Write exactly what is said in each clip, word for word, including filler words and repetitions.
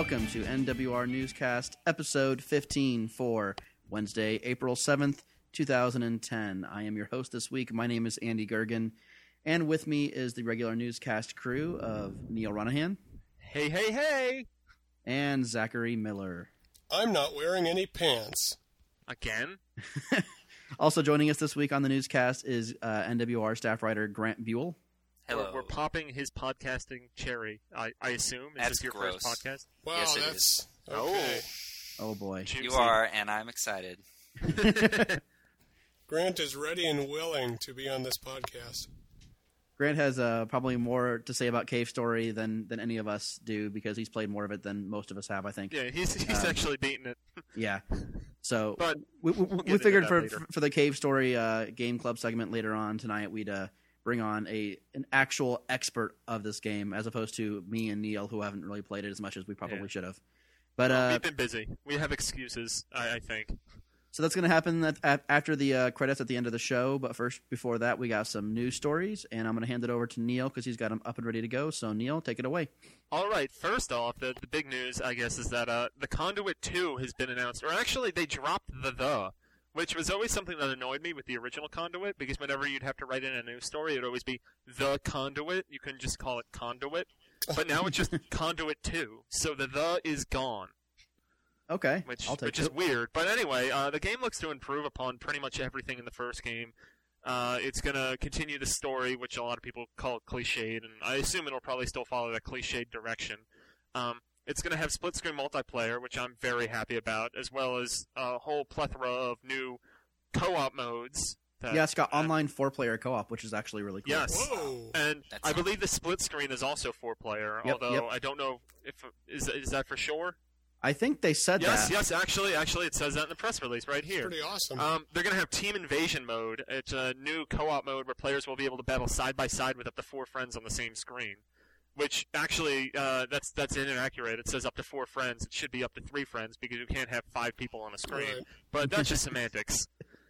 welcome to N W R Newscast, episode fifteen for Wednesday, April seventh, two thousand ten. I am your host this week. My name is Andy Gergen, and with me is the regular newscast crew of Neil Runnahan. Hey, hey, hey! And Zachary Miller. I'm not wearing any pants. Again? Also joining us this week on the newscast is uh, N W R staff writer Grant Buell. Hello. We're, we're popping his podcasting cherry, I, I assume. Is That's this your gross. first podcast? Wow, Yes, it that's is. okay. Oh, boy. Juicy. You are, and I'm excited. Grant is ready and willing to be on this podcast. Grant has uh, probably more to say about Cave Story than, than any of us do because he's played more of it than most of us have, I think. Yeah, he's he's Um, actually beaten it. Yeah. So But we, we, we'll we get figured into for that later. for the Cave Story uh, Game Club segment later on tonight, we'd uh, bring on a an actual expert of this game as opposed to me and Neil, who haven't really played it as much as we probably Yeah. should have. But uh, We've been busy. We have excuses, I, I think. so that's going to happen at, at, after the uh, credits at the end of the show. But first, before that, we got some news stories, and I'm going to hand it over to Neil because he's got them up and ready to go. So Neil, take it away. All right, first off, the, the big news, I guess, is that uh, the Conduit two has been announced. Or actually, they dropped the the, which was always something that annoyed me with the original Conduit, because whenever you'd have to write in a news story, it would always be the Conduit. You couldn't just call it Conduit. But now it's just Conduit two, so the the is gone. Okay, Which, I'll take which it. is weird. But anyway, uh, the game looks to improve upon pretty much everything in the first game. Uh, it's going to continue the story, which a lot of people call it cliched, and I assume it'll probably still follow that cliched direction. Um, it's going to have split-screen multiplayer, which I'm very happy about, as well as a whole plethora of new co-op modes. That, Yeah, it's got uh, online four-player co-op, which is actually really cool. Yes. Whoa. And That's I awesome. believe the split screen is also four-player, Yep, although yep. I don't know if is is that for sure. I think they said Yes, that. yes, actually, actually, it says that in the press release right here. Pretty awesome. Um, they're going to have Team Invasion mode. It's a new co-op mode where players will be able to battle side by side with up to four friends on the same screen. Which actually, uh, that's that's inaccurate. It says up to four friends. It should be up to three friends because you can't have five people on a screen. Right. But that's just semantics.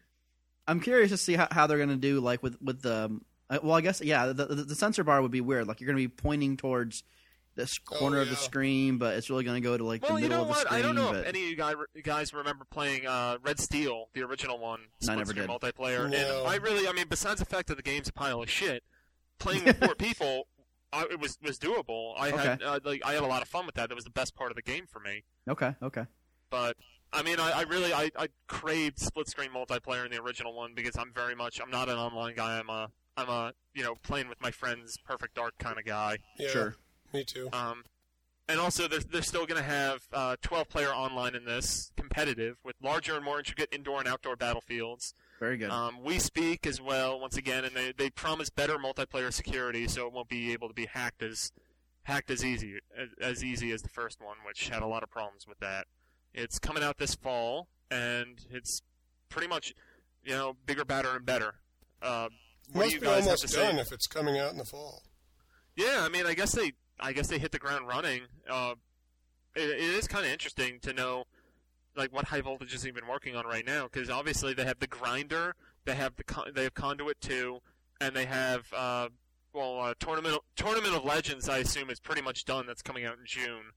I'm curious to see how, how they're going to do, like with with the. Um, uh, well, I guess yeah, the, the the sensor bar would be weird. Like you're going to be pointing towards this corner Oh, of the yeah. screen, but it's really going to go to like Well, the you middle know of the what? screen. I don't know but if any of you guys, you guys remember playing uh, Red Steel, the original one, I never split-screen did. multiplayer. No. And I really, I mean, besides the fact that the game's a pile of shit, playing with four people, I, it was was doable. I had Okay. uh, like I had a lot of fun with that. That was the best part of the game for me. Okay, okay. But I mean, I, I really I, I craved split screen multiplayer in the original one because I'm very much I'm not an online guy. I'm a I'm a you know playing with my friends, Perfect Dark kind of guy. yeah, Sure. Me too. Um, and also they're they're still going to have uh, twelve player online in this, competitive with larger and more intricate indoor and outdoor battlefields. Very good. Um, we speak as well once again, and they, they promise better multiplayer security, so it won't be able to be hacked as hacked as easy as, as easy as the first one, which had a lot of problems with that. It's coming out this fall, and it's pretty much you know bigger, badder, and better. Uh, what Must do you be guys have almost to done say? if it's coming out in the fall. Yeah, I mean, I guess they I guess they hit the ground running. Uh, it, it is kind of interesting to know like what high voltage is even working on right now, because obviously they have the grinder, they have the con- they have Conduit two, and they have uh, well uh, tournament tournament of Legends. I assume is pretty much done. That's coming out in June.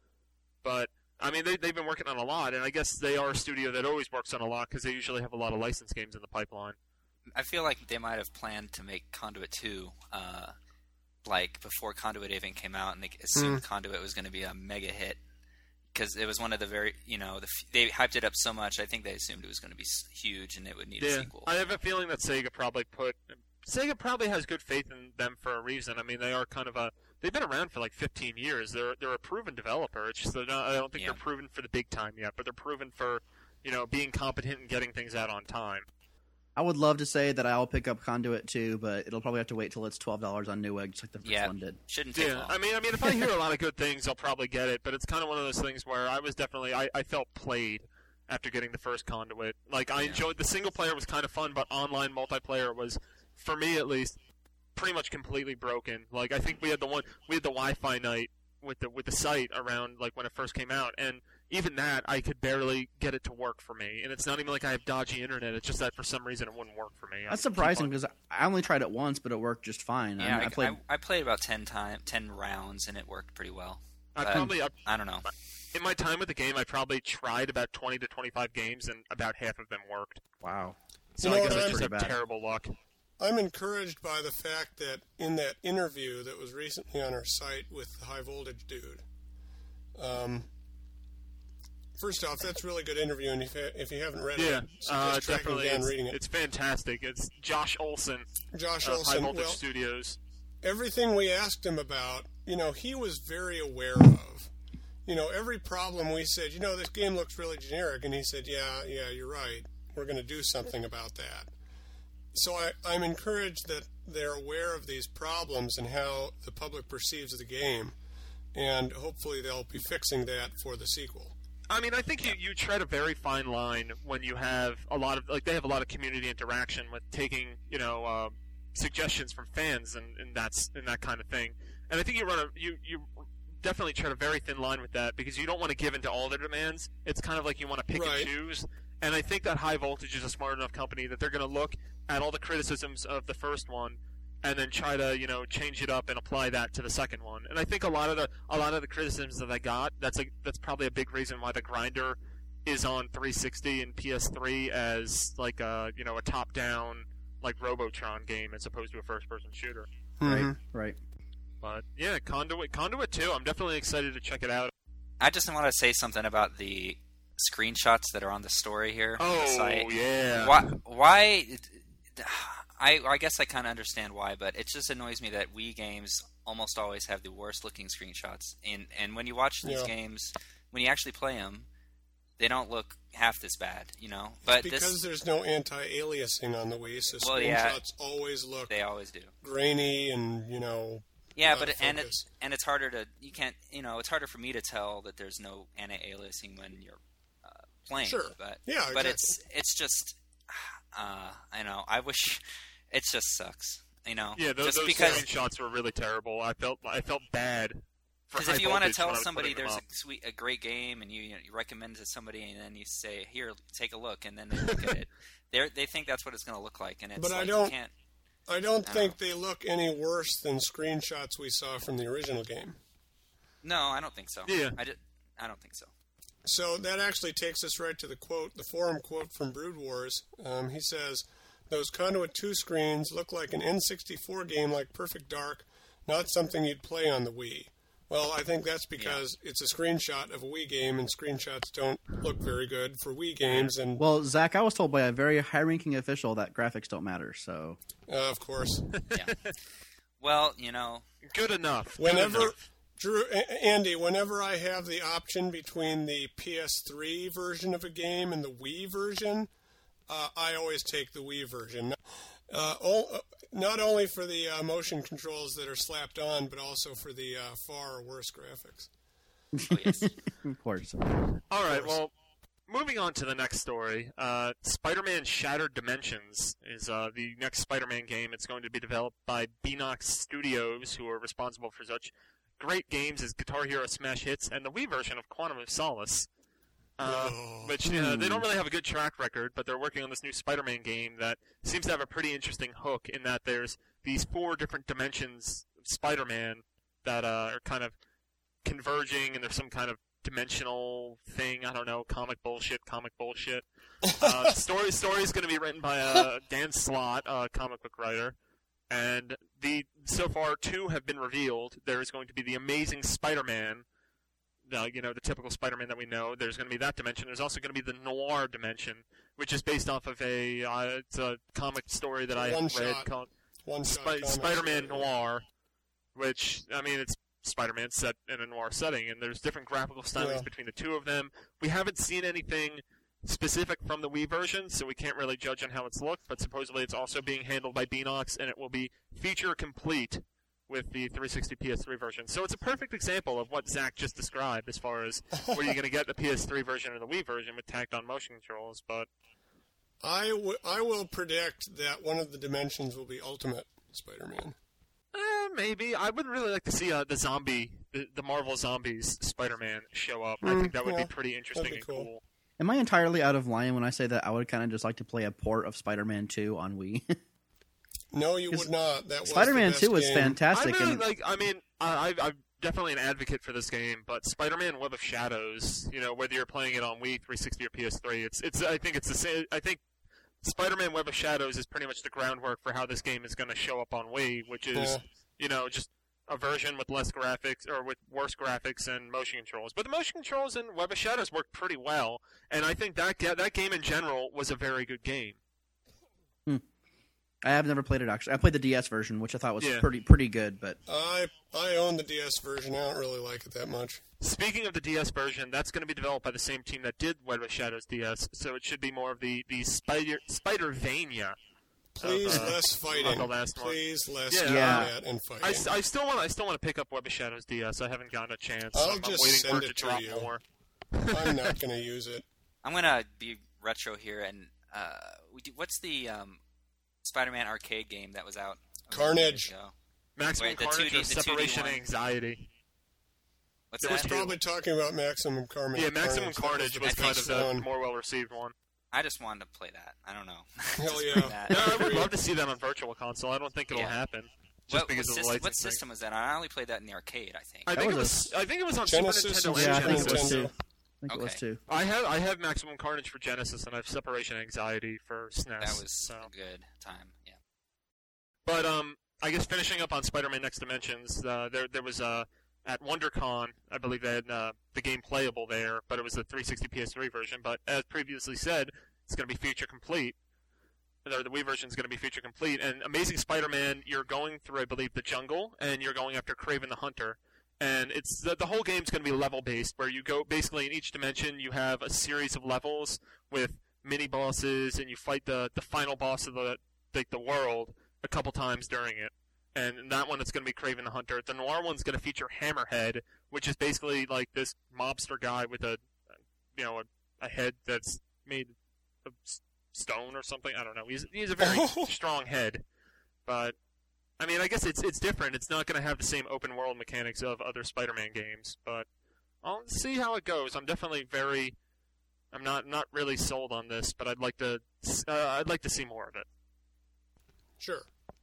But I mean, they they've been working on a lot, and I guess they are a studio that always works on a lot because they usually have a lot of licensed games in the pipeline. I feel like they might have planned to make Conduit two, uh, like before Conduit even came out, and they assumed Conduit was going to be a mega hit because it was one of the very, you know, the, f- they hyped it up so much. I think they assumed it was going to be s- huge and it would need a Yeah, sequel. I have a feeling that Sega probably put Sega probably has good faith in them for a reason. I mean, they are kind of a they've been around for like fifteen years. They're they're a proven developer. It's just they're not, I don't think Yeah. they're proven for the big time yet, but they're proven for you know being competent and getting things out on time. I would love to say that I'll pick up Conduit too, but it'll probably have to wait till it's twelve dollars on Newegg, just like the first Yeah. one did. Shouldn't take Yeah, long. I mean, I mean, if I hear a lot of good things, I'll probably get it. But it's kind of one of those things where I was definitely I, I felt played after getting the first Conduit. Like I Yeah. enjoyed the single player was kind of fun, but online multiplayer was, for me at least, pretty much completely broken. Like I think we had the one we had the Wi-Fi night with the with the site around like when it first came out, and even that I could barely get it to work for me. And it's not even like I have dodgy internet. It's just that for some reason it wouldn't work for me. I That's keep surprising on- because I only tried it once, but it worked just fine. yeah, I, I, I played. I, I played about ten time, ten rounds, and it worked pretty well. I But probably I, I don't know. in my time with the game, I probably tried about twenty to twenty-five games, and about half of them worked. Wow. So You I know guess what, I I'm- just have Pretty bad. terrible luck. I'm encouraged by the fact that in that interview that was recently on our site with the High Voltage dude, um, first off, that's a really good interview, and if, if you haven't read Yeah, it, uh, suggest tracking definitely. down It's, reading it. it's fantastic. It's Josh Olson, Josh uh, High Olson, Voltage well, Studios. everything we asked him about, you know, he was very aware of. You know, every problem we said, you know, this game looks really generic, and he said, yeah, yeah, you're right. We're going to do something about that. So I, I'm encouraged that they're aware of these problems and how the public perceives the game, and hopefully they'll be fixing that for the sequel. I mean, I think you, you tread a very fine line when you have a lot of like they have a lot of community interaction with taking you know uh, suggestions from fans and, and that's and that kind of thing. And I think you run a you you definitely tread a very thin line with that because you don't want to give in to all their demands. It's kind of like you want to pick Right. and choose. And I think that High Voltage is a smart enough company that they're going to look at all the criticisms of the first one and then try to, you know, change it up and apply that to the second one. And I think a lot of the a lot of the criticisms that I got, that's a, that's probably a big reason why the Grinder is on three sixty and P S three as like a, you know, a top-down like Robotron game as opposed to a first-person shooter. Right. Right. But yeah, Conduit Conduit two, I'm definitely excited to check it out. I just want to say something about the screenshots that are on the story here. on the Oh, site. yeah. Why? Why? I I guess I kind of understand why, but it just annoys me that Wii games almost always have the worst looking screenshots. And and when you watch these Yeah. games, when you actually play them, they don't look half this bad, you know. But Because this, there's no anti-aliasing on the Wii, so Well, screenshots yeah. always look they always do. grainy and, you know, Yeah, out but of it, and focus. it's and it's harder to you can't you know it's harder for me to tell that there's no anti-aliasing when you're uh, playing. Sure. But Yeah, but exactly. it's it's just uh, I know I wish it just sucks. You know, Yeah, those, just those because screenshots were really terrible. I felt I felt bad. for because if High you want to Voltage tell when I was somebody putting them there's up. a sweet a great game and you you, know, you recommend it to somebody and then you say here take a look and then they look at it, they they think that's what it's going to look like and it's But I like don't- you can't. I don't I think they look any worse than screenshots we saw from the original game. No, I don't think so. Yeah. I, did, I don't think so. So that actually takes us right to the quote, the forum quote from Brood Wars. Um, he says, "Those Conduit two screens look like an N sixty-four game like Perfect Dark, not something you'd play on the Wii." Well, I think that's because it's a screenshot of a Wii game, and screenshots don't look very good for Wii games. And Well, Zach, I was told by a very high-ranking official that graphics don't matter. So uh, of course, Yeah. Well, you know, Good enough. Good whenever enough. Drew, A- Andy, whenever I have the option between the P S three version of a game and the Wii version, uh, I always take the Wii version. Uh, all, not only for the uh, motion controls that are slapped on, but also for the uh, far worse graphics. oh yes. of course. All right, well, moving on to the next story. Uh, Spider-Man Shattered Dimensions is uh, the next Spider-Man game. It's going to be developed by Beanox Studios, who are responsible for such great games as Guitar Hero Smash Hits and the Wii version of Quantum of Solace. Uh, Oh. which uh, they don't really have a good track record, but they're working on this new Spider-Man game that seems to have a pretty interesting hook in that there's these four different dimensions of Spider-Man that uh, are kind of converging, and there's some kind of dimensional thing. I don't know, comic bullshit, comic bullshit. Uh, story story is going to be written by uh, Dan Slott, a comic book writer, and the so far two have been revealed. There is going to be the Amazing Spider-Man. The, you know, the typical Spider-Man that we know. There's going to be that dimension. There's also going to be the noir dimension, which is based off of a uh, it's a comic story that I One read shot. called One shot Sp- comics. Spider-Man Noir, which, I mean, it's Spider-Man set in a noir setting, and there's different graphical stylings Yeah. between the two of them. We haven't seen anything specific from the Wii version, so we can't really judge on how it's looked, but supposedly it's also being handled by Beanox, and it will be feature complete with the three sixty P S three version. So it's a perfect example of what Zach just described as far as where you're going to get the P S three version and the Wii version with tacked on motion controls, but I, w- I will predict that one of the dimensions will be Ultimate Spider-Man. eh, maybe. I would really like to see uh, the zombie, the, the Marvel Zombies Spider-Man show up. I Mm, think that would yeah, be pretty interesting that'd be and cool. cool. Am I entirely out of line when I say that I would kind of just like to play a port of Spider-Man two on Wii? No, you Because would not. That was Spider-Man the best two was game. fantastic. I really and like. I mean, I, I've, I've definitely an advocate for this game, but Spider-Man: Web of Shadows, you know, whether you're playing it on Wii, three sixty, or P S three, it's it's. I think it's the same. I think Spider-Man: Web of Shadows is pretty much the groundwork for how this game is going to show up on Wii, which is, Yeah. you know, just a version with less graphics or with worse graphics and motion controls. But the motion controls in Web of Shadows work pretty well, and I think that ga- that game in general was a very good game. I have never played it actually. I played the D S version, which I thought was Yeah. pretty pretty good. But I I own the D S version. I don't really like it that much. Speaking of the D S version, that's going to be developed by the same team that did Web of Shadows D S, so it should be more of the, the Spider Spider-Vania. Please of, uh, less of fighting. the last one. Please less Yeah. combat and I, fighting. I still want I still want to pick up Web of Shadows D S. I haven't gotten a chance. I'll I'm, I'm just waiting send for it it to to drop you. more. I'm not going to use it. I'm gonna be retro here, and uh, we do, what's the um, Spider-Man arcade game that was out? a couple Carnage. years ago? Maximum Wait, the Carnage two D or the two D Separation one. Anxiety. What's There was that? two. Probably talking about Maximum Carnage. Yeah, Maximum Carnage. Carnage That was the kind of best the one. more well-received one. I just wanted to play that. I don't know. Hell Just yeah. play that. No, I would love to see that on Virtual Console. I don't think it'll Yeah. happen just What, because what, of the syst- licensing. what system was that on? I only played that in the arcade, I think. I That think it was was. I think it was on Genesis Super Nintendo. and yeah, I and think it Super was Genesis. too. Nintendo. I think it was Okay. too. I have I have Maximum Carnage for Genesis, and I have Separation Anxiety for S N E S. That was so. a good time. Yeah. But um, I guess finishing up on Spider-Man Next Dimensions, uh, there there was uh, at WonderCon, I believe they had uh, the game playable there, but it was the three sixty P S three version. But as previously said, it's going to be feature complete. Or the Wii version is going to be feature complete. And Amazing Spider-Man, you're going through, I believe, the jungle, and you're going after Kraven the Hunter. And it's the, the whole game's going to be level based, where you go basically in each dimension you have a series of levels with mini bosses, and you fight the the final boss of the like the world a couple times during it. And in that one, it's going to be Kraven the Hunter. The Noir one's going to feature Hammerhead, which is basically like this mobster guy with a you know a, a head that's made of s- stone or something. I don't know. He's he's a very strong head, but. I mean, I guess it's it's different. It's not going to have the same open world mechanics of other Spider-Man games, but I'll see how it goes. I'm definitely very, I'm not not really sold on this, but I'd like to uh, I'd like to see more of it. Sure.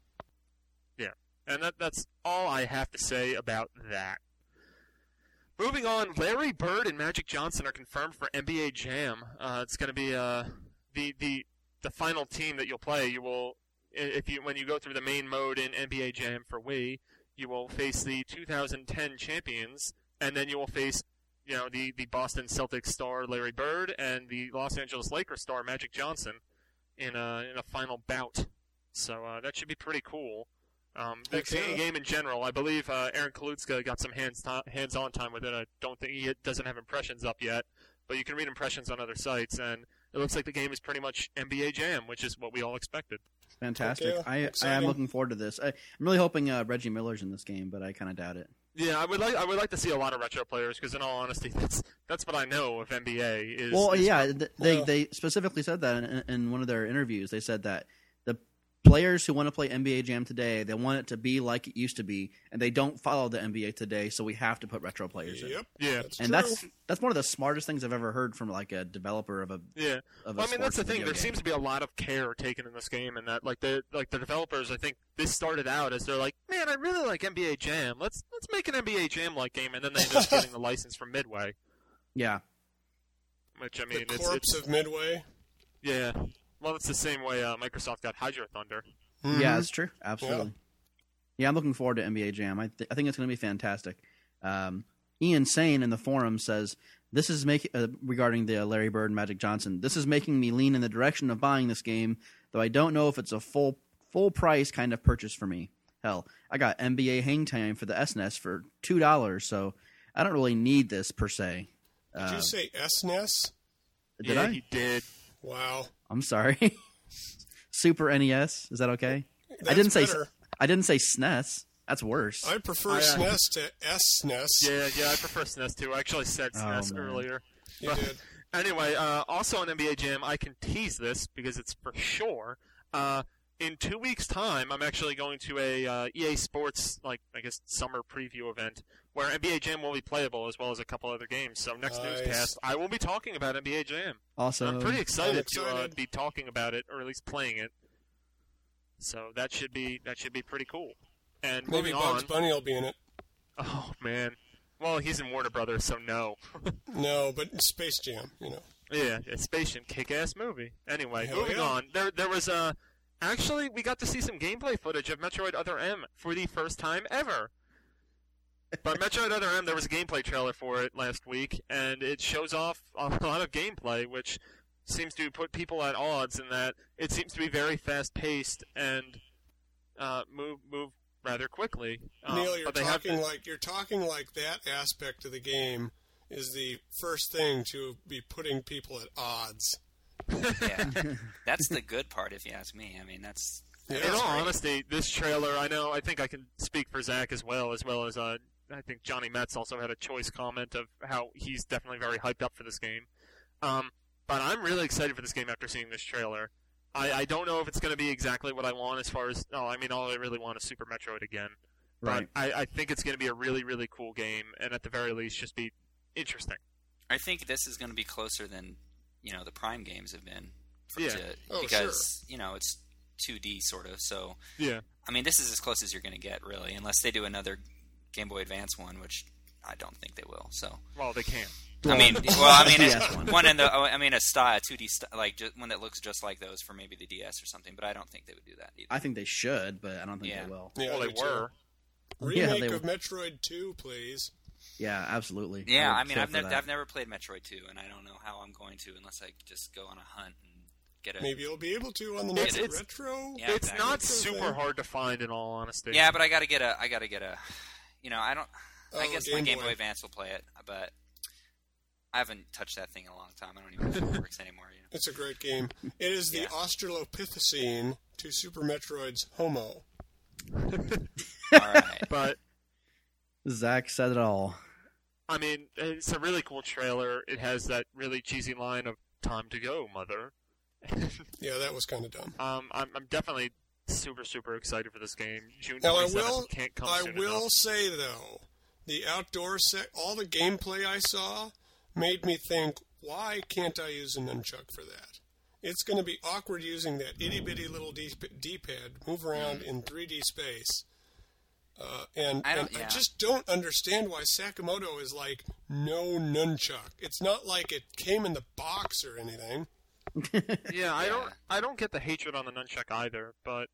Yeah, and that that's all I have to say about that. Moving on, Larry Bird and Magic Johnson are confirmed for N B A Jam. Uh, it's going to be uh, the the the final team that you'll play. You will. If you when you go through the main mode in N B A Jam for Wii, you will face the two thousand ten champions, and then you will face, you know, the, the Boston Celtics star Larry Bird and the Los Angeles Lakers star Magic Johnson in a in a final bout. So uh, that should be pretty cool. Um, the Heck yeah. game in general, I believe uh, Aaron Kalutzka got some hands to- hands-on time with it. I don't think he doesn't have impressions up yet, but you can read impressions on other sites, and it looks like the game is pretty much N B A Jam, which is what we all expected. Fantastic. Okay, I, I am exciting. looking forward to this. I, I'm really hoping uh, Reggie Miller's in this game, but I kind of doubt it. Yeah, I would like I would like to see a lot of retro players because, in all honesty, that's that's what I know of N B A. Is Well, is yeah, th- they Well- they specifically said that in, in one of their interviews. They said that the players who want to play N B A Jam today, they want it to be like it used to be, and they don't follow the N B A today, so we have to put retro players in. Yep. Yeah, That's And true. that's that's one of the smartest things I've ever heard from like a developer of a yeah. of a Well, I mean, that's sports the thing. video There game. seems to be a lot of care taken in this game, and that like the like the developers. I think this started out as they're like, man, I really like N B A Jam. Let's let's make an N B A Jam like game, and then they end up getting the license from Midway, Yeah, which I mean, the it's, corpse it's of Midway. yeah. Well, it's the same way uh, Microsoft got Hydro Thunder. Mhm. yeah, it's true. Absolutely. Yeah, I'm looking forward to N B A Jam. I, th- I think it's going to be fantastic. Um, Ian Sane in the forum says, "This is making uh, regarding the uh, Larry Bird and Magic Johnson. This is making me lean in the direction of buying this game, though I don't know if it's a full full price kind of purchase for me. Hell, I got N B A Hang Time for the S N E S for two dollars, so I don't really need this per se." Did Uh, you say S N E S? did yeah, I? he did. Wow. I'm sorry. Super N E S. Is that okay? That's I didn't say. better. I didn't say S N E S. That's worse. I prefer I, uh, S N E S to S N E S. Yeah, yeah. I prefer S N E S too. I actually said S N E S Oh, man. earlier. You But- did. Anyway, uh, also on N B A Jam, I can tease this because it's for sure. Uh, in two weeks' time, I'm actually going to a uh, E A Sports, like I guess, summer preview event where N B A Jam will be playable as well as a couple other games. So next Nice. newscast, I will be talking about N B A Jam. also, I'm pretty excited, I'm to uh, excited. be talking about it, or at least playing it. So that should be that should be pretty cool. And Maybe moving Bugs on, Bunny will be in it. Oh man. Well, he's in Warner Brothers, so no. No, but Space Jam, you know. Yeah, yeah, Space Jam, kick-ass movie. Anyway, Hell moving yeah. on. There, there was a. Actually, we got to see some gameplay footage of Metroid Other M for the first time ever. But Metroid Other M, there was a gameplay trailer for it last week, and it shows off a lot of gameplay, which seems to put people at odds in that it seems to be very fast-paced and uh, move move rather quickly. Um, Neil, you're but they have talking to- like you're talking like that aspect of the game is the first thing to be putting people at odds. Yeah, that's the good part, if you ask me. I mean, that's. Yeah. In that's all great. honesty, this trailer, I know, I think I can speak for Zach as well, as well as uh, I think Johnny Metz also had a choice comment of how he's definitely very hyped up for this game. Um, but I'm really excited for this game after seeing this trailer. I, I don't know if it's going to be exactly what I want as far as, oh, I mean, all I really want is Super Metroid again. Right. But I, I think it's going to be a really, really cool game, and at the very least, just be interesting. I think this is going to be closer than you know the Prime games have been. For, Yeah. to, Oh, because you know it's two D sort of. So Yeah. I mean, this is as close as you're going to get, really, unless they do another Game Boy Advance one, which I don't think they will. So Well, they can. I mean, well, I mean, D it's, S one. one. in the, oh, I mean, a style, a two D, st- like just, one that looks just like those for maybe the D S or something. But I don't think they would do that either. I think they should, but I don't think Yeah. they will. Yeah, well, I they do too. were. Yeah, Remake they- of Metroid two, please. Yeah, absolutely. Yeah, would I mean, kill I've for never, that. I've never played Metroid two, and I don't know how I'm going to unless I just go on a hunt and get a. Maybe you'll be able to on the It's- next it's- retro. Yeah, It's exactly. not Retro super thing. hard to find, in all honesty. Yeah, but I got to get a. I got to get a. You know, I don't. I Oh, guess Game my Game Boy. Boy Advance will play it, but I haven't touched that thing in a long time. I don't even know if it works anymore. You know? It's a great game. It is the Yeah. Australopithecine to Super Metroid's Homo. All right. But Zach said it all. I mean, it's a really cool trailer. It has that really cheesy line of "Time to go, mother." Yeah, that was kind of dumb. um, I'm, I'm definitely super, super excited for this game. June Now I twenty-seventh will, can't come I soon will enough. say though, the outdoor set, all the gameplay I saw made me think, why can't I use a nunchuck for that? It's going to be awkward using that itty bitty little D- D-pad, move around in three D space. Uh, and I I, don't- and I yeah. just don't understand why Sakamoto is like, no nunchuck. It's not like it came in the box or anything. Yeah, I Yeah. don't, I don't get the hatred on the nunchuck either. But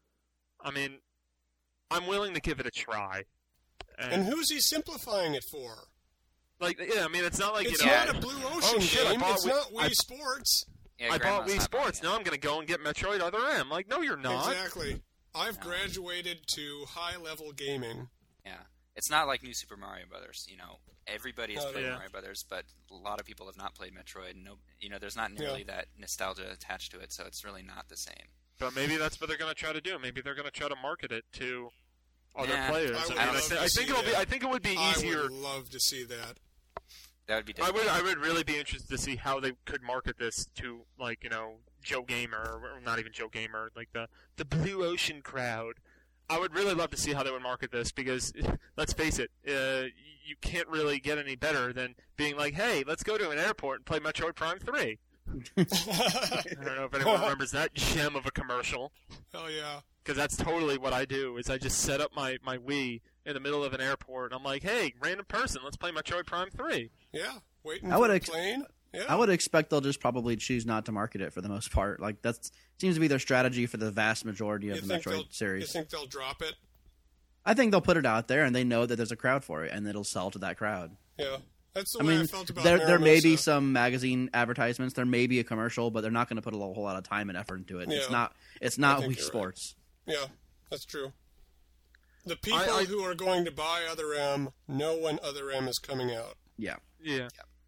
I mean, I'm willing to give it a try. And who's he simplifying it for? like, yeah, I mean, it's not like It's you know. not a Blue Ocean Oh, shit, I game. bought It's Wii- not Wii I- Sports. Yeah, I bought Grandma's Wii not buying Sports. it. Now I'm going to go and get Metroid Other M. Like, no, you're not. Exactly. I've No. graduated to high-level gaming. Yeah, it's not like New Super Mario Brothers. You know, everybody has Oh, played yeah. Mario Brothers, but a lot of people have not played Metroid. No, you know, there's not nearly that nostalgia attached to it, so it's really not the same. But maybe that's what they're going to try to do. Maybe they're going to try to market it to other Yeah. players. I would I, mean, I, love thi- to I think see it'll be. that. I think it would be I easier. would love to see that. That would be I difficult. would. I would really be interested to see how they could market this to, like, you know, Joe Gamer, or not even Joe Gamer, like the the Blue Ocean crowd. I would really love to see how they would market this because, let's face it, uh, you can't really get any better than being like, hey, let's go to an airport and play Metroid Prime three. I don't know if anyone remembers that gem of a commercial. Hell yeah. Because that's totally what I do, is I just set up my, my Wii in the middle of an airport, and I'm like, hey, random person, let's play Metroid Prime three. Yeah. Waiting I for would a ex- plane. Yeah. I would expect they'll just probably choose not to market it for the most part. Like that seems to be their strategy for the vast majority of you the think they'll, Metroid series. You think they'll drop it? I think they'll put it out there, and they know that there's a crowd for it, and it'll sell to that crowd. Yeah. That's the I way I mean, felt about there there may be Maramosa. some magazine advertisements, there may be a commercial, but they're not going to put a whole lot of time and effort into it. It's Yeah. not it's not think Wii you're right. Sports. Yeah, that's true. The people I- I- who are going to buy Other M know when Other M is coming out. Yeah, Yeah.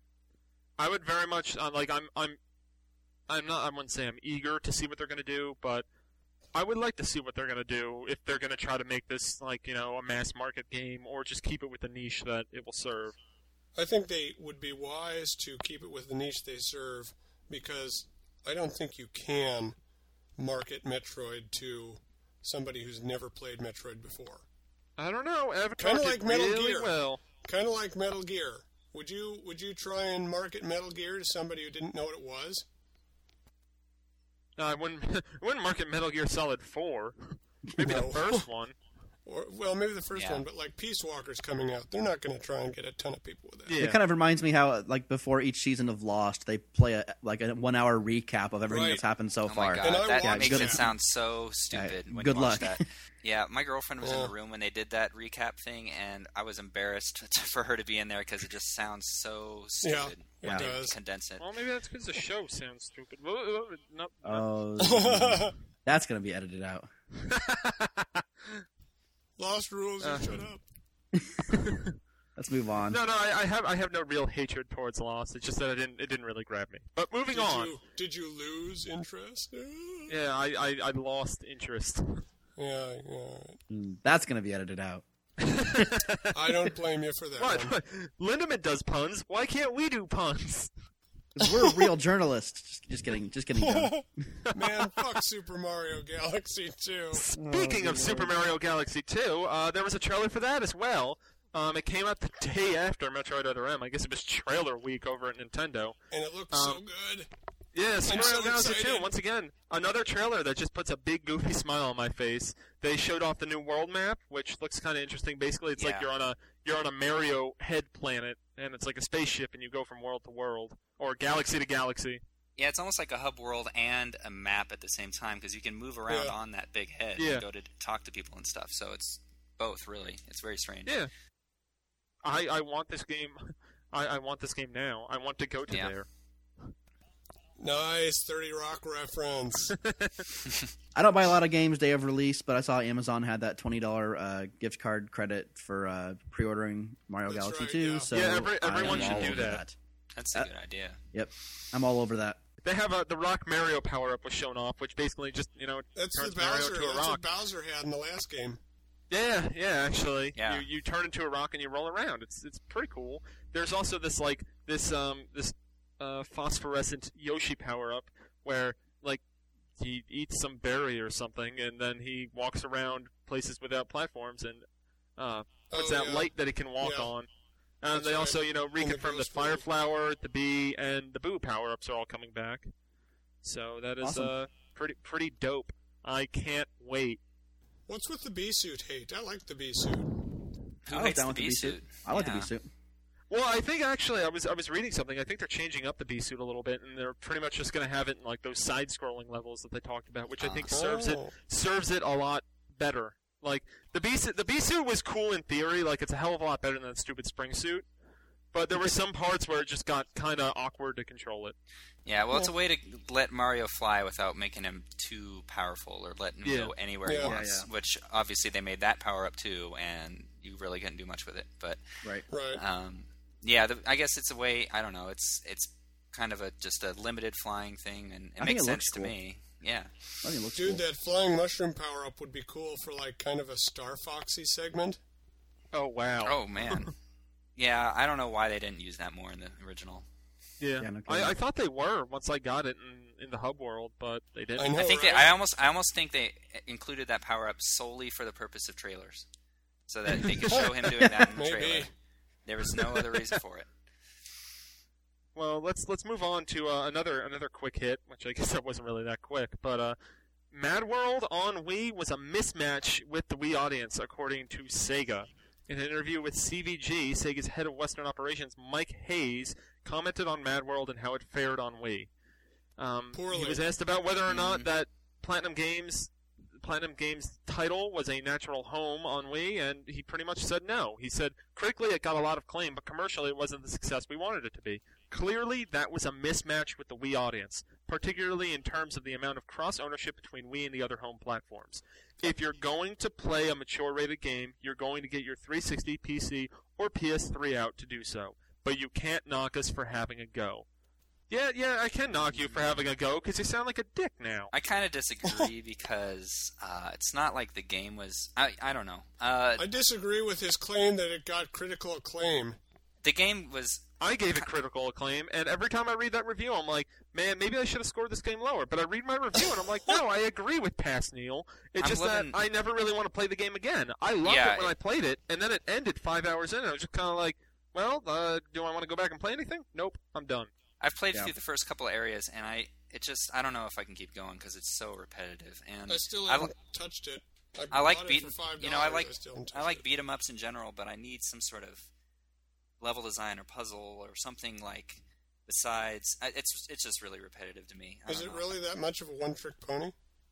I would very much uh, like. I'm. I'm. I'm not. I wouldn't say I'm eager to see what they're going to do, but I would like to see what they're going to do if they're going to try to make this like you know a mass market game or just keep it with the niche that it will serve. I think they would be wise to keep it with the niche they serve because I don't think you can market Metroid to somebody who's never played Metroid before. I don't know. Avatar Kinda did like Metal really Gear. well. Kind of like Metal Gear. Would you would you try and market Metal Gear to somebody who didn't know what it was? No, I wouldn't. I wouldn't market Metal Gear Solid Four. Maybe No. the first one. Or, well, maybe the first Yeah. one, but like Peace Walker's coming out. They're not going to try and get a ton of people with that. Yeah. It kind of reminds me how, like, before each season of Lost, they play a like a one-hour recap of everything Right. that's happened so Oh far. my god, And I that watched makes that. it sound so stupid when good you watch luck. that. Yeah, my girlfriend was in Yeah. the room when they did that recap thing, and I was embarrassed for her to be in there because it just sounds so Yeah, stupid it when they does. condense it. Well, maybe that's because the show sounds stupid. Well, uh, no, Oh, that's gonna be edited out. Lost rules, you Uh. shut up. Let's move on. no, no. I, I have I have no real hatred towards Lost. It's just that it didn't it didn't really grab me. But moving Did on. you, did you lose interest? Uh, Yeah, I, I, I lost interest. Yeah, yeah. Mm, That's gonna be edited out. I don't blame you for that What? one. Lindemann does puns. Why can't we do puns? 'Cause we're real journalists. Just, just kidding. Just kidding. John. Man, fuck Super Mario Galaxy two. Speaking of Super Mario Galaxy two, uh, there was a trailer for that as well. Um, it came out the day after Metroid Other M. I guess it was trailer week over at Nintendo. And it looked so Um, good. Yeah, Super I'm Mario so Galaxy two, excited. once again, another trailer that just puts a big goofy smile on my face. They showed off the new world map, which looks kind of interesting. Basically, it's like Yeah. you're on a you're on a Mario head planet, and it's like a spaceship, and you go from world to world, or galaxy to galaxy. Yeah, it's almost like a hub world and a map at the same time because you can move around Yeah. on that big head Yeah. and go to talk to people and stuff. So it's both, really. It's very strange. Yeah. I I want this game. I, I want this game now. I want to go to Yeah. there. Nice thirty Rock reference. I don't buy a lot of games day of release, but I saw Amazon had that twenty dollar uh, gift card credit for uh, pre-ordering Mario That's Galaxy right, two. yeah. So Yeah, every- everyone I am should all do over that. That's a Uh, good idea. Yep, I'm all over that. They have a the Rock Mario power up was shown off, which basically just you know That's the turns Mario Bowser. to a That's rock. what Bowser had in the last game. Yeah, yeah, actually, Yeah. you you turn into a rock and you roll around. It's it's pretty cool. There's also this like this um this uh, phosphorescent Yoshi power up where like he eats some berry or something and then he walks around places without platforms and uh, puts Oh, out yeah. light that he can walk Yeah. on. And That's they right. also, you know, In the reconfirm the Ghost Fire World. Flower, the Bee, and the Boo power-ups are all coming back. So that is Awesome. uh, pretty pretty dope. I can't wait. What's with the bee suit hate? I like the bee suit. Who I was hates down the with the bee bee suit. suit? I like Yeah. the bee suit. Well, I think actually I was I was reading something. I think they're changing up the Bee suit a little bit, and they're pretty much just going to have it in like those side-scrolling levels that they talked about, which I think Oh. serves it serves it a lot better. Like the Bee suit, the Bee suit was cool in theory. Like it's a hell of a lot better than the stupid Spring suit. But there were some parts where it just got kind of awkward to control it. Yeah, well, it's a way to let Mario fly without making him too powerful or letting him Yeah. go anywhere Yeah. he Yeah, wants. yeah. Which obviously they made that power up too, and you really couldn't do much with it. But Right. Right. um, yeah, the, I guess it's a way. I don't know. It's it's kind of a just a limited flying thing, and it I think makes it sense looks to cool. me. Yeah, I think it looks Dude, cool. that flying mushroom power up would be cool for like kind of a Star Foxy segment. Oh wow! Oh man. Yeah, I don't know why they didn't use that more in the original. yeah, Yeah, no kidding. I, I thought they were once I got it in, in the hub world, but they didn't. I know. I think right? they, I almost I almost think they included that power up solely for the purpose of trailers, so that they could show him doing that in the Maybe. trailer. There was no other reason for it. Well, let's let's move on to uh, another another quick hit, which I guess that wasn't really that quick, but uh, Mad World on Wii was a mismatch with the Wii audience, according to Sega. In an interview with C V G, Sega's head of Western operations, Mike Hayes, commented on Mad World and how it fared on Wii. Um, Poorly. He was asked about whether or not Mhm. that Platinum Games Platinum Games title was a natural home on Wii, and he pretty much said no. He said, critically it got a lot of acclaim, but commercially it wasn't the success we wanted it to be. Clearly, that was a mismatch with the Wii audience, particularly in terms of the amount of cross-ownership between Wii and the other home platforms. If you're going to play a mature-rated game, you're going to get your three sixty, P C, or P S three out to do so. But you can't knock us for having a go. Yeah, yeah, I can knock you for having a go, because you sound like a dick now. I kind of disagree because uh, it's not like the game was. I I don't know. Uh, I disagree with his claim that it got critical acclaim. the game was. I gave it critical acclaim, and every time I read that review, I'm like, man, maybe I should have scored this game lower. But I read my review, and I'm like, no, I agree with Past Neil. It's I'm just living- that I never really want to play the game again. I loved Yeah, it when it- I played it, and then it ended five hours in, and I was just kind of like, well, uh, do I want to go back and play anything? Nope, I'm done. I've played Yeah. through the first couple of areas, and I it just I don't know if I can keep going because it's so repetitive. And I still I haven't touched it. I like bought it beating. for five dollars. You know, I like I, still haven't I touched like it. beat 'em ups in general, but I need some sort of level design or puzzle or something like besides. I- It's it's just really repetitive to me. I Is don't it know. really that much of a one-trick pony?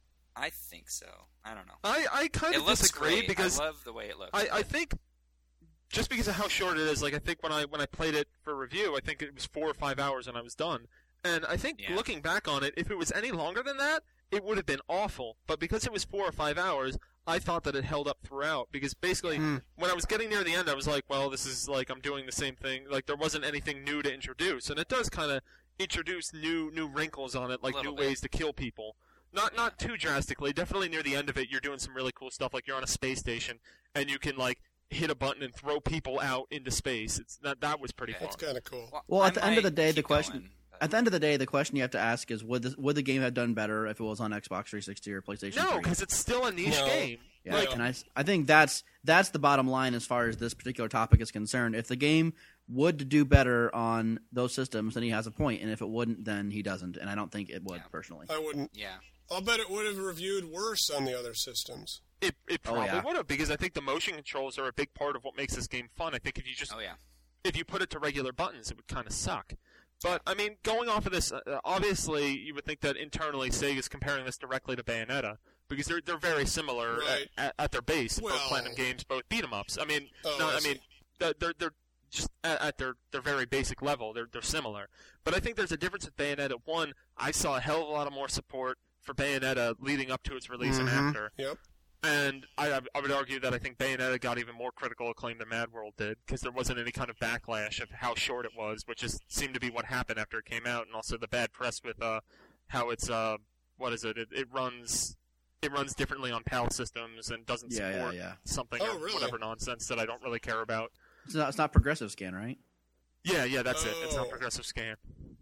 I think so. I don't know. I, I kind It of looks disagree great. because I love the way it looks. I, I think just because of how short it is, like I think when I when I played it for review, I think it was four or five hours and I was done. And I think Yeah. looking back on it, if it was any longer than that, it would have been awful. But because it was four or five hours, I thought that it held up throughout. Because basically, Hmm. when I was getting near the end, I was like, well, this is like I'm doing the same thing. Like there wasn't anything new to introduce, and it does kind of introduce new new wrinkles on it, like little new bit. ways to kill people. Not not too drastically. Definitely near the end of it, you're doing some really cool stuff. Like you're on a space station, and you can like hit a button and throw people out into space. It's that that was pretty Yeah. fun. That's kind of cool. Well, I at the end of might the day, the keep question- going, but- At the end of the day, the question you have to ask is: Would the, would the game have done better if it was on Xbox three sixty or PlayStation No, three? because it's still a niche No. game. Yeah, Like- and I, s- I think that's that's the bottom line as far as this particular topic is concerned. If the game would do better on those systems, then he has a point, and if it wouldn't, then he doesn't. And I don't think it would Yeah. personally. I wouldn't. yeah. I'll bet it would have reviewed worse on the other systems. It it Oh, probably yeah. would have because I think the motion controls are a big part of what makes this game fun. I think if you just Oh yeah. if you put it to regular buttons, it would kind of suck. But I mean, going off of this, uh, obviously you would think that internally Sega's comparing this directly to Bayonetta because they're they're very similar Right. at, at, at their base. Well- both Platinum Games, both beat 'em ups. I mean, Oh, no, I I see. mean they're they're, they're just at, at their their very basic level. They're they're similar. But I think there's a difference with Bayonetta. One, I saw a hell of a lot of more support for Bayonetta leading up to its release and Mhm. after. Yep. And I, I would argue that I think Bayonetta got even more critical acclaim than Mad World did because there wasn't any kind of backlash of how short it was, which is seemed to be what happened after it came out, and also the bad press with uh, how it's uh, what is it? It, it runs it runs differently on PAL systems and doesn't Yeah, yeah, support yeah. something Oh, or really? whatever nonsense that I don't really care about. It's not, it's not progressive scan, right? Yeah, yeah, that's it. It's not Oh. progressive scan,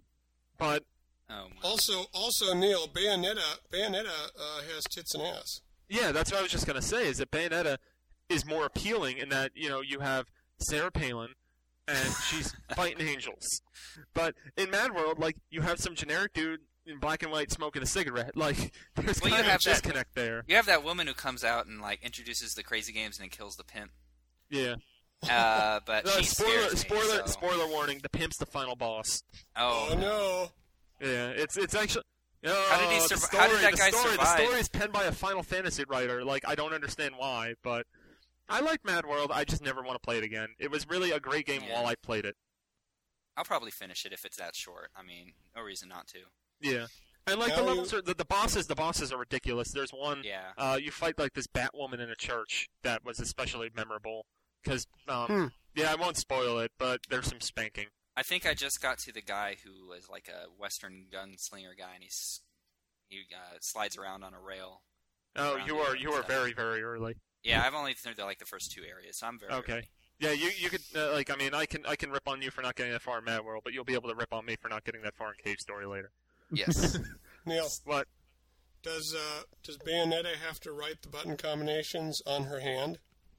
but Oh. Wow. Also, also Neil, Bayonetta, Bayonetta uh, has tits and ass. yeah, that's what I was just gonna say. Is that Bayonetta is more appealing in that you know you have Sarah Palin and she's fighting angels, but in Mad World, like you have some generic dude in black and white smoking a cigarette. Like there's Well, you kind of a have that- disconnect there. You have that woman who comes out and like introduces the crazy games and then kills the pimp. Yeah. Uh, but No, she spoiler, scares me, spoiler, so- spoiler warning: the pimp's the final boss. Oh, Oh no! Yeah, it's it's actually. Oh, How did he the survi- story, how did that the guy story, survive? The story is penned by a Final Fantasy writer. Like, I don't understand why, but I like Mad World. I just never want to play it again. It was really a great game Yeah. while I played it. I'll probably finish it if it's that short. I mean, no reason not to. Yeah, and like Now the you- levels are the, the bosses. The bosses are ridiculous. There's one. Yeah. Uh, you fight like this Batwoman in a church that was especially memorable because. Um, Hmm. Yeah, I won't spoil it, but there's some spanking. I think I just got to the guy who was like a Western gunslinger guy, and he's he uh, slides around on a rail. Oh, Around you the are island, you are so- very very early. Yeah, I've only through the, like the first two areas, so I'm very Okay. early. Yeah, you you could uh, like I mean I can I can rip on you for not getting that far in Mad World, but you'll be able to rip on me for not getting that far in Cave Story later. Yes. Neil, What? does uh, does Bayonetta have to write the button combinations on her hand?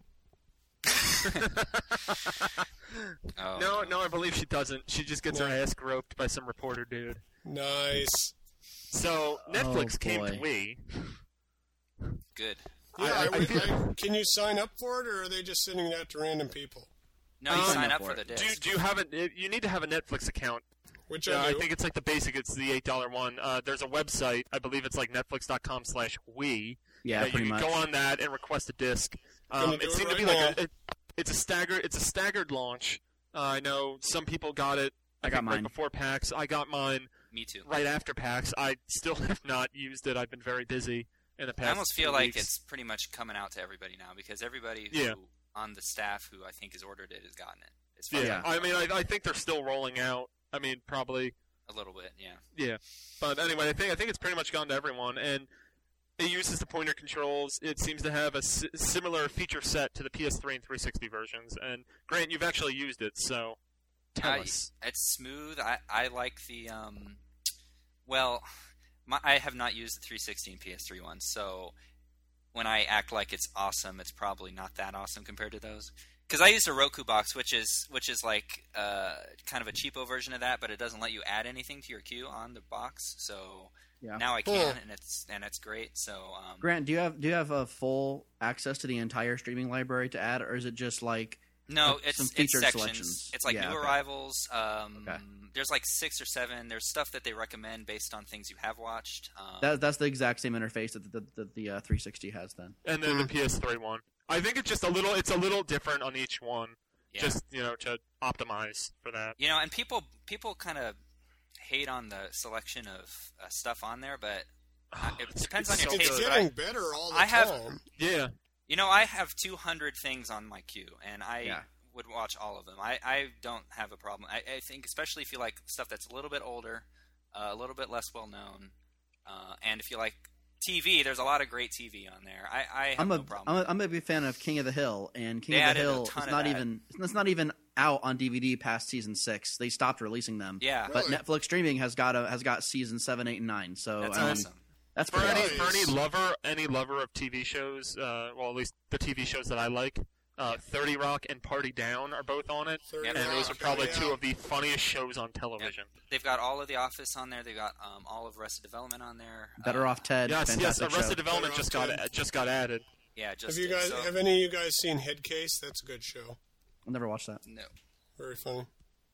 Oh, No, no, I believe she doesn't. She just gets No. her ass groped by some reporter dude. Nice. So Netflix Oh, came to boy. Wii. Good. Yeah, I- I, I would- feel- I- can you sign up for it, or are they just sending that to random people? No, you Um, sign up for for it. the Do you, disc. do you have a? You need to have a Netflix account. Which Uh, I I do. think it's like the basic. It's the eight dollar one. Uh, there's a website. I believe it's like netflix dot com slash Wii. Yeah, that you pretty can much. go on that and request a disc. Gonna Um, do it it seemed to right be like now. a, it, it's a staggered. It's a staggered launch. Uh, I know some people got it. I got think right mine. before PAX. I got mine Me too. right after PAX. I still have not used it. I've been very busy in the past. I almost feel few like weeks. it's pretty much coming out to everybody now because everybody who Yeah. on the staff who I think has ordered it has gotten it. It's Yeah, fun. Yeah. I mean, I, I think they're still rolling out. I mean, probably. A little bit, yeah. Yeah, but anyway, I think I think it's pretty much gone to everyone, and it uses the pointer controls. It seems to have a si- similar feature set to the P S three and three sixty versions. And Grant, you've actually used it, so tell I- us. It's smooth. I, I like the um. Well, my, I have not used the three sixty and P S three one, so when I act like it's awesome, it's probably not that awesome compared to those. Because I used a Roku box, which is which is like uh, kind of a cheapo version of that, but it doesn't let you add anything to your queue on the box. So Yeah. now I Cool. can, and it's and it's great. So um, Grant, do you have do you have a full access to the entire streaming library to add, or is it just like no, like it's some it's featured sections. selections? It's like Yeah, new okay. arrivals. Um, Okay. There's like six or seven. There's stuff that they recommend based on things you have watched. Um, that, that's the exact same interface that the, the, the, the uh, three sixty has then? And then the P S three one. I think it's just a little. It's a little different on each one. yeah. Just you know to optimize for that. You know, and people people kind of hate on the selection of uh, stuff on there, but uh, it It's- depends it's on your so It's taste. good. But I, getting better all the I have- time. Yeah. you know, I have two hundred things on my queue, and I Yeah. would watch all of them. I, I don't have a problem. I, I think, especially if you like stuff that's a little bit older, uh, a little bit less well known, uh, and if you like T V, there's a lot of great T V on there. I, I have I'm no a, problem. I'm a I'm a big fan of King of the Hill, and King They of the added a Hill ton is of not that. even it's not even out on D V D past season six. They stopped releasing them. yeah, But Really? Netflix streaming has got a, has got season seven, eight, and nine. So that's I mean, awesome. that's For pretty any awesome. for any Nice. lover any lover of T V shows, uh, well at least the T V shows that I like, uh, thirty Rock and Party Down are both on it, thirty Yeah, and those Rock, are probably yeah. two of the funniest shows on television. They've got all of The Office on there. They've got um, all of Arrested Development on there. Better Uh, Off Ted. Yes, yes, fantastic Arrested show. Development Better just Off got Ted. just got added. Yeah, just Have you guys? so, Have any of you guys seen Headcase? That's a good show. I've never watched that. no. Very funny.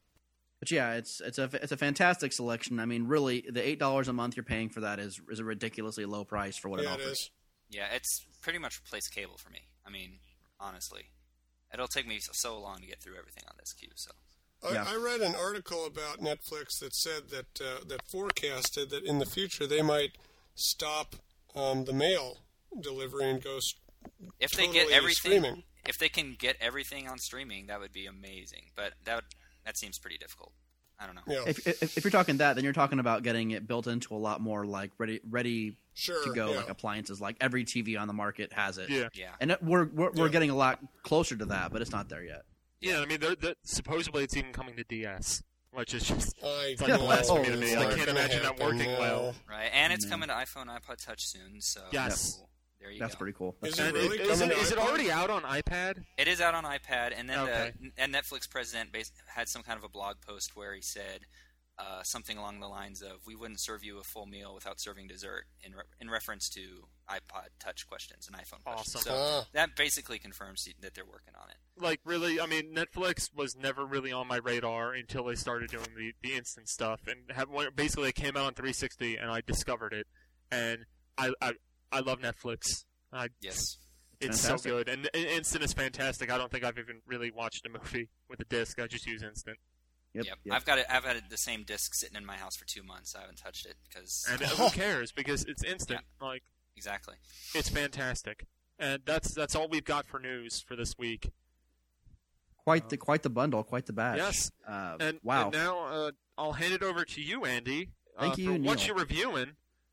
But yeah, it's it's a it's a fantastic selection. I mean, really, the eight dollars a month you're paying for that is is a ridiculously low price for what Yeah, it it offers. is. Yeah, it's pretty much replaced cable for me. I mean, honestly, it'll take me so, so long to get through everything on this queue. So I, Yeah. I read an article about Netflix that said that uh, that forecasted that in the future they might stop um, the mail delivery and go s- if they totally get everything, streaming. if they can get everything on streaming, that would be amazing. But that would, that seems pretty difficult. I don't know. Yeah, If, if if you're talking that, then you're talking about getting it built into a lot more like ready ready sure. to go yeah. like appliances. Like every T V on the market has it. Yeah. Yeah, And it, we're we're, we're Yeah. getting a lot closer to that, but it's not there yet. Yeah, I mean, they're, they're, supposedly it's even coming to D S, which is just I It's like know blasphemy to me. it's I not can't gonna imagine that happen, working no. well. right. And it's No. coming to iPhone, iPod Touch soon. So Yes. there you That's go. pretty cool. That's Is it And really is, coming it, to is it iPod? already out on iPad? It is out on iPad, and then Okay. the and Netflix president bas- had some kind of a blog post where he said uh, something along the lines of, "We wouldn't serve you a full meal without serving dessert," in re- in reference to iPod Touch questions and iPhone questions. Awesome. So Ah. that basically confirms that they're working on it. Like, really, I mean, Netflix was never really on my radar until they started doing the, the instant stuff. And have, when, basically, it came out on three sixty, and I discovered it. And I I, I love Netflix. I, Yes. It's Fantastic. so good. And, and Instant is fantastic. I don't think I've even really watched a movie with a disc. I just use Instant. Yep. Yep. yep. I've got it. I've had the same disc sitting in my house for two months. I haven't touched it because And who cares? Because it's instant. Like, exactly. it's fantastic. And that's that's all we've got for news for this week. Quite the quite the bundle, quite the batch. Yes. Uh, And, wow. and now uh, I'll hand it over to you, Andy. Thank uh, you, for what Neil. you're reviewing.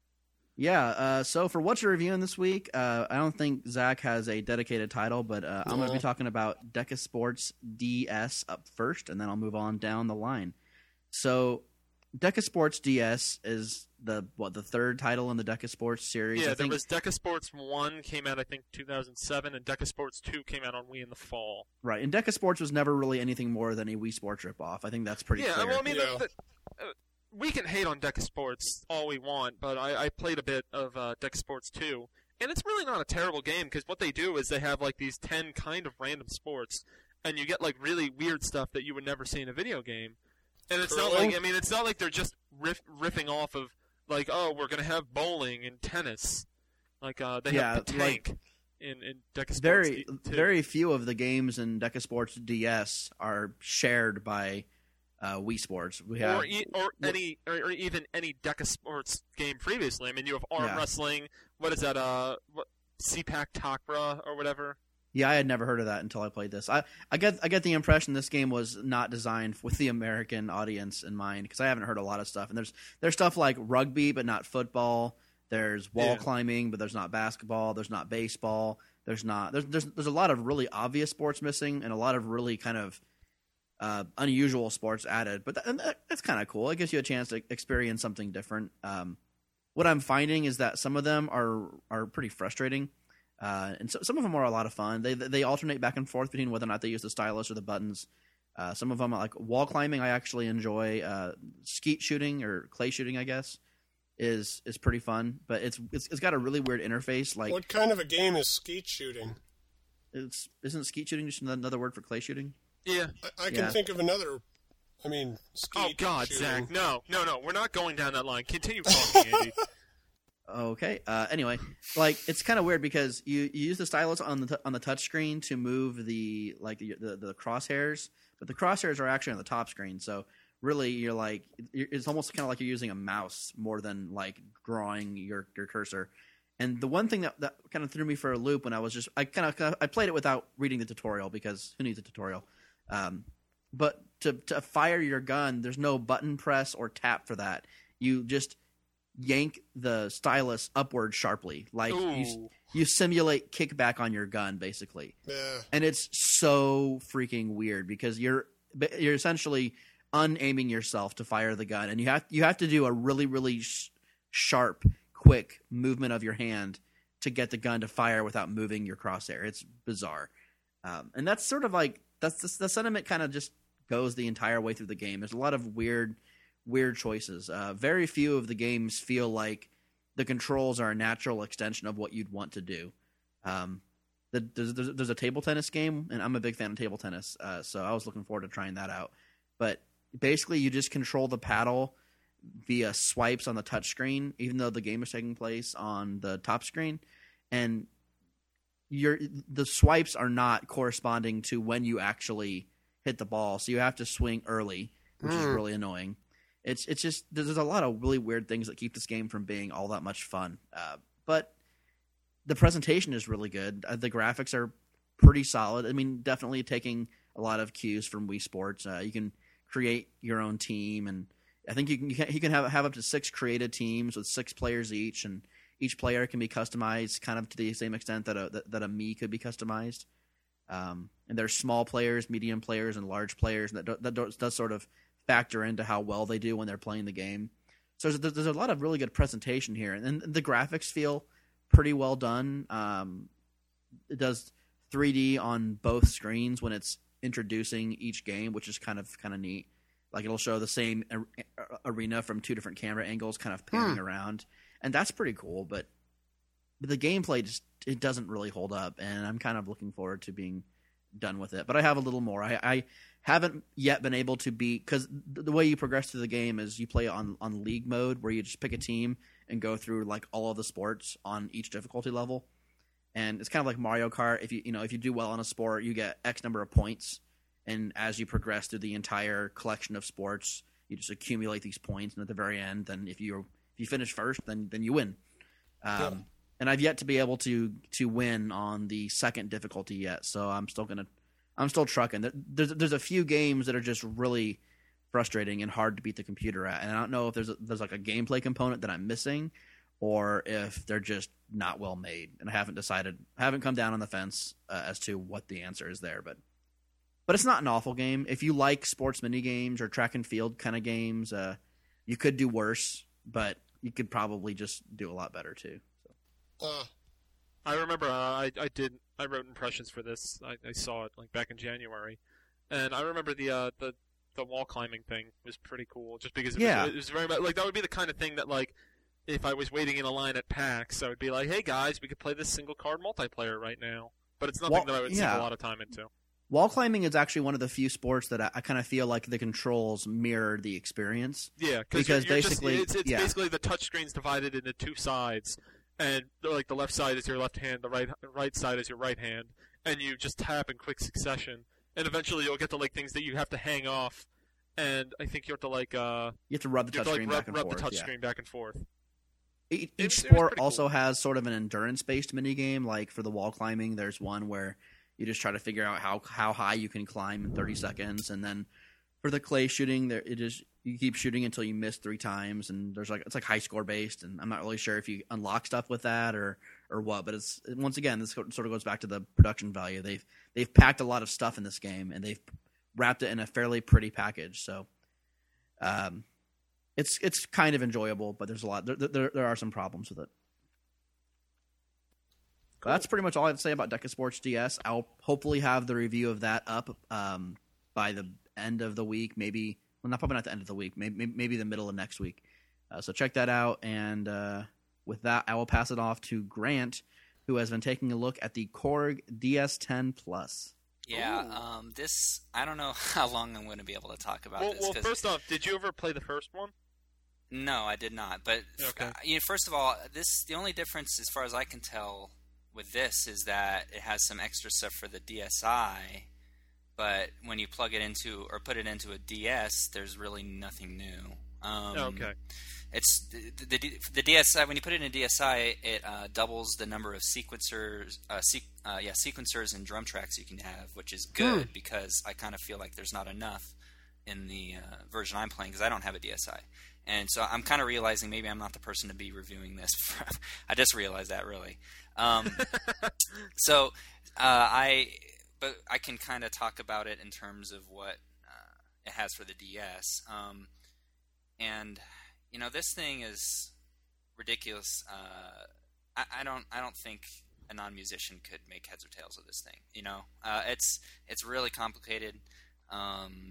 Yeah, uh, so for what you're reviewing this week, uh, I don't think Zach has a dedicated title, but uh, I'm going to No. be talking about Deca Sports D S up first, and then I'll move on down the line. So, Deca Sports D S is the what the third title in the Deca Sports series. Yeah, I there think, was Deca Sports one came out I think two thousand seven, and Deca Sports two came out on Wii in the fall. right, and Deca Sports was never really anything more than a Wii Sports ripoff. I think that's pretty yeah, clear. well, I mean, Yeah. the, the, uh, we can hate on Deca Sports all we want, but I, I played a bit of uh, Deca Sports two, and it's really not a terrible game because what they do is they have like these ten kind of random sports, and you get like really weird stuff that you would never see in a video game. And it's not Curling? like I mean, it's not like they're just riff, riffing off of like, oh, we're gonna have bowling and tennis. Like uh, they Yeah, have the like- tank in in Deca Sports very two. very few of the games in Deca Sports D S are shared by uh, Wii Sports. We have or, e- or any, or, or even any Deca Sports game previously. I mean, you have arm Yeah. wrestling. What is that? Uh, what, C PAC Takra or whatever. Yeah, I had never heard of that until I played this. I, I get I get the impression this game was not designed with the American audience in mind because I haven't heard a lot of stuff. And there's there's stuff like rugby but not football. There's wall Yeah. climbing but there's not basketball. There's not baseball. There's not there's there's there's a lot of really obvious sports missing and a lot of really kind of uh, unusual sports added. But that, and that, that's kind of cool. It gives you a chance to experience something different. Um, what I'm finding is that some of them are are pretty frustrating. Uh, and so some of them are a lot of fun. They they alternate back and forth between whether or not they use the stylus or the buttons. Uh, some of them, like wall climbing, I actually enjoy. Uh, skeet shooting or clay shooting, I guess, is is pretty fun. But it's it's, it's got a really weird interface. Like, what kind of a game is skeet shooting? It's isn't skeet shooting just another word for clay shooting? Yeah. I, I can Yeah. think of another. I mean, skeet Oh God, shooting. Zach! No, no, no. We're not going down that line. Continue talking, Andy. Okay. Uh, anyway, like it's kind of weird because you, you use the stylus on the t- on the touch screen to move the like the, the the crosshairs, but the crosshairs are actually on the top screen. So really, you're like you're, it's almost kind of like you're using a mouse more than like drawing your your cursor. And the one thing that, that kind of threw me for a loop when I was just I kind of I played it without reading the tutorial because who needs a tutorial? Um, but to to fire your gun, there's no button press or tap for that. You just yank the stylus upward sharply, like you, Ooh. you simulate kickback on your gun, basically. Yeah. And it's so freaking weird because you're you're essentially unaiming yourself to fire the gun, and you have you have to do a really really sh- sharp, quick movement of your hand to get the gun to fire without moving your crosshair. It's bizarre, um, and that's sort of like that's the, the sentiment kind of just goes the entire way through the game. There's a lot of weird. Weird choices. Uh, very few of the games feel like the controls are a natural extension of what you'd want to do. Um, the, there's, there's, there's a table tennis game, and I'm a big fan of table tennis, uh, so I was looking forward to trying that out. But basically, you just control the paddle via swipes on the touch screen, even though the game is taking place on the top screen, and your the swipes are not corresponding to when you actually hit the ball, so you have to swing early, which is really annoying. It's it's just there's a lot of really weird things that keep this game from being all that much fun. Uh, but the presentation is really good. Uh, the graphics are pretty solid. I mean, definitely taking a lot of cues from Wii Sports. Uh, you can create your own team, and I think you can you can, you can have have up to six created teams with six players each, and each player can be customized kind of to the same extent that a that, that a Mii could be customized. Um, and there's small players, medium players, and large players, and that that does, does sort of factor into how well they do when they're playing the game. So there's, there's a lot of really good presentation here, and the graphics feel pretty well done. Um, it does three D on both screens when it's introducing each game, which is kind of kind of neat. Like it'll show the same a- arena from two different camera angles, kind of panning Hmm. around, and that's pretty cool. But, but the gameplay just it doesn't really hold up, and I'm kind of looking forward to being done with it. But I have a little more. I, I haven't yet been able to beat because the way you progress through the game is you play on on league mode where you just pick a team and go through like all of the sports on each difficulty level, and it's kind of like Mario Kart. If you you know if you do well in a sport, you get X number of points, and as you progress through the entire collection of sports, you just accumulate these points, and at the very end, then if you if you finish first, then then you win. Um, Yeah. And I've yet to be able to to win on the second difficulty yet, so I'm still gonna I'm still trucking. There- There's there's a few games that are just really frustrating and hard to beat the computer at, and I don't know if there's a, there's like a gameplay component that I'm missing, or if they're just not well made. And I haven't decided, I haven't come down on the fence uh, as to what the answer is there. But but it's not an awful game. If you like sports mini games or track and field kind of games, uh, you could do worse, but you could probably just do a lot better too. So. Uh, I remember uh, I I did I wrote impressions for this. I, I saw it like back in January, and I remember the uh, the the wall climbing thing was pretty cool. Just because it Yeah. was, it was very much like that would be the kind of thing that like if I was waiting in a line at PAX, I would be like, hey guys, we could play this single card multiplayer right now. But it's nothing Wall- that I would yeah. sink a lot of time into. Wall climbing is actually one of the few sports that I, I kind of feel like the controls mirror the experience. Yeah, Because you're, you're basically- just, it's, it's yeah. basically the touchscreen's divided into two sides, and like the left side is your left hand, the right right side is your right hand, and you just tap in quick succession, and eventually you'll get to like things that you have to hang off, and I think you have to like uh You have to rub the you have to touchscreen like rub, back and rub the forth. yeah. touchscreen back and forth. E- It Each was- it was sport pretty also cool. has sort of an endurance-based minigame. Like for the wall climbing, there's one where you just try to figure out how how high you can climb in thirty seconds, and then for the clay shooting, there it is you keep shooting until you miss three times, and there's like it's like high score based, and I'm not really sure if you unlock stuff with that or or what. But it's once again, this sort of goes back to the production value. They've they've packed a lot of stuff in this game, and they've wrapped it in a fairly pretty package. So, um, it's it's kind of enjoyable, but there's a lot there there, there are some problems with it. But that's pretty much all I have to say about Deca Sports D S. I'll hopefully have the review of that up um, by the end of the week. Maybe, well, not probably not the end of the week. Maybe, maybe the middle of next week. Uh, so check that out. And uh, with that, I will pass it off to Grant, who has been taking a look at the Korg D S ten Plus. Yeah, um, this, I don't know how long I'm going to be able to talk about well, this. Well, first off, did you ever play the first one? No, I did not. But okay. uh, you know, first of all, this the only difference, as far as I can tell, with this is that it has some extra stuff for the D S I, but when you plug it into or put it into a D S, there's really nothing new. Um, okay. It's the, the, the D S I. When you put it in a D S I, it uh, doubles the number of sequencers, uh, sequ- uh, yeah, sequencers and drum tracks you can have, which is good Hmm. because I kind of feel like there's not enough in the uh, version I'm playing because I don't have a D S I. And so I'm kind of realizing maybe I'm not the person to be reviewing this. I just realized that, really. Um, so uh, I, but I can kind of talk about it in terms of what uh, it has for the D S. Um, and you know, this thing is ridiculous. Uh, I, I don't, I don't think a non-musician could make heads or tails of this thing. You know, uh, it's it's really complicated. Um,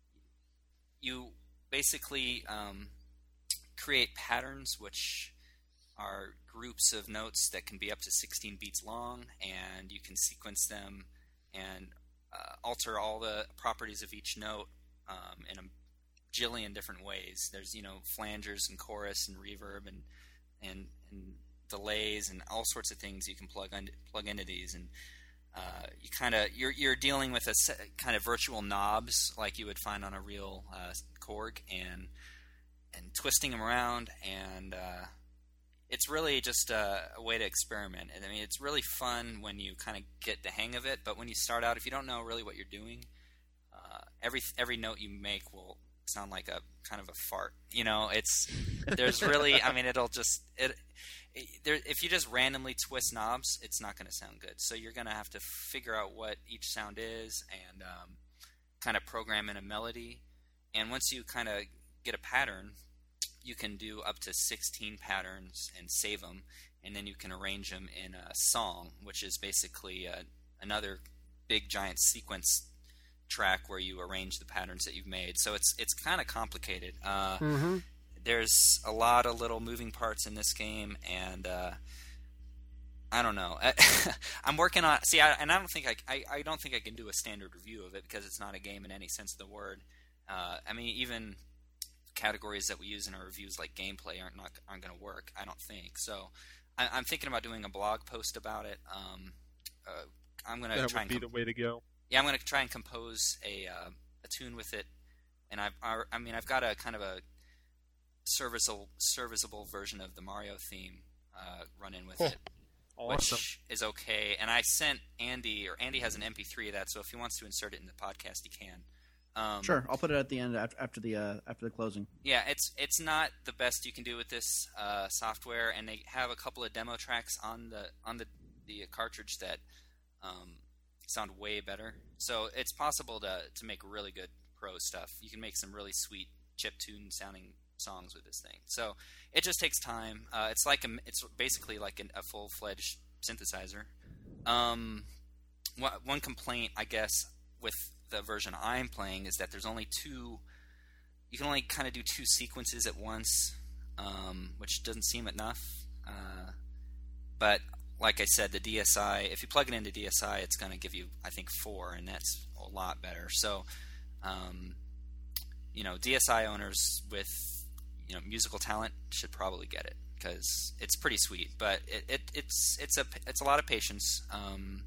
you basically um, create patterns which are groups of notes that can be up to sixteen beats long, and you can sequence them and uh, alter all the properties of each note um, in a jillion different ways. There's, you know, flangers and chorus and reverb and and, and delays and all sorts of things you can plug on, plug into these, and uh, you kind of you're you're dealing with a set, kind of virtual knobs like you would find on a real uh, Korg, and and twisting them around, and uh, it's really just a, a way to experiment. And I mean, it's really fun when you kind of get the hang of it, but when you start out, if you don't know really what you're doing, uh, every every note you make will sound like a kind of a fart. You know, it's there's really, I mean, it'll just it, it there if you just randomly twist knobs, it's not going to sound good. So you're going to have to figure out what each sound is and um, kind of program in a melody. And once you kind of get a pattern, you can do up to sixteen patterns and save them, and then you can arrange them in a song, which is basically uh, another big giant sequence track where you arrange the patterns that you've made. So it's it's kind of complicated. Uh, Mm-hmm. There's a lot of little moving parts in this game, and uh, I don't know. I'm working on see, I, and I don't think I, I I don't think I can do a standard review of it because it's not a game in any sense of the word. Uh, I mean, even categories that we use in our reviews like gameplay aren't not aren't going to work. I don't think so. I, I'm thinking about doing a blog post about it. Um, uh, I'm going to That try would and be com- the way to go. yeah, I'm going to try and compose a uh, a tune with it, and I've I, I mean I've got a kind of a serviceable serviceable version of the Mario theme uh, run in with it, Awesome. which is okay. And I sent Andy, or Andy has an M P three of that, so if he wants to insert it in the podcast, he can. Um, Sure, I'll put it at the end after, after the uh, after the closing. Yeah, it's it's not the best you can do with this uh, software, and they have a couple of demo tracks on the on the the cartridge that um, sound way better. So it's possible to to make really good pro stuff. You can make some really sweet chiptune sounding songs with this thing. So it just takes time. Uh, it's like a, it's basically like an, a full fledged synthesizer. Um, one, one complaint, I guess, with the version I'm playing is that there's only two. You can only kind of do two sequences at once, um, which doesn't seem enough. Uh, but like I said, the D S I, if you plug it into D S I, it's going to give you, I think, four, and that's a lot better. So, um, you know, D S I owners with, you know, musical talent should probably get it because it's pretty sweet. But it, it it's it's a it's a lot of patience. Um,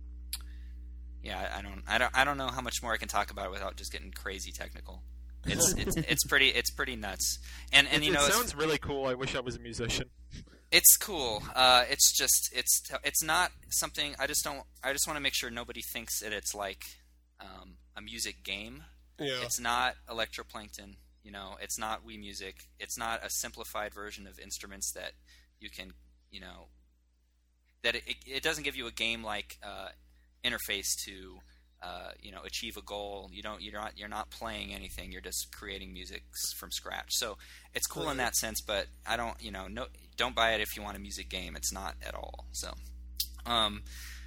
yeah, I don't I don't I don't know how much more I can talk about it without just getting crazy technical. It's it's it's pretty it's pretty nuts. And and it, you know, it it's- sounds really cool. I wish I was a musician. It's cool. Uh, it's just it's it's not something. I just don't. I just want to make sure nobody thinks that it's like um, a music game. Yeah. It's not Electroplankton. You know, it's not Wii Music. It's not a simplified version of instruments that you can, you know, that it, it doesn't give you a game-like uh, interface to, uh, you know, achieve a goal. You don't. You're not. You're not playing anything. You're just creating music from scratch. So it's cool in that sense. But I don't. You know, no. Don't buy it if you want a music game. It's not at all. So, Um,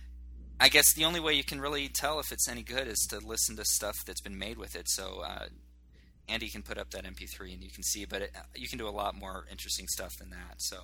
I guess the only way you can really tell if it's any good is to listen to stuff that's been made with it. So uh, Andy can put up that M P three and you can see, but it, you can do a lot more interesting stuff than that. So,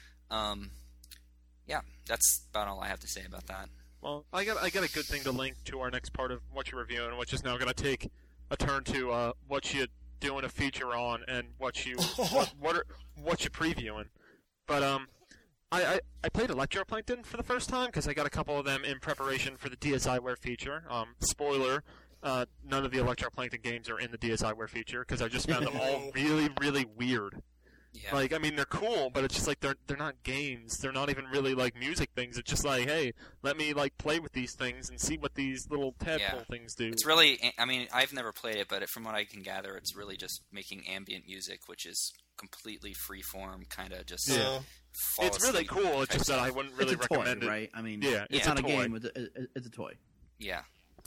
um, yeah, that's about all I have to say about that. Well, I got I got a good thing to link to our next part of what you're reviewing, which is now going to take a turn to uh, what you doing a feature on and what you what what, are, what you previewing. But um, I, I, I played Electroplankton for the first time because I got a couple of them in preparation for the DSiWare feature. Um, spoiler: uh, none of the Electroplankton games are in the DSiWare feature because I just found them all really really weird. Yeah. Like, I mean, they're cool, but it's just like they're they're not games. They're not even really like music things. It's just like, hey, let me like play with these things and see what these little tadpole Yeah. things do. It's really, I mean, I've never played it, but from what I can gather, it's really just making ambient music, which is completely freeform, kind of just Yeah. fall It's really asleep cool. It's type just that I stuff. wouldn't really it's a toy, recommend it. right? I mean, Yeah, it's it's not a a, toy. game. It's a, it's a toy. Yeah.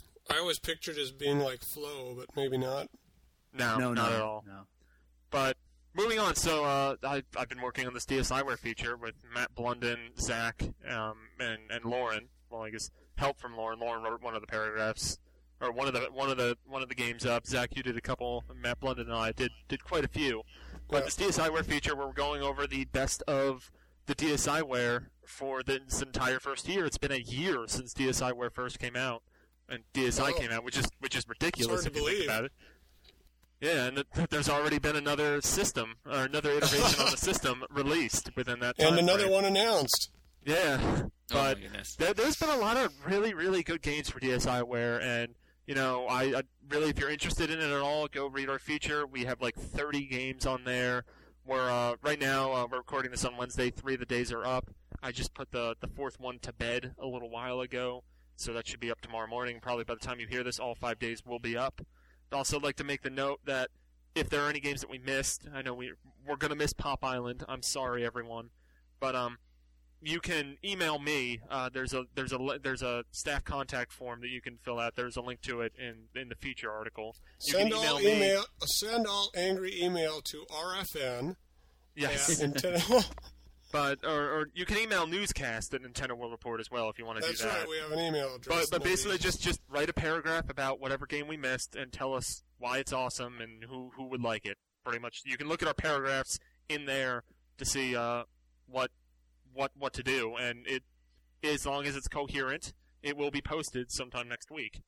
I always pictured it as being like Flow, but maybe not. No, no, not no, at all. No. But moving on, so uh, I've, I've been working on this DSiWare feature with Matt Blunden, Zach, um, and and Lauren. Well, I guess help from Lauren. Lauren wrote one of the paragraphs, or one of the one of the one of the games up. Zach, you did a couple. Matt Blunden and I did did quite a few. But Yeah. this DSiWare feature, we're going over the best of the DSiWare for this entire first year. It's been a year since DSiWare first came out, and D S I Wow. came out, which is which is ridiculous It's hard if to you think believe. about it. Yeah, and th- there's already been another system, or another iteration on the system released within that time And another frame. one announced. Yeah, Oh but my goodness. there, there's been a lot of really, really good games for DSiWare, and you know, I, I really, if you're interested in it at all, go read our feature. We have like thirty games on there. We're uh, right now uh, we're recording this on Wednesday. Three of the days are up. I just put the the fourth one to bed a little while ago, so that should be up tomorrow morning. Probably by the time you hear this, all five days will be up. I'd also like to make the note that if there are any games that we missed, I know we we're gonna miss Pop Island. I'm sorry, everyone, but um, you can email me. Uh, there's a there's a li- there's a staff contact form that you can fill out. There's a link to it in in the feature article. You Send can email all me. email. Send all angry email to R F N Yes, at Nintendo. but or, or you can email newscast at Nintendo World Report as well if you want to do That's that. right. We have an email address. But but Nobody- basically just just write a paragraph about whatever game we missed and tell us why it's awesome and who who would like it. Pretty much, you can look at our paragraphs in there to see uh, what what what to do, and it as long as it's coherent, it will be posted sometime next week.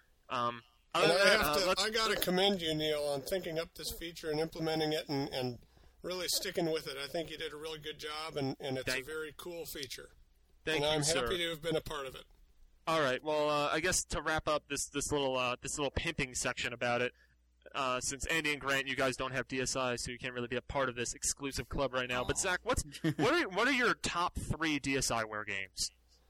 Um, And other I than that, have uh, to. let's- I got to commend you, Neil, on thinking up this feature and implementing it, and, and really sticking with it. I think you did a really good job, and, and it's Thank- a very cool feature. thank and you, I'm sir. happy to have been a part of it. All right. Well, uh, I guess to wrap up this this little uh, this little pimping section about it, uh, since Andy and Grant, you guys don't have D S I, so you can't really be a part of this exclusive club right now. But Aw. Zach, what's what are what are your top three DSiWare games?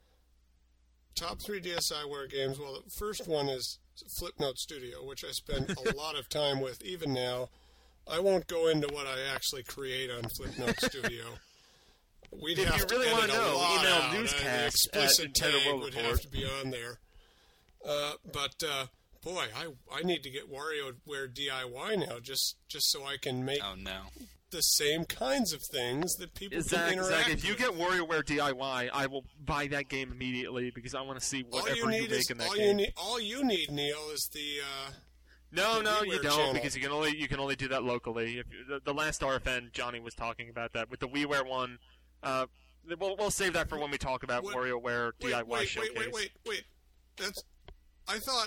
Top three DSiWare games. Well, the first one is Flipnote Studio, which I spend a lot of time with even now. I won't go into what I actually create on Flipnote Studio. We'd If have you to really edit wanna a know, lot email out, and newscast the at explicit Nintendo tag World would Report. have to be on there. Uh, but uh, boy, I I need to get WarioWare D I Y now, just just so I can make Oh no. the same kinds of things that people can Zach, interact Zach, if you with. get WarioWare D I Y, I will buy that game immediately because I want to see all whatever you you, need make is in that all game. you need. All you need, Neil, is the. Uh, No, the no, you WiiWare don't channel. because you can only you can only do that locally. If the, the last R F N, Johnny was talking about that with the WiiWare one. Uh, we'll we'll save that for when we talk about What- WarioWare wait, D I Y wait, showcase. wait, wait, wait, wait. That's. I thought.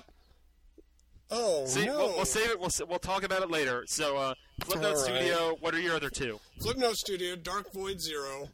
Oh See, no! we'll, we'll save it. We'll s- we'll talk about it later. So, uh, Flipnote All right. Studio. What are your other two? Flipnote Studio, Dark Void Zero,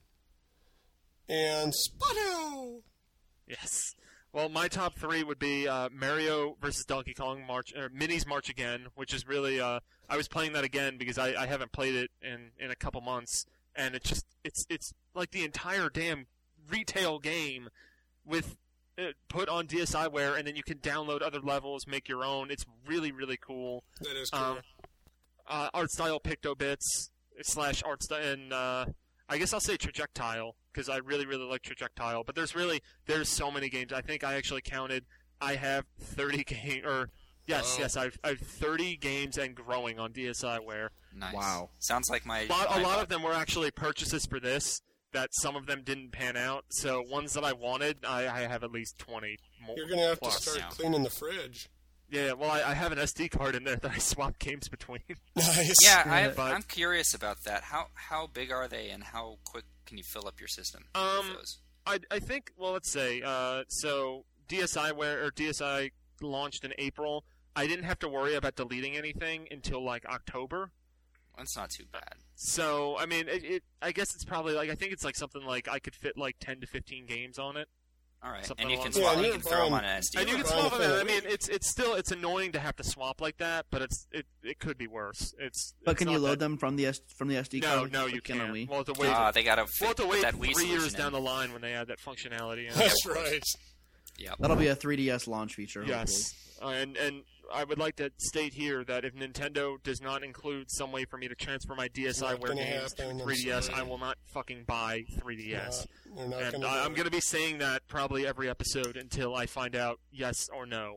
and Sputto. Yes. Well, my top three would be uh, Mario versus Donkey Kong March, or Minis March Again, which is really uh, I was playing that again because I, I haven't played it in, in a couple months, and it just it's it's like the entire damn retail game with uh, put on DSiWare, and then you can download other levels, make your own. It's really really cool. That is cool. Um, uh, art style Pictobits slash art style, and uh, I guess I'll say Trajectile because I really really like Trajectile. But there's really there's so many games. I think I actually counted. I have thirty game or yes Wow. yes I've I've thirty games and growing on DSiWare. Nice. Wow. Sounds like my. A lot, my a lot of them were actually purchases for this. that some of them didn't pan out. So ones that I wanted, I, I have at least twenty more. You're going to have plus. to start Yeah. cleaning the fridge. Yeah, well, I, I have an S D card in there that I swap games between. Nice. Yeah, Yeah, I have, but- I'm curious about that. How how big are they, and how quick can you fill up your system Um, with those? I, I think, well, let's say, uh, so D S I where or D S I launched in April. I didn't have to worry about deleting anything until like October. That's not too bad. So I mean, it, it. I guess it's probably like I think it's like something like I could fit like ten to fifteen games on it. All right, Something and you can along swap, those you lines. can throw them Yeah, on an S D And you Yeah, can Brian, swap them. the in. thing- I mean, it's it's still it's annoying to have to swap like that, but it's it it could be worse. It's But it's can you not load that- them from the S- from the S D No, card? no, like you can on can't. Wii? We'll have to wait. Ah, they gotta we'll fit have to wait that Wii three years solution down in. the line when they add that functionality in. That's right. Yep. That'll be a three D S launch feature. Yes, uh, and and I would like to state here that if Nintendo does not include some way for me to transfer my D S I Not ware gonna games happen, to I'm three D S, sorry. I will not fucking buy three D S. Not- they're not And gonna I, do I'm it. going to be saying that probably every episode until I find out yes or no.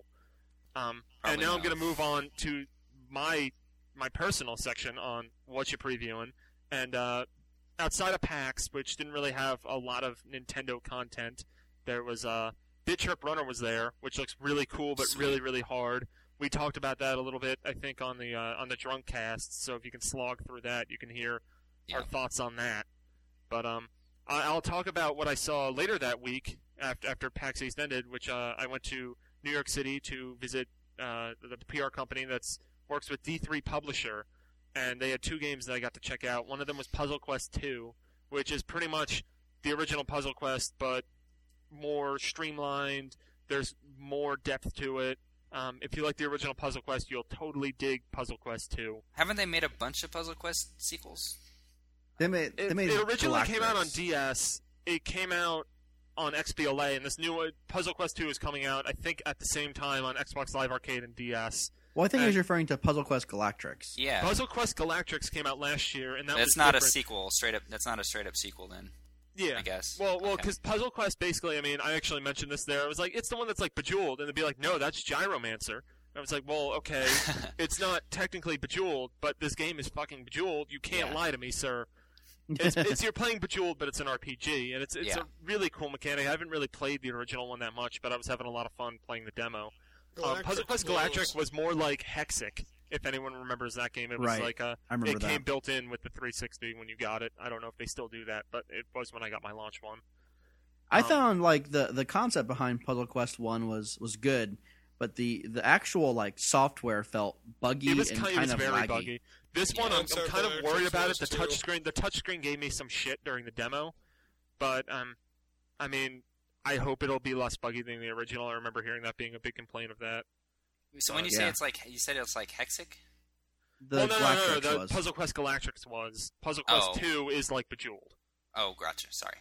Um, and Probably now I'm no. going to move on to my my personal section on what you're previewing. And uh, outside of PAX, which didn't really have a lot of Nintendo content, there was uh, Bit Trip Runner was there, which looks really cool but Sweet. really really hard. We talked about that a little bit, I think, on the uh, on the Drunk Cast. So if you can slog through that, you can hear our Yeah. thoughts on that. But um, I- I'll talk about what I saw later that week after after PAX East ended, which uh, I went to New York City to visit uh, the, the P R company that's works with D three Publisher, and they had two games that I got to check out. One of them was Puzzle Quest two, which is pretty much the original Puzzle Quest, but more streamlined. There's more depth to it. Um, if you like the original Puzzle Quest, you'll totally dig Puzzle Quest two. Haven't they made a bunch of Puzzle Quest sequels? They made It, they made it originally came out on Galactrix. D S. It came out on X B L A, and this new uh, Puzzle Quest two is coming out, I think, at the same time on Xbox Live Arcade and D S. Well, I think he was and- referring to Puzzle Quest Galactrix. Yeah, Puzzle Quest Galactrix came out last year, and that that's was not different. a sequel. Straight up, that's not a straight up sequel. Then Yeah, I guess. Well, well, Okay. because Puzzle Quest basically, I mean, I actually mentioned this there. I was like, it's the one that's like Bejeweled, and they'd be like, no, that's Gyromancer. I was like, well, okay, it's not technically Bejeweled, but this game is fucking Bejeweled. You can't Yeah. lie to me, sir. It's, it's you're playing Bejeweled, but it's an R P G, and it's it's Yeah. a really cool mechanic. I haven't really played the original one that much, but I was having a lot of fun playing the demo. Um, Puzzle Quest blows. Galactrix was more like Hexic, if anyone remembers that game. It was Right. like a, I remember it that. came built in with the three sixty when you got it. I don't know if they still do that, but it was when I got my launch one. I Um, found like the the concept behind Puzzle Quest one was was good, but the the actual like software felt buggy It was and kind, kind it was of very laggy. buggy. This Yeah, one, I'm, I'm Concept kind of Galactrix worried about it. was The too. touchscreen, the touchscreen gave me some shit during the demo, but um, I mean, I hope it'll be less buggy than the original. I remember hearing that being a big complaint of that. So when you Yeah. say it's like you said it's like Hexic. The well, no, no, no, no, Galactrix the was. Puzzle Quest Galactrix was. Puzzle Quest Oh. two is like Bejeweled. Oh, gotcha. Sorry.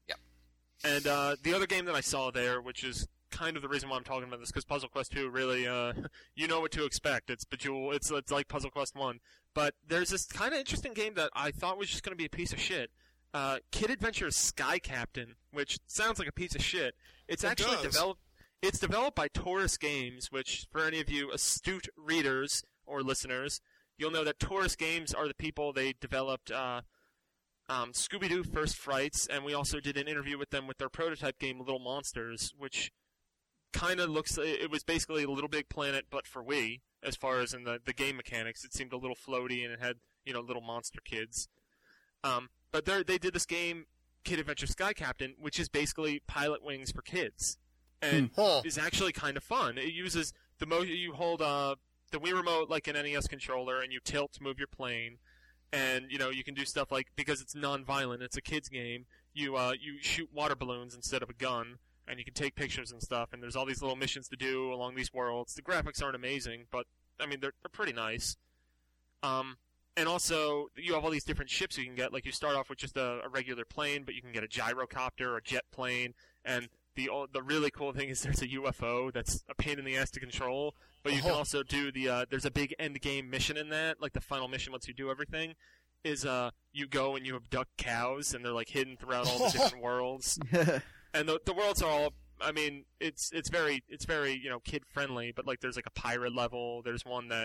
And uh, the other game that I saw there, which is kind of the reason why I'm talking about this, because Puzzle Quest two really, uh, you know what to expect. It's Bejeweled. It's it's like Puzzle Quest one. But there's this kind of interesting game that I thought was just going to be a piece of shit. Uh, Kid Adventure's Sky Captain, which sounds like a piece of shit. It's It actually does. developed. It's developed by Taurus Games, which for any of you astute readers or listeners, you'll know that Taurus Games are the people they developed. Uh, Um, Scooby-Doo First Frights, and we also did an interview with them with their prototype game Little Monsters, which kind of looks, it was basically Little Big Planet but for Wii, as far as in the, the game mechanics. It seemed a little floaty, and it had, you know, little monster kids. Um, but they they did this game, Kid Adventure Sky Captain, which is basically Pilot Wings for kids, and Huh. is actually kind of fun. It uses the mo- you hold uh, the Wii Remote like an N E S controller, and you tilt to move your plane. And you know you can do stuff like, because it's non-violent, it's a kids game. You uh, you shoot water balloons instead of a gun, and you can take pictures and stuff. And there's all these little missions to do along these worlds. The graphics aren't amazing, but I mean they're they're pretty nice. Um, and also you have all these different ships you can get. Like you start off with just a, a regular plane, but you can get a gyrocopter, a jet plane, and the the really cool thing is there's a U F O that's a pain in the ass to control. But you can Oh. also do the uh, there's a big end game mission in that, like the final mission once you do everything, is uh you go and you abduct cows and they're like hidden throughout all the different worlds. And the the worlds are all, I mean, it's it's very it's very, you know, kid friendly, but like there's like a pirate level, there's one that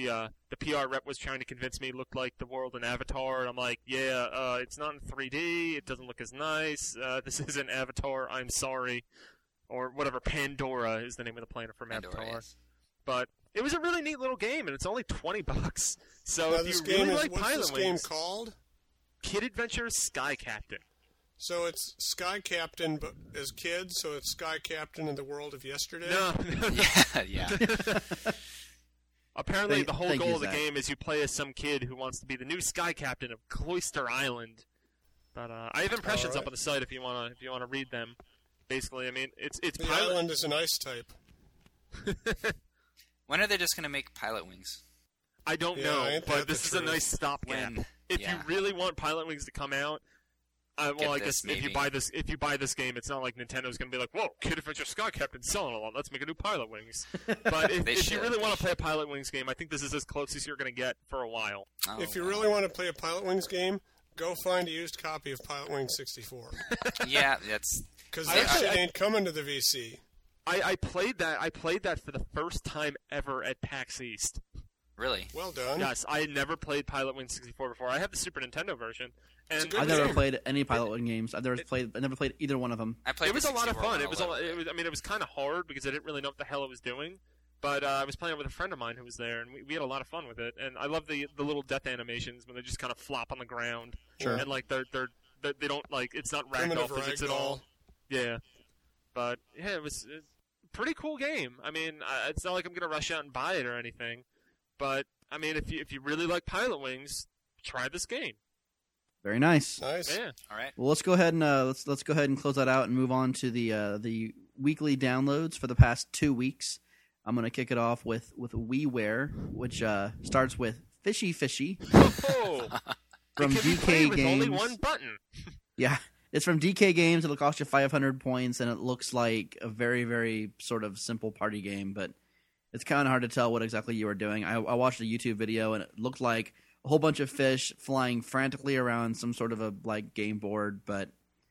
the uh, the P R rep was trying to convince me it looked like the world in Avatar, and I'm like, yeah, uh, it's not in three D, it doesn't look as nice, uh, this isn't Avatar, I'm sorry. Or whatever, Pandora is the name of the planet from Pandora, Avatar. yes. But it was a really neat little game, and it's only twenty bucks. So Now, if this you game really is, like what's Pilot this Wings, game called? Kid Adventures Sky Captain. So it's Sky Captain, but as kids, so it's Sky Captain in the world of yesterday? No, Yeah, yeah. apparently Thank- the whole thank goal you, of the Zach. game is you play as some kid who wants to be the new Sky Captain of Cloister Island. But uh, I have impressions All up right. on the site if you wanna if you wanna read them. Basically, I mean, it's it's The Pilot. island is an ice type. When are they just going to make Pilot Wings? I don't Yeah, know, ain't but that this the is a truth? nice stopgap. When? If Yeah. you really want Pilot Wings to come out, uh, well, Get I this, guess if you maybe. buy this, if you buy this game, it's not like Nintendo's going to be like, "Whoa, Kid Adventure Sky Captain's selling a lot. Let's make a new Pilot Wings." But if, They if you should, really they want to play a Pilot Wings game, I think this is as close as you're going to get for a while. Oh, If you wow. really want to play a Pilot Wings game, go find a used copy of Pilot Wings sixty-four. Yeah, that's... Because I that actually- shit I- ain't coming to the V C. I, I played that. I played that for the first time ever at PAX East. Really? Well done. Yes, I had never played Pilot Wings sixty-four before. I have the Super Nintendo version, It's a and good I've never game. played any Pilot Wing games. I've never played. I never played either one of them. I played it was the a lot of sixty-four fun. one It was, a a, little it bit. was. I mean, it was kind of hard because I didn't really know what the hell I was doing. But uh, I was playing with a friend of mine who was there, and we, we had a lot of fun with it. And I love the the little death animations when they just kind of flop on the ground, Sure. and like they're they're, they're they don't like it's not Primitive ragdoll physics at ragdoll. all. Yeah, but yeah, it was, it was a pretty cool game. I mean, I, it's not like I'm gonna rush out and buy it or anything, but I mean, if you if you really like Pilot Wings, try this game. Very nice. Nice. Yeah. All right. Well, let's go ahead and uh, let's let's go ahead and close that out and move on to the uh, the weekly downloads for the past two weeks. I'm gonna kick it off with with WiiWare, which uh, starts with Fishy Fishy Oh, from it can be D K played with Games. only one button. Yeah, it's from D K Games. It'll cost you five hundred points, and it looks like a very very sort of simple party game, but it's kind of hard to tell what exactly you are doing. I, I watched a YouTube video, and it looked like a whole bunch of fish flying frantically around some sort of a like game board, but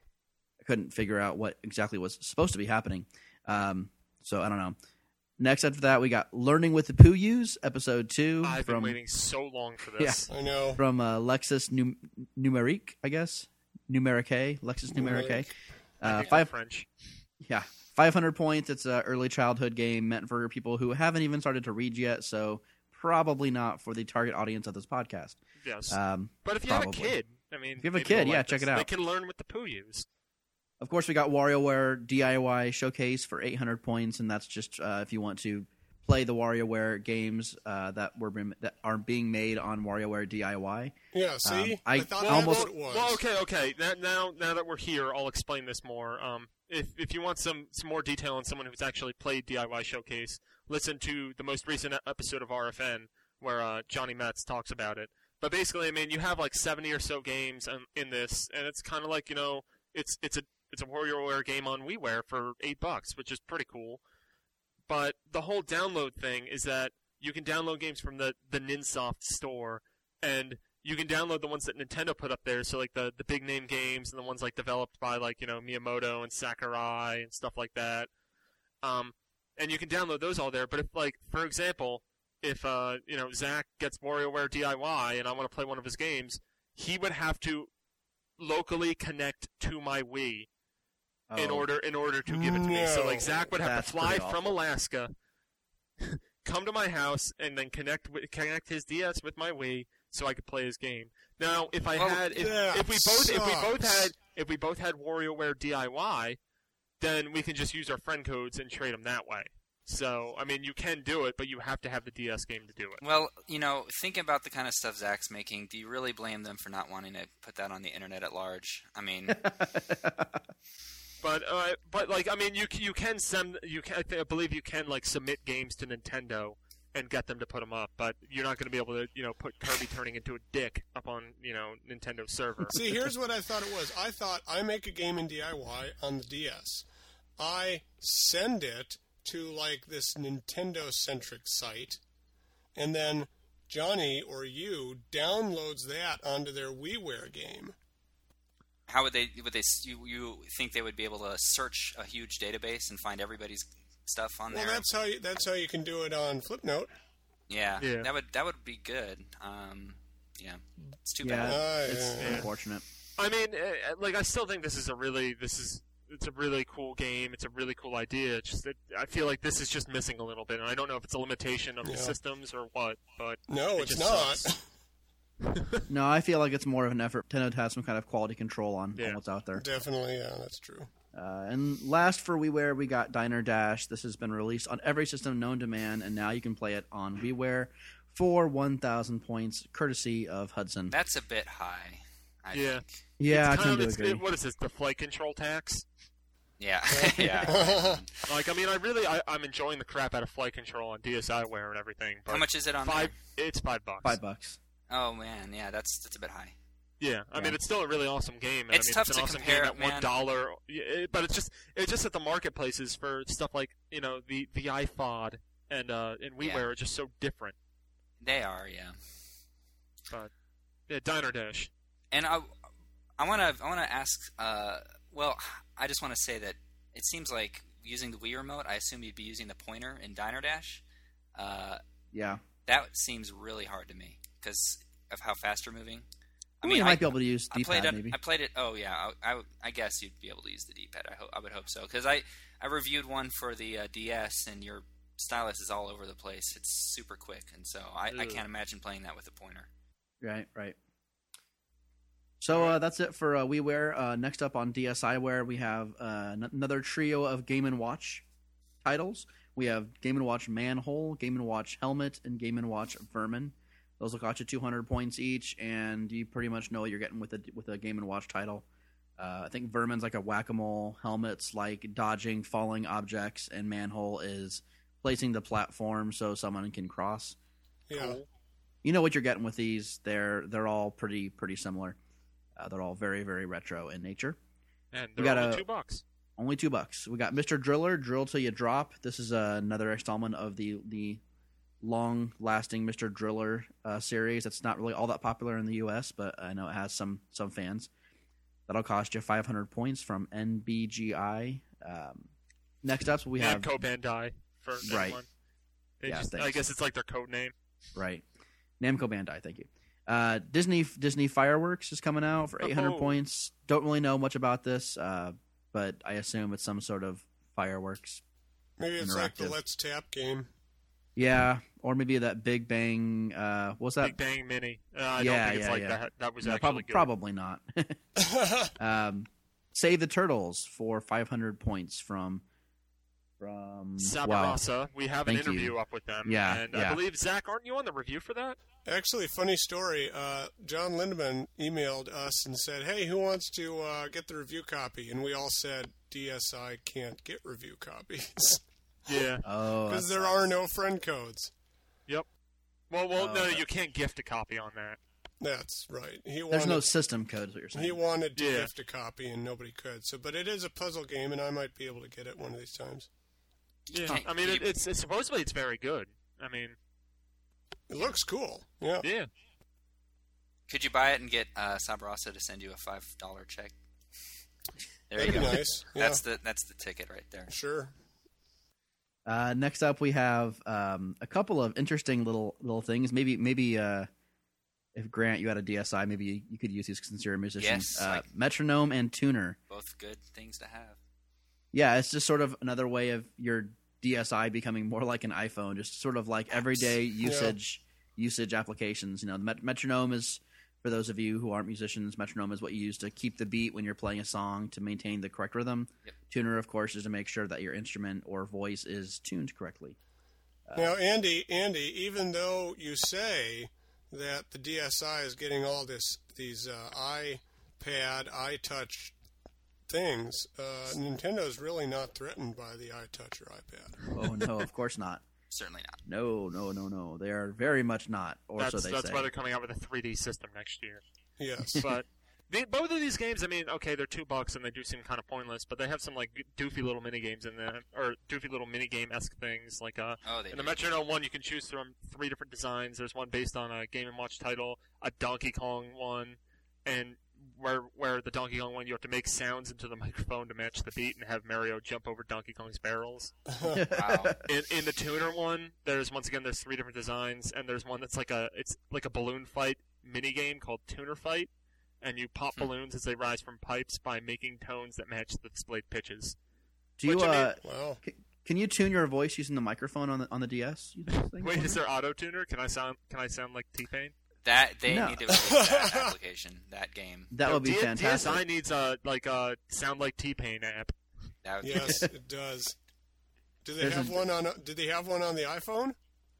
I couldn't figure out what exactly was supposed to be happening. Um, so I don't know. Next after that, we got Learning with the Puyus, episode two. I've from, been waiting so long for this. I know. From uh, Lexus Num- Numerique, I guess. Numerique, Lexus Numerique. I Uh, think five, they're French. yeah, five hundred points. It's an early childhood game meant for people who haven't even started to read yet, so probably not for the target audience of this podcast. Yes. Um, But if you Probably. have a kid, I mean, If you have a maybe kid, they'll yeah, like check this. it out. They can learn with the Puyus. Of course, we got WarioWare D I Y Showcase for eight hundred points, and that's just uh, if you want to play the WarioWare games uh, that were been, that are being made on WarioWare D I Y. Yeah, see? Um, I thought Well, almost- that's what it was. well, okay, okay. Now, now, now that we're here, I'll explain this more. Um, if if you want some some more detail on someone who's actually played D I Y Showcase, listen to the most recent episode of R F N where uh, Johnny Metz talks about it. But basically, I mean, you have like seventy or so games um, in this, and it's kind of like you know, it's it's a it's a WarioWare game on WiiWare for eight bucks, which is pretty cool. But the whole download thing is that you can download games from the the Ninsoft store, and you can download the ones that Nintendo put up there, so like the, the big name games and the ones like developed by like you know Miyamoto and Sakurai and stuff like that. Um, and you can download those all there. But if like for example, if uh you know Zach gets WarioWare D I Y and I want to play one of his games, he would have to locally connect to my Wii in Oh, order in order to give it to me. So like No. Zach would have That's to fly pretty from awful. Alaska, come to my house, and then connect wi- connect his D S with my Wii so I could play his game. Now, if I Well, had if, that if we both if we both sucks. had if we both had WarioWare D I Y, then we can just use our friend codes and trade them that way. So, I mean, you can do it, but you have to have the D S game to do it. Well, you know, think about the kind of stuff Zach's making. Do you really blame them for not wanting to put that on the internet at large? I mean, But uh, but like I mean, you c- you can send you can I, think, I believe you can like submit games to Nintendo and get them to put them up, but you're not going to be able to you know put Kirby turning into a dick up on you know Nintendo's server. See, here's what I thought it was. I thought I make a game in D I Y on the D S. I send it to like this Nintendo-centric site, and then Johnny or you downloads that onto their WiiWare game. how would they? Would they? You, you think they would be able to search a huge database and find everybody's stuff on Well, there? that's how you, that's how you can do it on Flipnote. Yeah, Yeah. that would that would be good. Um, yeah, it's too Yeah, bad. Uh, it's yeah. unfortunate. I mean, uh, like I still think this is a really this is it's a really cool game. It's a really cool idea. It's just that I feel like this is just missing a little bit, and I don't know if it's a limitation of Yeah. the systems or what. But No, it it's just not. sucks. No, I feel like it's more of an effort. Nintendo to have some kind of quality control on, Yeah. on what's out there. Definitely, yeah, that's true. Uh, and last for WiiWare, we got Diner Dash. This has been released on every system known to man, and now you can play it on WiiWare for one thousand points, courtesy of Hudson. That's a bit high. I Yeah. think. Yeah, I It's tend kind to of, it's, agree. it- what is this? The flight control tax? Yeah, yeah. Like, I mean, I really I, I'm enjoying the crap out of flight control on DSiWare and everything. But How much is it on five? there? It's five bucks. Five bucks. Oh man, yeah, that's that's a bit high. Yeah, I Yeah. mean it's still a really awesome game. And It's I mean, tough it's an to awesome compare, game at man. one dollar. Yeah, it- but it's just it's just that the marketplaces for stuff like you know the the iPod and uh and WiiWare Yeah. are just so different. They are, yeah. But yeah, Diner Dash. And I, I want to, I want to ask. Uh, well, I just want to say that it seems like using the Wii remote. I assume you'd be using the pointer in Diner Dash. Uh, Yeah. that seems really hard to me because of how fast you're moving. I mean, you might be able to use I played D-pad, it. maybe. I played it. Oh yeah, I, I, I guess you'd be able to use the D-pad. I, ho- I would hope so because I, I reviewed one for the uh, D S and your stylus is all over the place. It's super quick, and so I, I Ugh. can't imagine playing that with a pointer. Right, right. So uh, that's it for uh, WiiWare. Uh, next up on DSiWare, we have uh, n- another trio of Game and Watch titles. We have Game and Watch Manhole, Game and Watch Helmet, and Game and Watch Vermin. Those will cost you two hundred points each, and you pretty much know what you're getting with a with a Game and Watch title. Uh, I think Vermin's like a whack-a-mole, Helmet's like dodging falling objects, and Manhole is placing the platform so someone can cross. Yeah. Cool. You know what you're getting with these. They're they're all pretty pretty similar. Uh, they're all very very retro in nature. And We they're got only a- two bucks. Only two bucks. We got Mister Driller, Drill Till You Drop. This is uh, another installment of the the long lasting Mister Driller uh, series. That's not really all that popular in the U S, but I know it has some some fans. That'll cost you five hundred points from N B G I. Um, next up, we have Namco Bandai for Right. anyone. They Yeah, just, I thanks. guess it's like their code name. right Namco Bandai. Thank you. Uh, Disney Disney Fireworks is coming out for eight hundred Oh. points. Don't really know much about this, uh, but I assume it's some sort of fireworks. Maybe it's like the Interactive. Let's Tap game. Yeah, or maybe that Big Bang. Uh, what's that? Big Bang Mini. Uh, I Yeah, don't think it's yeah, like yeah. that. That was No, actually prob- good. probably not. um, Save the Turtles for five hundred points from from wow. Sabarasa. We have Thank an interview you. up with them. Yeah, and yeah. I believe Zach, aren't you on the review for that? Actually, funny story. Uh, John Lindemann emailed us and said, "Hey, who wants to uh, get the review copy?" And we all said, "D S I can't get review copies Yeah. Oh, because that there sucks. are no friend codes." Yep. Well, well, Oh, no, okay. you can't gift a copy on that. That's right. He There's wanted, no system code, is what you're saying. he wanted to Yeah. gift a copy and nobody could. So, but it is a puzzle game, and I might be able to get it one of these times. Yeah. Can- I mean, can it, you- it's, it's supposedly it's very good. I mean, It looks cool. Yeah. yeah. Could you buy it and get uh, Sabarasa to send you a five dollar check? There That'd you be go. nice. Yeah. That's the that's the ticket right there. Sure. Uh, next up, we have um, a couple of interesting little little things. Maybe maybe uh, if Grant you had a D S I, maybe you, you could use these since you're a musician. Yes, uh, like- Metronome and Tuner. Both good things to have. Yeah, it's just sort of another way of your D S I becoming more like an iPhone, just sort of like everyday usage usage applications. You know, the met- metronome is, for those of you who aren't musicians, metronome is what you use to keep the beat when you're playing a song to maintain the correct rhythm. Yep. Tuner, of course, is to make sure that your instrument or voice is tuned correctly. Now, Andy, Andy, even though you say that the D S I is getting all this these uh, iPad, iTouch things, uh, Nintendo's really not threatened by the iTouch or iPad. Oh no, of course not. Certainly not. No, no, no, no. They are very much not, or That's so they that's say. why they're coming out with a three D system next year. Yes. But the, both of these games, I mean, okay, they're two bucks and they do seem kind of pointless, but they have some like doofy little mini games in there, or doofy little mini game esque things. Like uh, Oh, they in the do. Metronome one, you can choose from three different designs. There's one based on a Game and Watch title, a Donkey Kong one, and where where the Donkey Kong one you have to make sounds into the microphone to match the beat and have Mario jump over Donkey Kong's barrels. Wow. In, in the tuner one, there's once again there's three different designs, and there's one that's like a it's like a balloon fight mini game called Tuner Fight, and you pop Hmm. balloons as they rise from pipes by making tones that match the displayed pitches. Do you Which, I mean- uh, Wow. c- can you tune your voice using the microphone on the on the D S? You think? Wait, is there auto tuner? Can I sound can I sound like T-Pain? That they No. need to release that application, that game. That No, would be D- fantastic. D S I needs a like a sound like T-Pain app. That would Yes, it does. Do they There's have a- one on? Did they have one on the iPhone?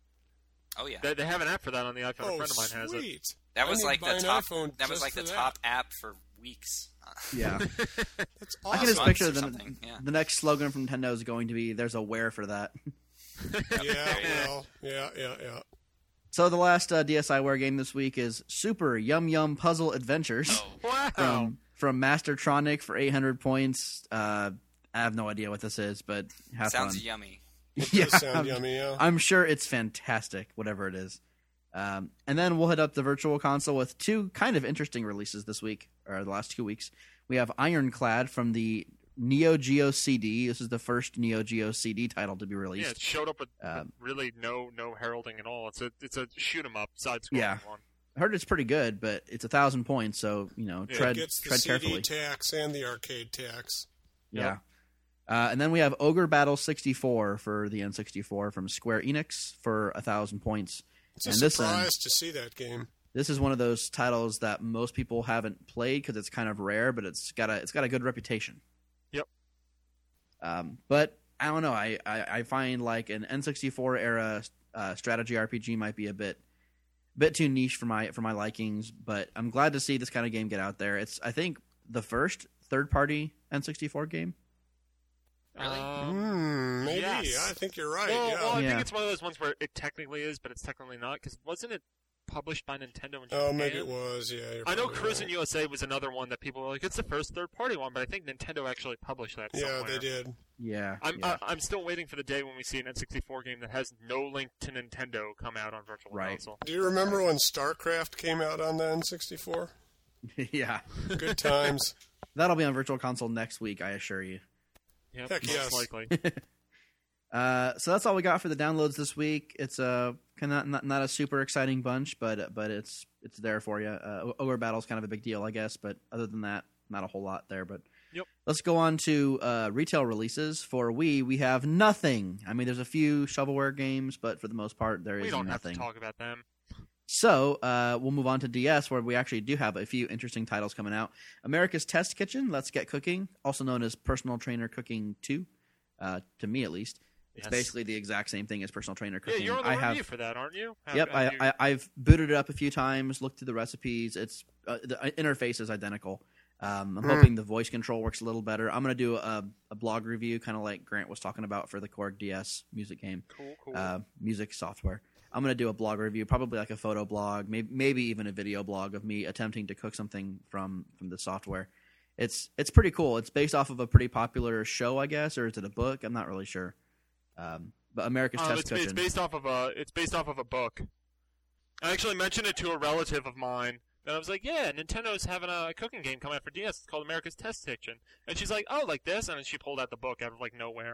Oh yeah, They, they have an app for that on the iPhone. Oh, a friend of mine has it. sweet. that I was need like to buy the an top. iPhone That was just like the for top app for weeks. Yeah. That's I awesome. can just Months picture or the, something, yeah. the next slogan from Nintendo is going to be "There's a where for that." Yeah, well, yeah, yeah, yeah. So the last uh, DSiWare game this week is Super Yum Yum Puzzle Adventures Oh, Wow. from from Mastertronic for eight hundred points. Uh, I have no idea what this is, but have sounds fun. yummy. It Yeah, does sound I'm- yummy, yeah. I'm sure it's fantastic, whatever it is. Um, and then we'll hit up the Virtual Console with two kind of interesting releases this week, or the last two weeks. We have Ironclad from the Neo Geo C D. This is the first Neo Geo C D title to be Yeah, released. it showed up with, with Um, really no no heralding at all. It's a it's a shoot 'em up side scrolling Yeah. one. I heard it's pretty good, but it's a thousand points, so you know, Yeah, it tread It gets the tread C D carefully. tax and the arcade tax. Yeah. Uh, and then we have Ogre Battle sixty-four for the N sixty-four from Square Enix for a thousand points. It's a And this, um, surprise to see that game. This is one of those titles that most people haven't played because it's kind of rare, but it's got a it's got a good reputation. Yep. Um, but I don't know. I, I, I find like an N sixty-four era uh, strategy R P G might be a bit bit too niche for my for my likings. But I'm glad to see this kind of game get out there. It's I think the first third party N sixty-four game. Really? Um, Hmm, maybe. yes. I think you're right. well, yeah. well, I Yeah. think it's one of those ones where it technically is, but it's technically not. Because wasn't it published by Nintendo in Japan? Oh, maybe it was. Yeah. You're I know probably Cruisin' right. U S A was another one that people were like, it's the first third party one, but I think Nintendo actually published that Yeah, somewhere. they did. Yeah. I'm yeah. I, I'm still waiting for the day when we see an N sixty-four game that has no link to Nintendo come out on Virtual Right. Console. Do you remember when StarCraft came out on the N sixty-four? yeah. Good times. That'll be on Virtual Console next week, I assure you. Yep, Heck most yes. likely. Uh, so that's all we got for the downloads this week. It's a kind of not, not a super exciting bunch, but but it's it's there for you. Uh, Ogre Battle's kind of a big deal, I guess, but other than that, not a whole lot there. But Yep. let's go on to uh, retail releases for Wii. We have nothing. I mean, there's a few shovelware games, but for the most part, there is we don't nothing. have to talk about them. So uh, we'll move on to D S, where we actually do have a few interesting titles coming out. America's Test Kitchen, Let's Get Cooking, also known as Personal Trainer Cooking two, uh, to me at least. It's Yes. basically the exact same thing as Personal Trainer Yeah, Cooking. you're on the I review have, for that, aren't you? Have- yep, I, have you- I, I've booted it up a few times, looked through the recipes. It's uh, the interface is identical. Um, I'm Hmm. hoping the voice control works a little better. I'm going to do a, a blog review, kind of like Grant was talking about for the Korg D S music game, Cool, cool. uh, music software. I'm going to do a blog review, probably like a photo blog, maybe, maybe even a video blog of me attempting to cook something from, from the software. It's it's pretty cool. It's based off of a pretty popular show, I guess, or is it a book? I'm not really sure. Um, but America's Um, Test it's, Kitchen. it's based off of a. It's based off of a book. I actually mentioned it to a relative of mine, and I was like, "Yeah, Nintendo's having a cooking game coming out for D S. It's called America's Test Kitchen." And she's like, "Oh, like this?" And then she pulled out the book out of like nowhere.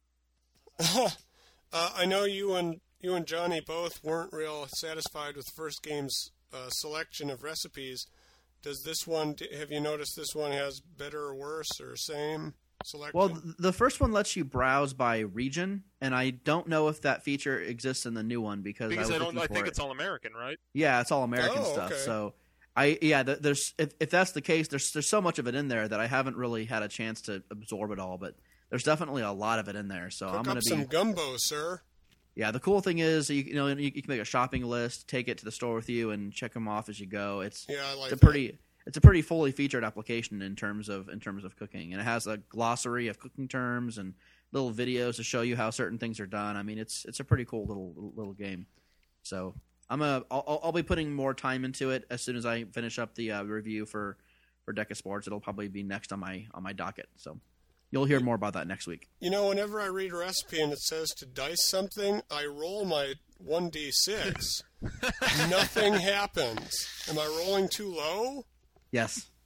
uh, I know you and you and Johnny both weren't real satisfied with the first game's uh, selection of recipes. Does this one? Have you noticed this one has better or worse or same selection? Well, th- the first one lets you browse by region, and I don't know if that feature exists in the new one because, Because I, I was don't. looking I for think it. it's all American, right? Yeah, it's all American Oh, stuff. okay. So I yeah, th- there's if, if that's the case, there's there's so much of it in there that I haven't really had a chance to absorb it all. But there's definitely a lot of it in there. So I'm Cook gonna up be some gumbo, sir. yeah. The cool thing is you, you know you, you can make a shopping list, take it to the store with you, and check them off as you go. It's Yeah, I like it's a that. pretty it's a pretty fully featured application in terms of in terms of cooking, and it has a glossary of cooking terms and little videos to show you how certain things are done. I mean, it's it's a pretty cool little little, little game. So I'm a I'll, I'll- I'll be putting more time into it as soon as I finish up the uh, review for for Deca Sports. It'll probably be next on my on my docket. So you'll hear more about that next week. You know, whenever I read a recipe and it says to dice something, I roll my one d six. Nothing happens. Am I rolling too low? Yes.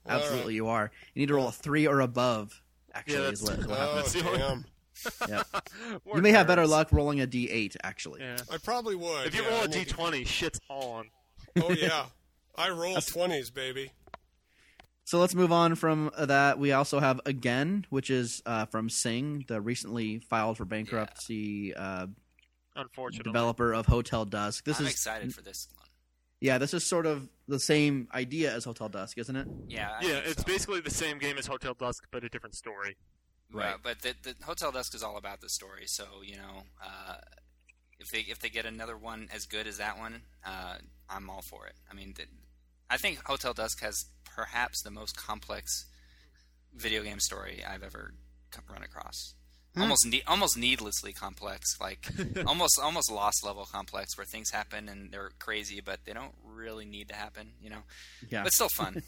Absolutely, you are. You need to roll a three or above. Actually, Yeah, is what, is what Oh, happens. the only- damn. Yeah. We're You may have better nerds. luck rolling a D eight. Actually, Yeah. I probably would. If you yeah, roll I a need D twenty, shit's on. to- Oh, yeah. I roll twenties, baby. so let's move on from that. We also have Again, which is uh, from Sing, the recently filed for bankruptcy uh, Unfortunately. developer of Hotel Dusk. This I'm is excited for this one. yeah, this is sort of the same idea as Hotel Dusk, isn't it? Yeah, I Yeah, think it's so. basically the same game as Hotel Dusk, but a different story. Right, but the, the Hotel Dusk is all about the story. So you know, uh, if they if they get another one as good as that one, uh, I'm all for it. I mean, the, I think Hotel Dusk has perhaps the most complex video game story I've ever come- run across. Almost ne- almost needlessly complex, like almost almost Lost level complex, where things happen and they're crazy, but they don't really need to happen. You know, Yeah. but still fun.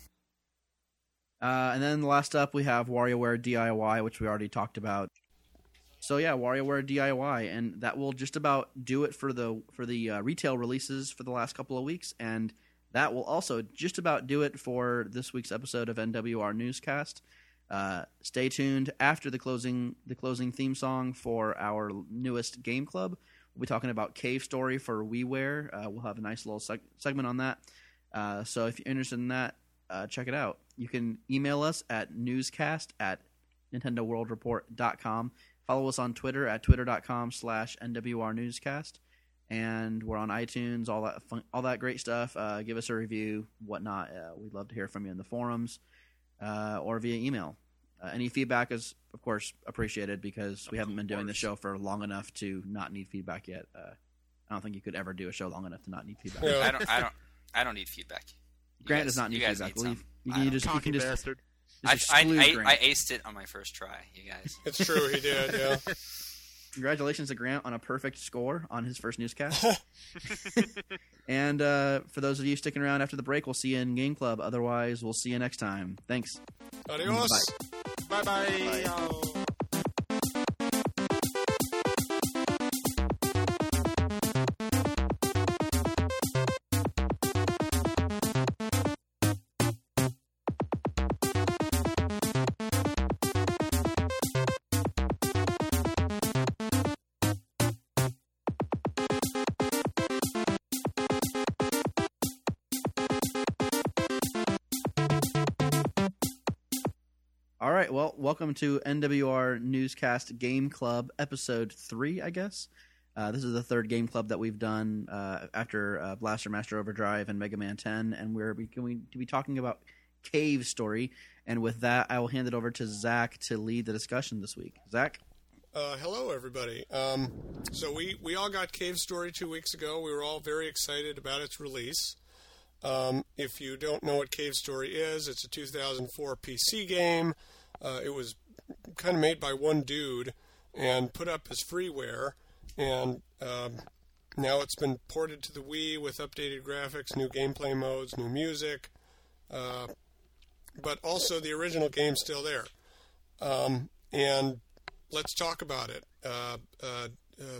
Uh, and then last up, we have WarioWare D I Y, which we already talked about. So yeah, WarioWare D I Y, and that will just about do it for the for the uh, retail releases for the last couple of weeks, and that will also just about do it for this week's episode of N W R Newscast. Uh, stay tuned after the closing the closing theme song for our newest game club. We'll be talking about Cave Story for WiiWare. Uh, we'll have a nice little seg- segment on that. Uh, so if you're interested in that, uh, check it out. You can email us at newscast at nintendo world report dot com. Follow us on Twitter at twitter.com slash NWRnewscast. And we're on iTunes, all that fun, all that great stuff. Uh, give us a review, whatnot. Uh, we'd love to hear from you in the forums uh, or via email. Uh, any feedback is, of course, appreciated because we haven't been doing the show for long enough to not need feedback yet. Uh, I don't think you could ever do a show long enough to not need feedback. Yeah. I don't I don't I don't need feedback. You Grant guys- does not need you guys feedback. need Well, you, some. you I can don't- just, you Cocky can just, bastard. I, just I, exclude I, Grant. I aced it on my first try, you guys. It's true, he did, yeah. Congratulations to Grant on a perfect score on his first newscast. And uh, for those of you sticking around after the break, we'll see you in Game Club. Otherwise, we'll see you next time. Thanks. Adios. Bye. Bye-bye. All right, well, welcome to N W R Newscast Game Club, episode three, I guess. Uh, this is the third game club that we've done uh, after uh, Blaster Master Overdrive and Mega Man ten, and we're going to be talking about Cave Story. And with that, I will hand it over to Zach to lead the discussion this week. Zach? Uh, hello, everybody. Um, so we, we all got Cave Story two weeks ago. We were all very excited about its release. Um, if you don't know what Cave Story is, it's a two thousand four P C game. Uh, it was kind of made by one dude and put up as freeware. And um, now it's been ported to the Wii with updated graphics, new gameplay modes, new music. Uh, but also the original game's still there. Um, and let's talk about it. Uh, uh, uh,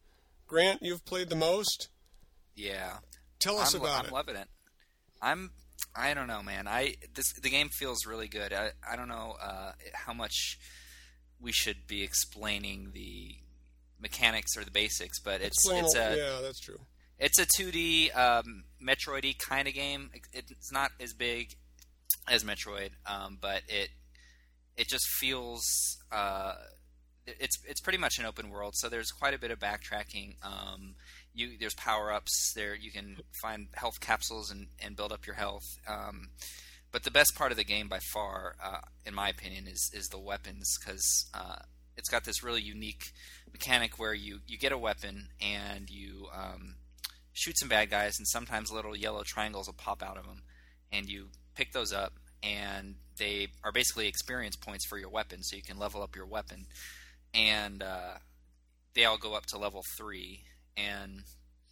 Grant, you've played the most. Yeah. Tell us I'm, about I'm it. loving it. I'm. I don't know, man. I this the game feels really good. I I don't know uh, how much we should be explaining the mechanics or the basics, but it's Explain it's a- a yeah, that's true. it's a two D um, Metroid-y kind of game. It, it's not as big as Metroid, um, but it it just feels uh, it's it's pretty much an open world. So there's quite a bit of backtracking. Um, you there's power ups there. You can find health capsules and, and build up your health. Um, but the best part of the game by far, uh, in my opinion, is is the weapons because uh, it's got this really unique mechanic where you, you get a weapon and you um, shoot some bad guys, and sometimes little yellow triangles will pop out of them, and you pick those up, and they are basically experience points for your weapon, so you can level up your weapon, and uh, they all go up to level three, and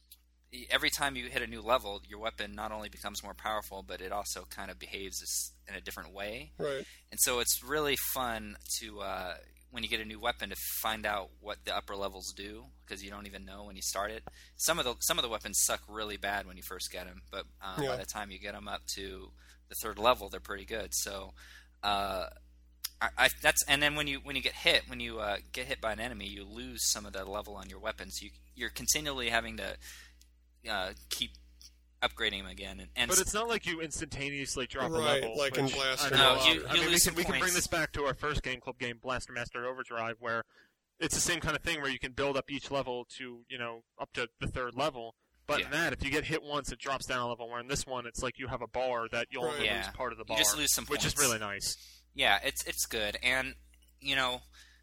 every time you hit a new level, your weapon not only becomes more powerful, but it also kind of behaves in a different way. Right. And so it's really fun to uh, when you get a new weapon to find out what the upper levels do, because you don't even know when you start it. Some of the some of the weapons suck really bad when you first get them, but um, Yeah. by the time you get them up to the third level, they're pretty good. So, uh, I, I that's and then when you when you get hit, when you uh, get hit by an enemy, you lose some of the level on your weapons. You you're continually having to uh, keep upgrading them again, and, and But it's not like you instantaneously drop Right, a level. like in which, Blaster I know, Master. No, you- I you mean, we lose can some we can bring points. this back to our first game club game, Blaster Master Overdrive, where it's the same kind of thing where you can build up each level to you know up to the third level. But in Yeah. that, if you get hit once, it drops down a level. Where in this one, it's like you have a bar that you'll Right. only Yeah. lose part of the You bar, just lose some which is points. really nice. Yeah, it's it's good, and you know,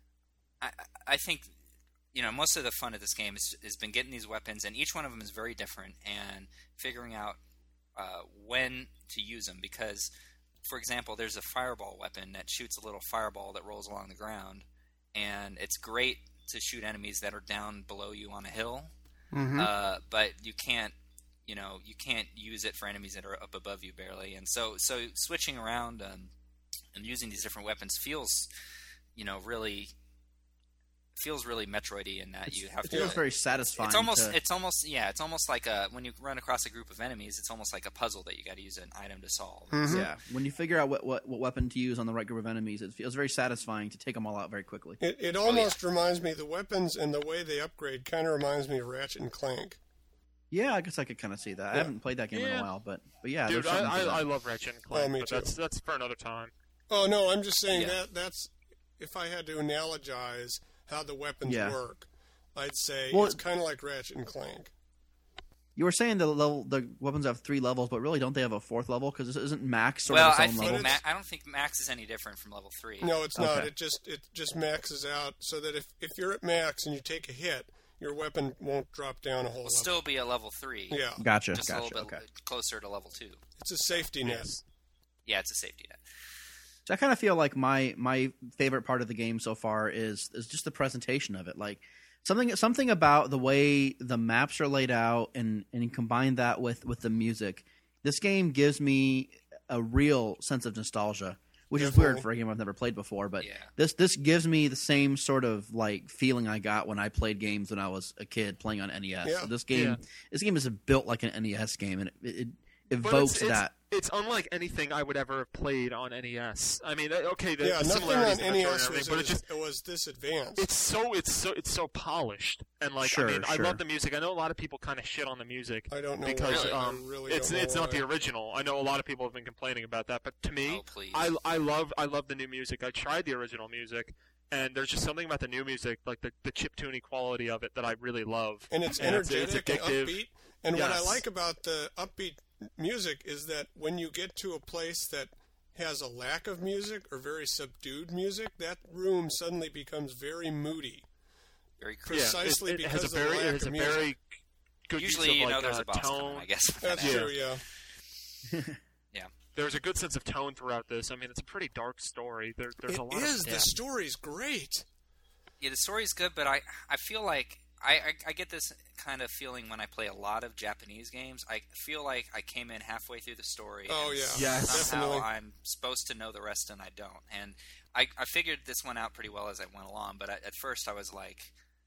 I I think you know most of the fun of this game is has been getting these weapons, and each one of them is very different, and figuring out uh, when to use them. Because, for example, there's a fireball weapon that shoots a little fireball that rolls along the ground, and it's great to shoot enemies that are down below you on a hill, Mm-hmm. uh, but you can't. You know, you can't use it for enemies that are up above you barely, and so so switching around um, and using these different weapons feels, you know, really feels really Metroidy in that you have It to. feels very satisfying. It's almost, to- it's almost, yeah, it's almost like a when you run across a group of enemies, it's almost like a puzzle that you got to use an item to solve. Mhm. yeah. When you figure out what, what what weapon to use on the right group of enemies, it feels very satisfying to take them all out very quickly. It, it almost reminds me, the weapons and the way they upgrade kind of reminds me of Ratchet and Clank. Yeah, I guess I could kind of see that. I Yeah. haven't played that game in Yeah. a while, but but yeah, Dude, there's something I, to I, I that. love Ratchet and Clank, Oh, me but too. that's that's for another time. Oh, no, I'm just saying Yeah. that that's, if I had to analogize how the weapons Yeah. work, I'd say Well- it's kind of like Ratchet and Clank. You were saying the level, the weapons have three levels, but really don't they have a fourth level? Because this isn't Max sort Well, of I its own think level? But Ma- I don't think Max is any different from level three. No, it's not. Okay. It just it just maxes out so that if, if you're at max and you take a hit, your weapon won't drop down a whole It'll level. still be a level three. Yeah, Gotcha, just a gotcha. little bit Okay. closer to level two. it's a safety net. Yes. Yeah, it's a safety net. So I kind of feel like my my favorite part of the game so far is is just the presentation of it. Like something something about the way the maps are laid out, and and you combine that with with the music. This game gives me a real sense of nostalgia, which is Definitely. weird for a game I've never played before. But Yeah. this this gives me the same sort of like feeling I got when I played games when I was a kid playing on N E S. Yeah. So this game Yeah. this game is built like an N E S game, and it, it But evokes it's, it's, that. It's unlike anything I would ever have played on N E S. I mean, uh, okay, the, Yeah, the nothing similarities on to N E Metroid and S everything, was but it as- just it was this advanced. it's so it's so it's so polished and like Sure, I mean I sure. love the music. I know a lot of people kind of shit on the music I don't know because why. um I really it's don't know it's not why. the original. I know a lot of people have been complaining about that, but to me, Oh, please. I I love I love the new music. I tried the original music. And there's just something about the new music, like the, the chiptune quality of it, that I really love. and it's And it's- it's energetic and addictive. upbeat. And what I Yes. like about the upbeat music is that when you get to a place that has a lack of music or very subdued music, that room suddenly becomes very moody. Very creepy. Yeah, precisely it, it because has a of the very lack it has of a music. very good Usually, use you of know, like there's uh, a boss tone. coming, I guess. That's Yeah. true, yeah. There's a good sense of tone throughout this. I mean, it's a pretty dark story. There, there's It a lot is. of The depth. story's great. Yeah, the story's good, but I I feel like I, I I get this kind of feeling when I play a lot of Japanese games. I feel like I came in halfway through the story. Oh, and yeah. Yes. somehow Definitely. I'm supposed to know the rest and I don't. And I I figured this one out pretty well as I went along. But I, at first I was like,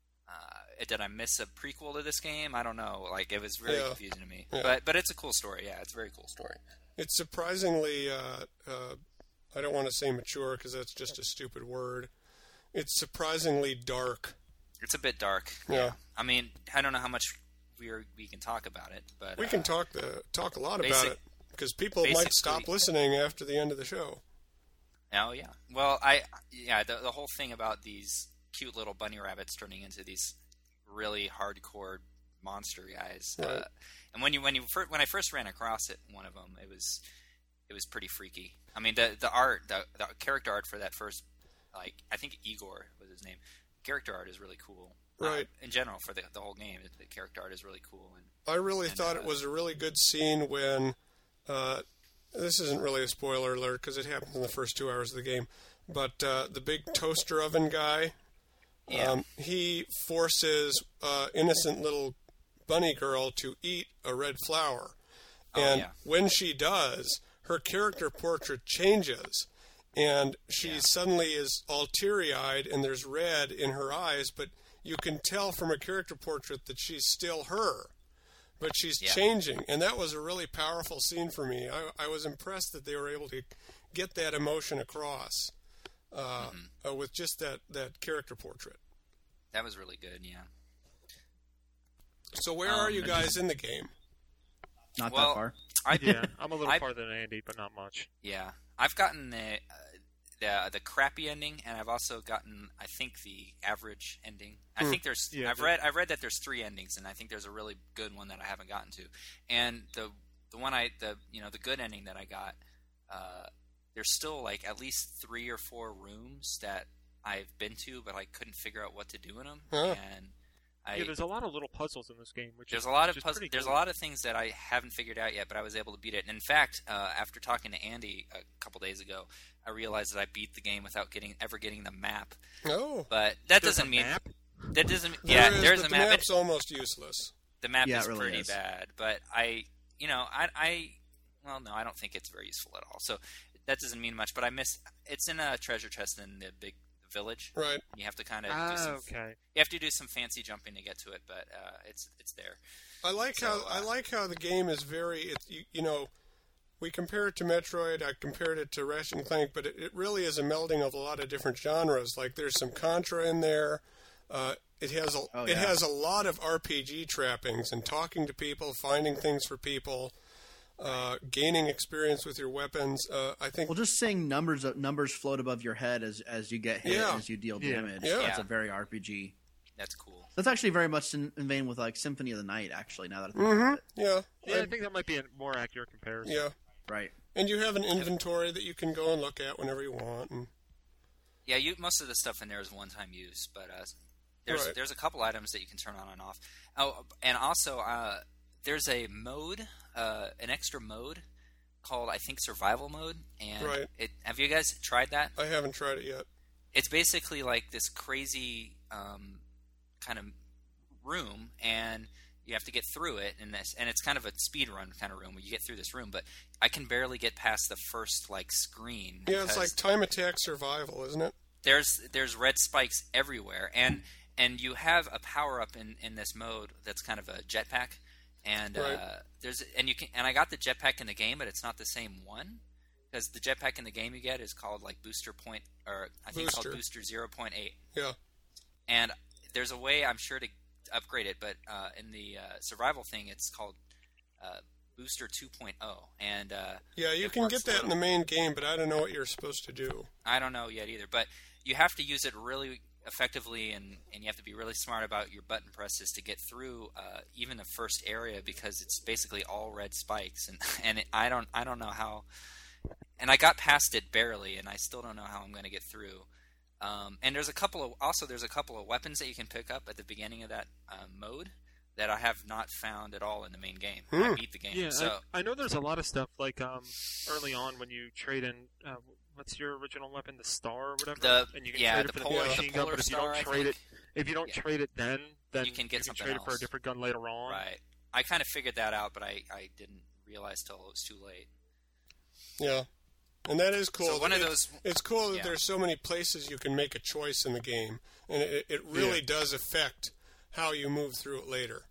uh, did I miss a prequel to this game? I don't know. Like it was very Yeah. confusing to me. Yeah. But but it's a cool story. Yeah, it's a very cool story. It's surprisingly, uh, uh, I don't want to say mature because that's just a stupid word. It's surprisingly dark. It's a bit dark. Yeah. I mean, I don't know how much we are, we can talk about it, but We uh, can talk the talk a lot about basic- it because people might stop basically- listening after the end of the show. Oh yeah. Well, I yeah the the whole thing about these cute little bunny rabbits turning into these really hardcore monster guys. Right. Uh, and when you when you fir- when I first ran across it, one of them, it was it was pretty freaky. I mean, the the art, the, the character art for that first, like I think Igor was his name. Character art is really cool. Right. Uh, in general, for the the whole game, the character art is really cool. And I really And, thought uh, it was a really good scene when, uh, this isn't really a spoiler alert because it happens in the first two hours of the game, but uh, the big toaster oven guy, yeah, um, he forces uh, innocent little bunny girl to eat a red flower. Oh, And yeah. when she does, her character portrait changes. and she Yeah. suddenly is all teary-eyed, and there's red in her eyes, but you can tell from her character portrait that she's still her, but she's Yeah. changing, and that was a really powerful scene for me. I, I was impressed that they were able to get that emotion across uh, Mm-hmm. uh, with just that, that character portrait. That was really good. Yeah. So where Um, are you guys in the game? Not Well, that far. I Yeah, I'm a little I- farther than Andy, but not much. Yeah, I've gotten the uh, the the crappy ending, and I've also gotten, I think, the average ending. I Hmm. think there's. Yeah, I've the- read. I've read that there's three endings, and I think there's a really good one that I haven't gotten to. And the the one I the you know the good ending that I got, uh, there's still like at least three or four rooms that I've been to, but I couldn't figure out what to do in them. Huh. And I, yeah, there's a lot of little puzzles in this game, which there's is, a lot which of is puzzle, pretty there's cool. a lot of things that I haven't figured out yet, but I was able to beat it. And in fact, uh, after talking to Andy a couple days ago, I realized that I beat the game without getting ever getting the map. Oh, But that There's doesn't a mean map? that doesn't. there Yeah, is, there's but a the map. map's almost useless. The map Yeah, is it really pretty is. bad, but I, you know, I, I, well, no, I don't think it's very useful at all. So that doesn't mean much. But I miss. It's in a treasure chest in the big village. Right. You have to kind of do Ah, some. okay. You have to do some fancy jumping to get to it, but uh, it's it's there. I like So, how I uh, like how the game is very. It, you, you know, we compare it to Metroid. I compared it to Ratchet and Clank, but it, it really is a melding of a lot of different genres. Like there's some Contra in there. Uh, it has a Oh, it yeah. has a lot of R P G trappings and talking to people, finding things for people, uh, gaining experience with your weapons. Uh, I think Well, just saying numbers numbers float above your head as as you get hit, Yeah. as you deal Yeah. damage. Yeah. That's Yeah. a very R P G. That's cool. That's actually very much in, in vein with like Symphony of the Night. Actually, now that I think Mhm. about it, yeah, Yeah, I- I think that might be a more accurate comparison. yeah. right? And you have an inventory that you can go and look at whenever you want. And Yeah, you, most of the stuff in there is one-time use, but uh, there's Right. there's a couple items that you can turn on and off. Oh, and also uh, there's a mode, uh, an extra mode called I think Survival Mode. And Right. it, have you guys tried that? I haven't tried it yet. It's basically like this crazy um, kind of room, and you have to get through it in this, and it's kind of a speed run kind of room where you get through this room. But I can barely get past the first like screen. Yeah, it's because like Time Attack Survival, isn't it? there's there's red spikes everywhere, and and you have a power up in, in this mode that's kind of a jetpack, and Right. uh, there's and you can and I got the jetpack in the game, but it's not the same one because the jetpack in the game you get is called like Booster Point, or I think it's Booster. called Booster zero point eight. Yeah. And there's a way I'm sure to upgrade it, but uh, in the uh, survival thing, it's called uh, Booster two point oh, and uh, Yeah, you it can works get that in the main game, but I don't know what you're supposed to do. I don't know yet either, but you have to use it really effectively, and, and you have to be really smart about your button presses to get through uh, even the first area, because it's basically all red spikes, and and it, I don't I don't know how, and I got past it barely, and I still don't know how I'm going to get through. Um, and there's a couple of also there's a couple of weapons that you can pick up at the beginning of that uh, mode that I have not found at all in the main game. I Hmm. beat the game, Yeah, so I, I know there's a lot of stuff like um, early on when you trade in uh, what's your original weapon, the star or whatever, the and you can yeah trade the it for polar, the the machine gun. polar But if you star, don't I trade think. it, if you don't Yeah. trade it then, then You can get something trade it for a else. different gun later on. Right. I kind of figured that out, but I, I didn't realize till it was too late. Yeah. And that is cool. So one of It's- those- It's cool that yeah. there's so many places you can make a choice in the game, and it, it really Yeah. does affect how you move through it later.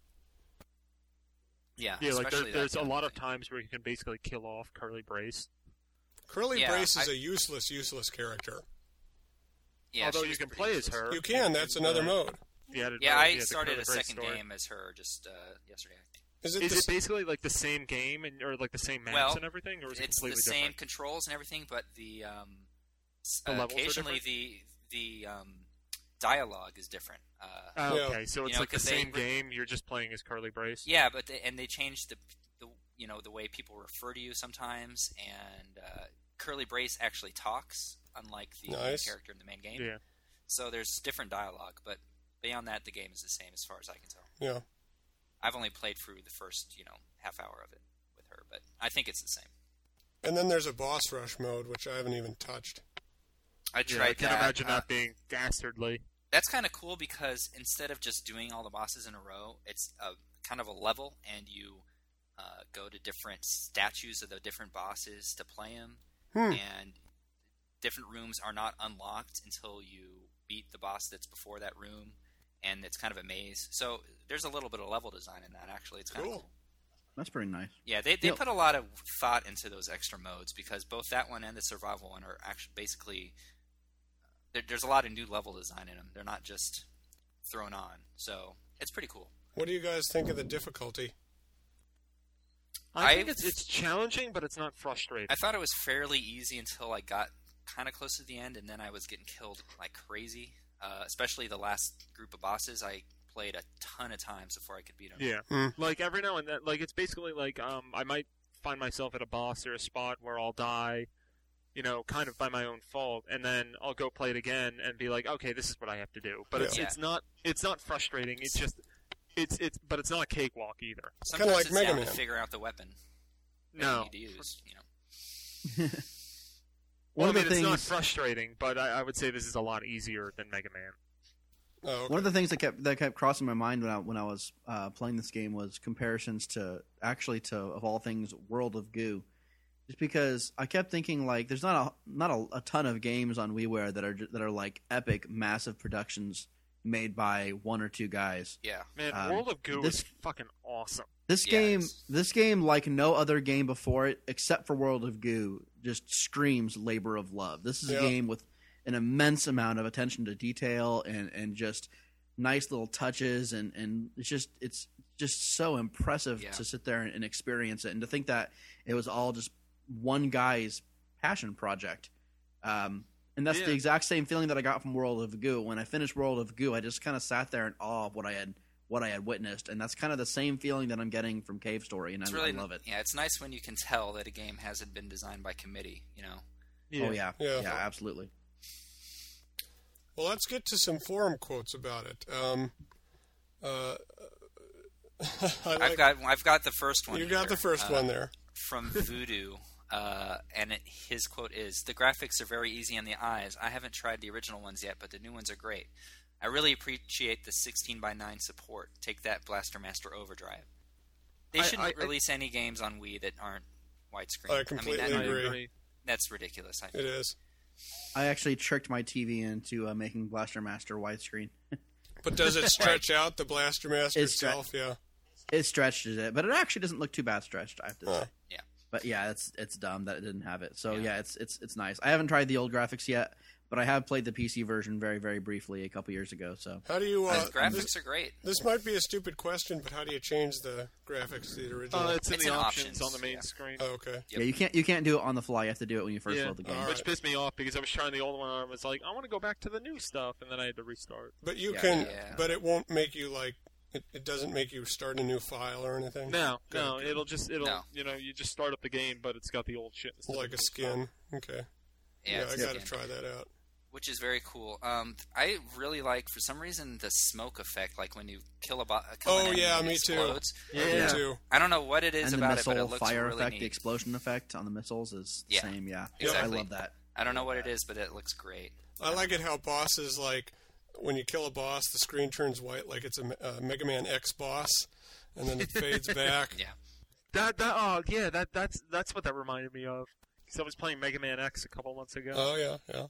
Yeah, Yeah, like there, especially that there's a kind of lot of thing. times where you can basically kill off Curly Brace. Curly Yeah, Brace is I- a useless, useless character. Yeah, Although she you was can pretty play as useless. her. You can. That's can, another uh, mode. Yeah, the- Yeah, the- I the started Curly a Brace second story. game as her just uh, yesterday. I think. Is it? Is the it basically like the same game and or like the same maps Well, and everything, or is it It's the completely same different? controls and everything, but the, um, s- The uh, levels are occasionally the the um, dialogue is different. Uh, Oh, Yeah. okay, so You it's know, like the 'cause they same re- game. You're just playing as Curly Brace. yeah, but they, and they changed the, the you know the way people refer to you sometimes, and uh, Curly Brace actually talks, unlike the main Nice. character in the main game. Yeah. So there's different dialogue, but beyond that, the game is the same as far as I can tell. Yeah. I've only played through the first, you know, half hour of it with her, but I think it's the same. And then there's a boss rush mode, which I haven't even touched. I Yeah, tried I can that. imagine uh, that being dastardly. That's kind of cool because instead of just doing all the bosses in a row, it's a kind of a level, and you uh, go to different statues of the different bosses to play them, Hmm. and different rooms are not unlocked until you beat the boss that's before that room, and it's kind of a maze. So there's a little bit of level design in that, actually. It's kind Cool. of cool. That's pretty nice. Yeah, they they You know- put a lot of thought into those extra modes, because both that one and the survival one are actually basically there, there's a lot of new level design in them. They're not just thrown on, so it's pretty cool. What do you guys think of the difficulty? I think I- it's it's challenging, but it's not frustrating. I thought it was fairly easy until I got kind of close to the end, and then I was getting killed like crazy. Uh, especially the last group of bosses, I played a ton of times before I could beat them. Yeah, Hmm. like every now and then, like it's basically like um, I might find myself at a boss or a spot where I'll die, you know, kind of by my own fault, and then I'll go play it again and be like, okay, this is what I have to do. But it's Yeah. it's not it's not frustrating. It's just it's it's but it's not a cakewalk either. Sometimes like it's Mega down Man. to figure out the weapon that No. you need to use. You know. One Well, of I the mean, it's not things- frustrating, but I, I would say this is a lot easier than Mega Man. Oh, okay. One of the things that kept that kept crossing my mind when I when I was uh, playing this game was comparisons to actually to of all things World of Goo, just because I kept thinking like there's not a not a, a ton of games on WiiWare that are ju- that are like epic massive productions made by one or two guys. Yeah. Man, Um, World of Goo this- is fucking awesome. This Yeah, game, it's- this game, like no other game before it, except for World of Goo, just screams labor of love. This is Yeah. a game with an immense amount of attention to detail and, and just nice little touches, and, and it's just it's just so impressive Yeah. to sit there and, and experience it, and to think that it was all just one guy's passion project. Um, and that's Yeah. the exact same feeling that I got from World of Goo. When I finished World of Goo, I just kind of sat there in awe of what I had what I had witnessed, and that's kind of the same feeling that I'm getting from Cave Story, and I, It's really I love it. Yeah, it's nice when you can tell that a game hasn't been designed by committee. You know. Oh yeah, Yeah. yeah, absolutely. Well, let's get to some forum quotes about it. Um, uh, I like, I've got I've got the first one. you got here, the first uh, one there. from Voodoo, uh, and it, his quote is, "The graphics are very easy on the eyes. I haven't tried the original ones yet, but the new ones are great. I really appreciate the sixteen by nine support. Take that, Blaster Master Overdrive." They I- shouldn't I- I- release any games on Wii that aren't widescreen. I completely mean, that, I agree. agree. that's ridiculous. I It think. is. I actually tricked my T V into uh, making Blaster Master widescreen. But does it stretch out the Blaster Master It's stre- itself? Yeah. It stretches it, but it actually doesn't look too bad stretched, I have to Huh. say. Yeah. But yeah, it's it's dumb that it didn't have it. So Yeah. yeah, it's it's it's nice. I haven't tried the old graphics yet, but I have played the P C version very very briefly a couple years ago. So How do you? Uh, The graphics this, are great. this might be a stupid question, but how do you change the graphics to the original? Uh, it's in It's the in options, options, on the main yeah. screen. oh, okay. Yep. yeah, you can't you can't do it on the fly. You have to do it when you first Yeah, load the game. All which right. pissed me off because I was trying the old one and I was like, I want to go back to the new stuff, and then I had to restart. But you Yeah, can. yeah. But it won't make you like. It, it doesn't make you start a new file or anything. No, Good, no, good. it'll just it'll No. you know you just start up the game, but it's got the old shit. instead of Like the a new skin. Okay. Yeah, Yeah, it's I a got to skin. try that out. Which is very cool. Um, I really like, for some reason, the smoke effect. Like when you kill a bo- kill Oh, an enemy yeah, and it me too. explodes. stuff. Me Yeah, too. I don't know what it is and the about it, but it missile looks fire really effect, neat. the explosion effect on the missiles is the Yeah, same. Yeah, exactly. I love that. I don't know what it is, but it looks great. I like it how bosses, like, when you kill a boss, the screen turns white like it's a, Me- a Mega Man X boss, and then it fades back. Yeah. that that oh yeah that that's that's what that reminded me of. Because I was playing Mega Man X a couple months ago. Oh, yeah, yeah.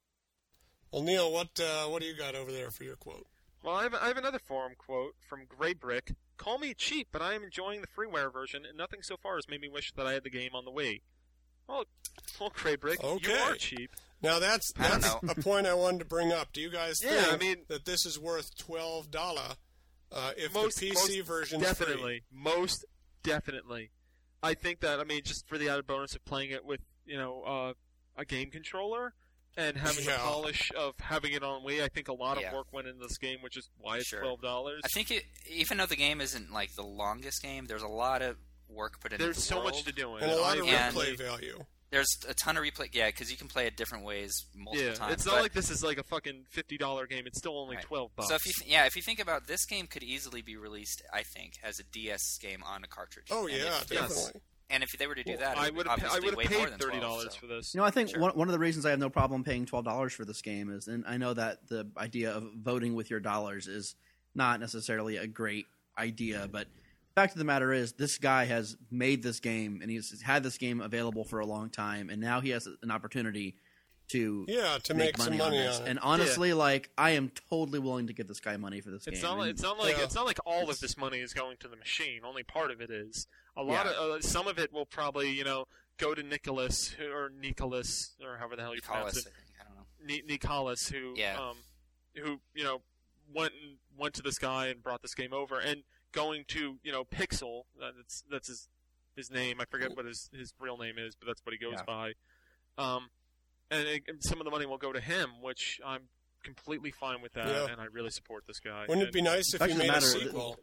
Well, Neil, what uh, what do you got over there for your quote? Well, I have, I have another forum quote from Grey Brick. Call me cheap, but I am enjoying the freeware version, and nothing so far has made me wish that I had the game on the Wii. Well, well Grey Brick, you Okay. are cheap. Now, that's I don't that's know. a point I wanted to bring up. Do you guys Yeah, think I mean- that this is worth twelve dollars uh, if Most- the P C most version Definitely, most definitely. I think that I mean just for the added bonus of playing it with you know uh, a game controller and having Yeah. the polish of having it on Wii, I think a lot Yeah. of work went into this game, which is why it's Sure. twelve dollars. I think it, even though the game isn't like the longest game, there's a lot of work put into There's the so world. much to do in and it. a lot of I And- replay value. There's a ton of replay. Yeah, because you can play it different ways multiple Yeah, times. it's not but- like this is like a fucking fifty dollar game. It's still only Right. twelve bucks. So if you th- yeah, if you think about this game, could easily be released, I think, as a D S game on a cartridge. Oh, And yeah, if- yes. definitely. And if they were to do Well, that, I it would would have I obviously would way have more paid than thirty twelve. dollars So. for this. You know, I think Sure. one, one of the reasons I have no problem paying twelve dollars for this game is, and I know that the idea of voting with your dollars is not necessarily a great idea, but the fact of the matter is, this guy has made this game, and he's had this game available for a long time, and now he has an opportunity to Yeah, to make, make some money, money on this. on it. And honestly, like I am totally willing to give this guy money for this It's game. not. Like, And it's not like Yeah. it's not like all of this money is going to the machine. Only part of it is. A lot Yeah. of uh, some of it will probably you know go to Nicholas who, or Nicholas or however the hell you pronounce Nicholas, it. I think. I don't know. Ni- Nicholas who Yeah. um who you know went and went to this guy and brought this game over and going to you know Pixel. Uh, that's that's his his name. I forget what his his real name is, but that's what he goes Yeah. by. Um, and, it, and some of the money will go to him, which I'm completely fine with that, Yeah. and I really support this guy. Wouldn't it And- be nice if Fact he of the made a matter- sequel?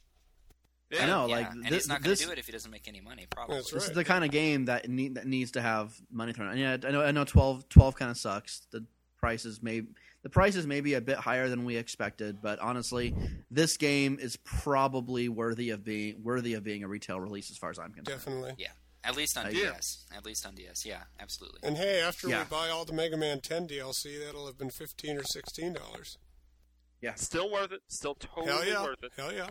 Yeah. I know, Yeah, like and this, he's not going this, to do it if he doesn't make any money. Probably. That's this right. is the kind of game that need, that needs to have money thrown. And yeah, I know, I know, twelve, twelve kind of sucks. The prices may the prices may be a bit higher than we expected, but honestly, this game is probably worthy of being worthy of being a retail release as far as I'm concerned. Definitely. Yeah, at least on Uh, D yeah. S. At least on D S. Yeah, absolutely. And hey, after Yeah. we buy all the Mega Man ten D L C, that'll have been fifteen or sixteen dollars. Still worth it. Still totally Hell yeah! worth it. Hell yeah!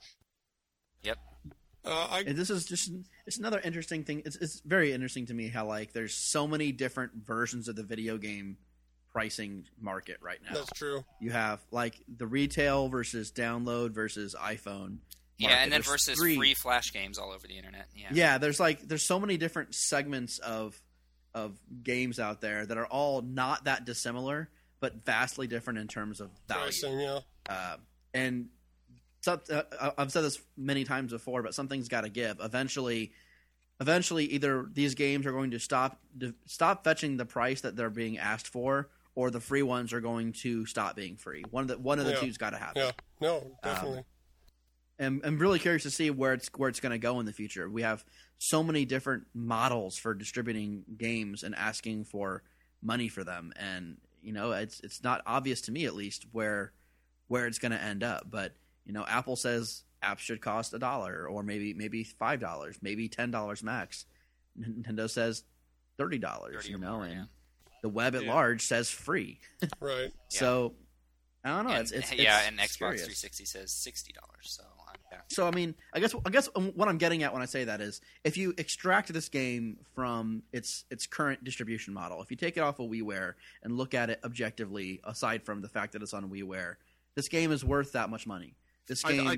Yep. Uh, I And this is just it's another interesting thing. It's it's very interesting to me how like there's so many different versions of the video game pricing market right now. that's true. You have like the retail versus download versus iPhone. Yeah, market. and then There's versus three. free Flash games all over the internet. Yeah. Yeah, there's like there's so many different segments of of games out there that are all not that dissimilar, but vastly different in terms of value. Pricing, yeah. Uh, and some, uh, I've said this many times before, but something's got to give. Eventually, eventually, either these games are going to stop to stop fetching the price that they're being asked for, or the free ones are going to stop being free. One of the one of the Yeah. two's got to happen. Yeah. No, definitely. And I'm really curious to see where it's where it's going to go in the future. We have so many different models for distributing games and asking for money for them, and you know, it's it's not obvious to me at least where where it's going to end up. But you know, Apple says apps should cost a dollar, or maybe maybe five dollars, maybe ten dollars max. Nintendo says thirty dollars. thirty You or know, more, and yeah. the web at Yeah. large says free. Right. So I don't know. And, it's, it's yeah, it's and Xbox curious. three sixty says sixty dollars. So um, yeah. So I mean, I guess I guess what I'm getting at when I say that is, if you extract this game from its its current distribution model, if you take it off of WiiWare and look at it objectively, aside from the fact that it's on WiiWare, this game is worth that much money. This I- game, I-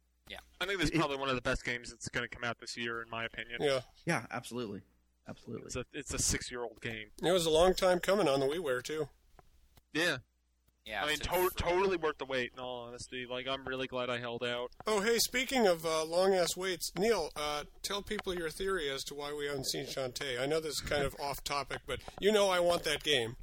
I think this is It- probably one of the best games that's going to come out this year, in my opinion. Yeah. yeah, absolutely, absolutely. It's a it's a six year old game. It was a long time coming on the WiiWare too. Yeah, Yeah. I mean, to- to- totally worth the wait. In all honesty, like I'm really glad I held out. Oh, hey, speaking of uh, long ass waits, Neil, uh, tell people your theory as to why we haven't seen Shantae. I know this is kind of off topic, but you know I want that game.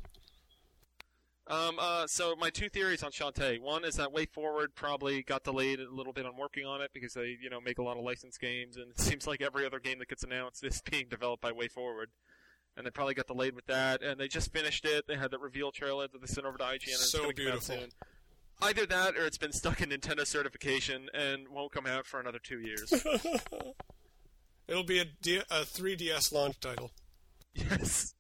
Um, uh, so my two theories on Shantae. One is that Way Forward probably got delayed a little bit on working on it because they, you know, make a lot of licensed games, and it seems like every other game that gets announced is being developed by Way Forward. And they probably got delayed with that, and they just finished it. They had that reveal trailer that they sent over to I G N, and it's So going to come out beautiful. soon. Either that, or it's been stuck in Nintendo certification and won't come out for another two years. It'll be a, D- a three D S launch title. Yes.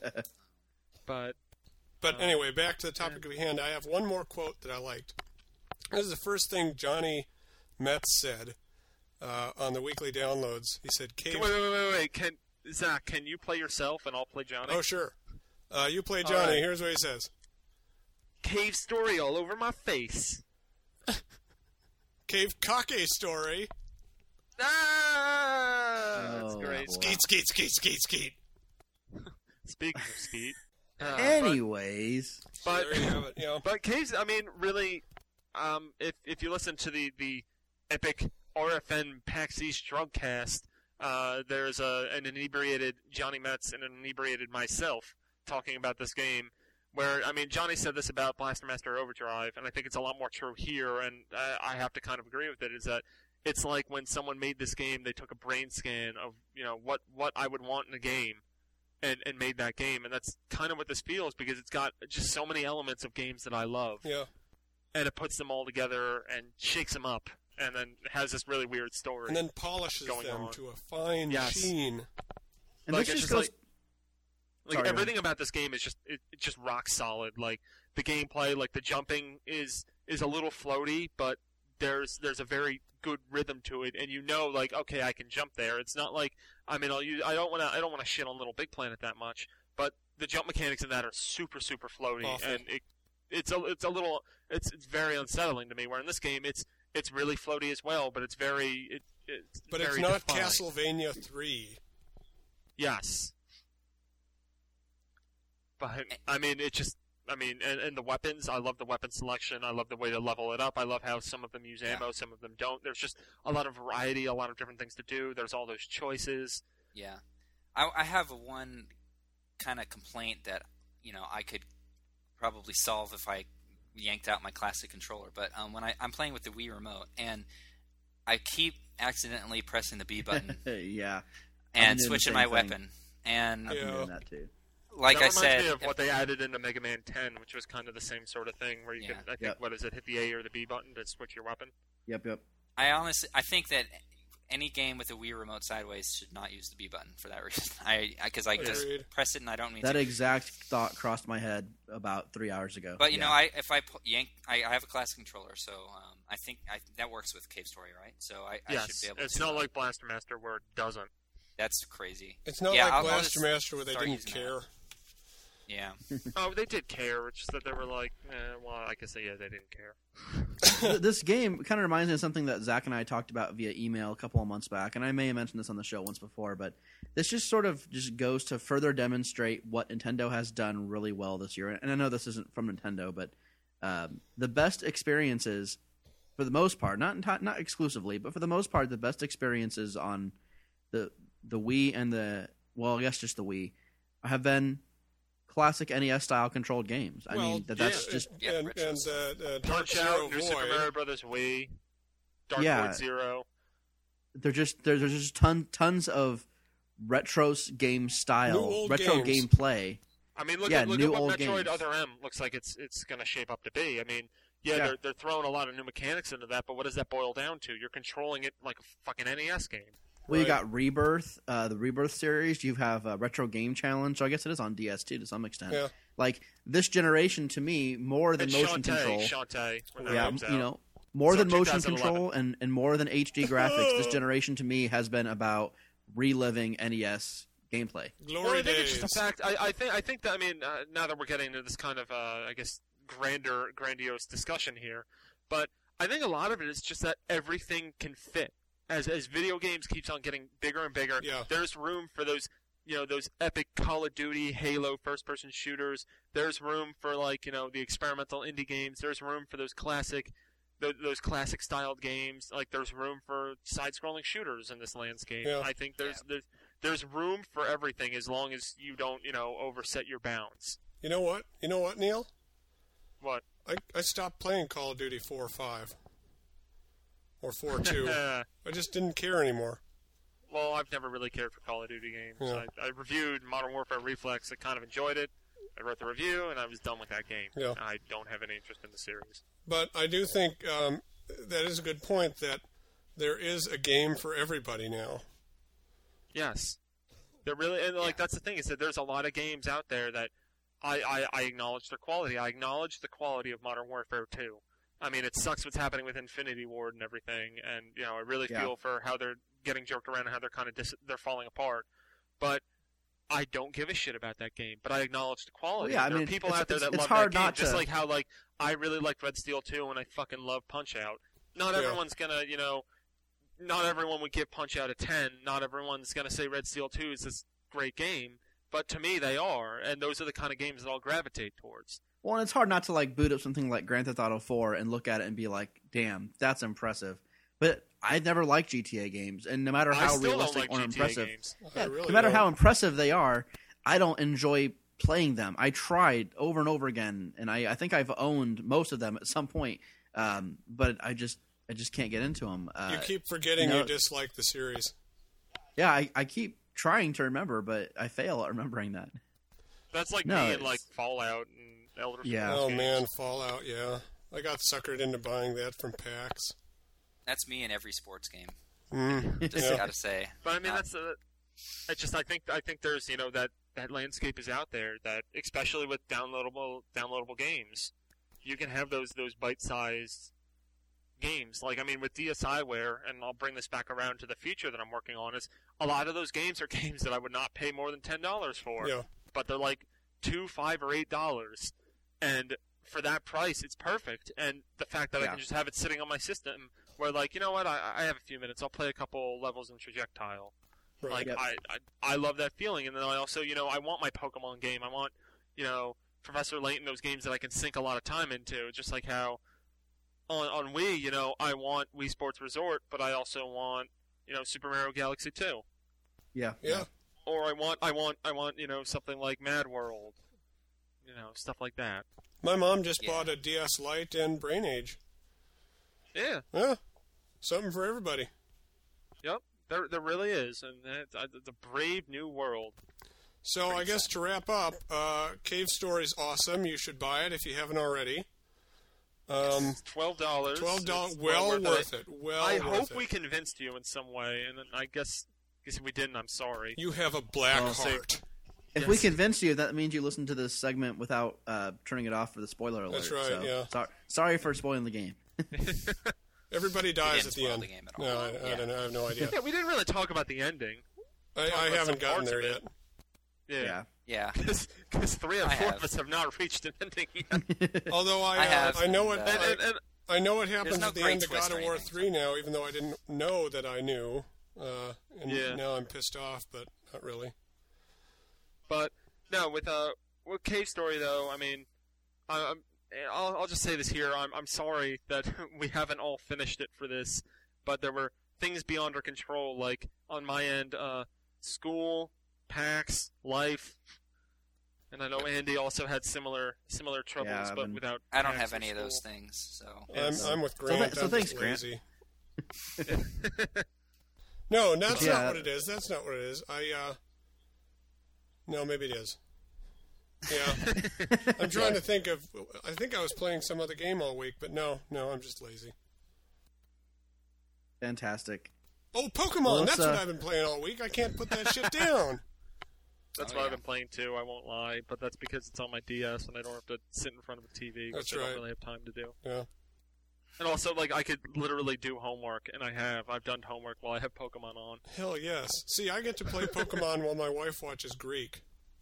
But But Uh, anyway, back to the topic at hand. I have one more quote that I liked. This is the first thing Johnny Metz said uh, on the weekly downloads. He said, "Cave." wait, wait, wait, wait, wait. Can Zach? Can you play yourself and I'll play Johnny? Oh, sure. Uh, you play All Johnny. right. Here's what he says: Cave story all over my face. "Cave Kake story." Ah, that's Oh, great. boy. Skeet, skeet, skeet, skeet, skeet. Speaking of Skeet. Uh, Anyways, but, there you have it. You know. but Caves, I mean, really, um, if if you listen to the, the epic R F N PAX East Drugcast, uh, there's a, an inebriated Johnny Metz and an inebriated myself talking about this game. Where, I mean, Johnny said this about Blaster Master Overdrive, and I think it's a lot more true here, and uh, I have to kind of agree with it, is that it's like when someone made this game, they took a brain scan of, you know, what, what I would want in a game, and, and made that game, and that's kind of what this feels, because it's got just so many elements of games that I love, Yeah. and it puts them all together and shakes them up, and then has this really weird story. And then polishes going them on. to a fine Yes. sheen. and Like, this it's just just goes. like- Like Sorry, everything about this game is just it, it's just rock solid. Like the gameplay, like the jumping is is a little floaty, but there's there's a very good rhythm to it, and you know, like okay, I can jump there. It's not like I mean, I'll use, I don't want to I don't want to shit on Little Big Planet that much, but the jump mechanics in that are super super floaty, Awful. and it it's a it's a little it's it's very unsettling to me. Where in this game it's it's really floaty as well, but it's very it, it's But very it's not defined. Castlevania three. Yes. But I mean, it just I mean, and, and the weapons. I love the weapon selection. I love the way to level it up. I love how some of them use ammo, Yeah. some of them don't. There's just a lot of variety, a lot of different things to do. There's all those choices. Yeah, I, I have one kind of complaint that you know I could probably solve if I yanked out my classic controller. But um, when I, I'm playing with the Wii remote, and I keep accidentally pressing the B button yeah. and doing the switching same my thing. weapon, and I've been Yeah. doing that too. like that I reminds said, me of if- what they added into Mega Man ten, which was kind of the same sort of thing, where you Yeah. can, I think, Yep. what is it, hit the A or the B button to switch your weapon. Yep, yep. I honestly I think that any game with a Wii remote sideways should not use the B button for that reason. I because I, I just Agreed. press it and I don't mean That to. exact thought crossed my head about three hours ago. But you Yeah. know, I if I pu- yank, I, I have a classic controller, so um, I think I, that works with Cave Story, right? So I, I Yes, should be able it's to. not uh, like Blaster Master where it doesn't. That's crazy. It's not Yeah, like I'll- I'll Blaster just Master where they start didn't using care. that. Yeah. Oh, they did care. It's just that they were like, eh, well, I guess yeah, they didn't care. Th- this game kind of reminds me of something that Zach and I talked about via email a couple of months back, and I may have mentioned this on the show once before, but this just sort of just goes to further demonstrate what Nintendo has done really well this year. And I know this isn't from Nintendo, but um, the best experiences, for the most part, not enti- not exclusively, but for the most part, the best experiences on the the Wii and the well, I guess just the Wii have been classic N E S style controlled games. I Well, mean, that that's yeah, just Yeah, and, retro and stuff. uh, uh, Dark Punch Zero Out, New Void. Super Mario Brothers Wii, Dark Yeah. Void Zero. they're just there's there's just ton tons of retro s- game New style, old retro games. gameplay. I mean, look Yeah, at look new at old what Metroid games. Other M looks like. It's it's going to shape up to be. I mean, yeah, Yeah. they're they're throwing a lot of new mechanics into that, but what does that boil down to? You're controlling it like a fucking N E S game. Well, you Right. got Rebirth, uh, the Rebirth series. You have uh, Retro Game Challenge. So I guess it is on D S too to some extent. Yeah. Like this generation, to me, more than And motion Shantae, control. Shantae, when that Yeah, comes you out. know, more So than motion twenty eleven. control and, and more than H D graphics. This generation, to me, has been about reliving N E S gameplay. Glory Well, I think days. it's just the fact. I, I think. I think that. I mean, uh, now that we're getting into this kind of, uh, I guess, grander, grandiose discussion here, but I think a lot of it is just that everything can fit. As as video games keeps on getting bigger and bigger, Yeah. there's room for those, you know, those epic Call of Duty, Halo first-person shooters. There's room for like, you know, the experimental indie games. There's room for those classic, those, those classic-styled games. Like there's room for side-scrolling shooters in this landscape. Yeah. I think there's there's there's room for everything as long as you don't, you know, overset your bounds. You know what? You know what, Neil? What? I, I stopped playing Call of Duty four or five. Or four two. Uh, I just didn't care anymore. well, I've never really cared for Call of Duty games. Yeah. I, I reviewed Modern Warfare Reflex. I kind of enjoyed it. I wrote the review, and I was done with that game. Yeah. I don't have any interest in the series. But I do think um, that is a good point that there is a game for everybody now. Yes. They're really, and like that's the thing, is that there's a lot of games out there that I, I, I acknowledge their quality. I acknowledge the quality of Modern Warfare two. I mean, it sucks what's happening with Infinity Ward and everything, and you know, I really Yeah. feel for how they're getting joked around and how they're kind of dis- they're falling apart. But I don't give a shit about that game. But I acknowledge the quality. Well, yeah, I there mean, are people it's- out there it's- that it's love hard that game, not just to- like how like I really liked Red Steel two, and I fucking love Punch Out. Not Yeah. everyone's gonna, you know, not everyone would give Punch Out a ten. Not everyone's gonna say Red Steel two is this great game. But to me, they are, and those are the kind of games that I'll gravitate towards. Well, and it's hard not to like boot up something like Grand Theft Auto four and look at it and be like, "Damn, that's impressive." But I never liked G T A games, and no matter I how still don't realistic like or G T A impressive, games. I yeah, really no matter don't. how impressive they are, I don't enjoy playing them. I tried over and over again, and I, I think I've owned most of them at some point, um, but I just I just can't get into them. Uh, You keep forgetting you know- you dislike the series. yeah, I, I keep trying to remember, but I fail at remembering that. That's like No, me and it's- like Fallout and Elder Yeah. Scrolls Oh games. man, Fallout, yeah. I got suckered into buying that from PAX. That's me in every sports game. Mm. Just Yeah. gotta say. But I mean, Not- that's a. It's just I think I think there's you know that that landscape is out there that especially with downloadable downloadable games, you can have those those bite-sized games. Like I mean, with D S iWare, and I'll bring this back around to the future that I'm working on. Is a lot of those games are games that I would not pay more than ten dollars for. Yeah. but they're like two, five, or eight dollars, and for that price, it's perfect. And the fact that Yeah. I can just have it sitting on my system, where like, you know what, I, I have a few minutes, I'll play a couple levels in Trajectile. Right. Like Yep. I, I, I love that feeling, and then I also, you know, I want my Pokemon game. I want, you know, Professor Layton, those games that I can sink a lot of time into. Just like how on on Wii, you know, I want Wii Sports Resort, but I also want, you know, Super Mario Galaxy two. Yeah. Yeah. Or I want, I want, I want, you know, something like Mad World. You know, stuff like that. My mom just Yeah. bought a D S Lite and Brain Age. Yeah. Yeah. Something for everybody. Yep. There, there really is, and it's, it's a brave new world. So I guess to wrap up, uh, Cave Story's awesome. You should buy it if you haven't already. Um, It's twelve dollars. Twelve dollars, well worth it. Well I worth hope it. we convinced you in some way, and then I guess, guess if we didn't, I'm sorry. You have a black Well, say- heart. If Yes. we convince you, that means you listen to this segment without uh, turning it off for the spoiler alert. That's right, So, yeah. Sorry, sorry for spoiling the game. Everybody dies didn't at the spoil end. the game at all. No, I, I Yeah. don't know. I have no idea. Yeah, we didn't really talk about the ending. I, Talk I about haven't some gotten parts there of yet. it. Yeah. Yeah. Because three and I four have. of us have not reached an ending yet. Although I, I uh, have, I know what and, uh, and, I, and, and, I know what happens no at the great end of twist God of or War anything. three now, even though I didn't know that I knew. Uh, and Yeah. now I'm pissed off, but not really. but no, with uh, with Cave Story though, I mean, I, I'm, I'll, I'll just say this here. I'm I'm sorry that we haven't all finished it for this, but there were things beyond our control, like on my end, uh, school, PAX, life. And I know Andy also had similar similar troubles, Yeah, I've but been- without. I don't PAX have or any of those school. things, so I'm, Yes. I'm with So Grant. th- so I'm thanks, just Grant. lazy. No, that's Yeah. not what it is. That's not what it is. I, uh... No, maybe it is. Yeah. I'm trying to think of... I think I was playing some other game all week, but no, no, I'm just lazy. Fantastic. Oh, Pokemon! Well, let's, That's what uh, I've been playing all week. I can't put that shit down. That's Oh, what yeah. I've been playing too. I won't lie, but that's because it's on my D S and I don't have to sit in front of a T V, That's which I right. don't really have time to do. Yeah. And also, like, I could literally do homework, and I have. I've done homework while I have Pokemon on. Hell yes. See, I get to play Pokemon while my wife watches Greek.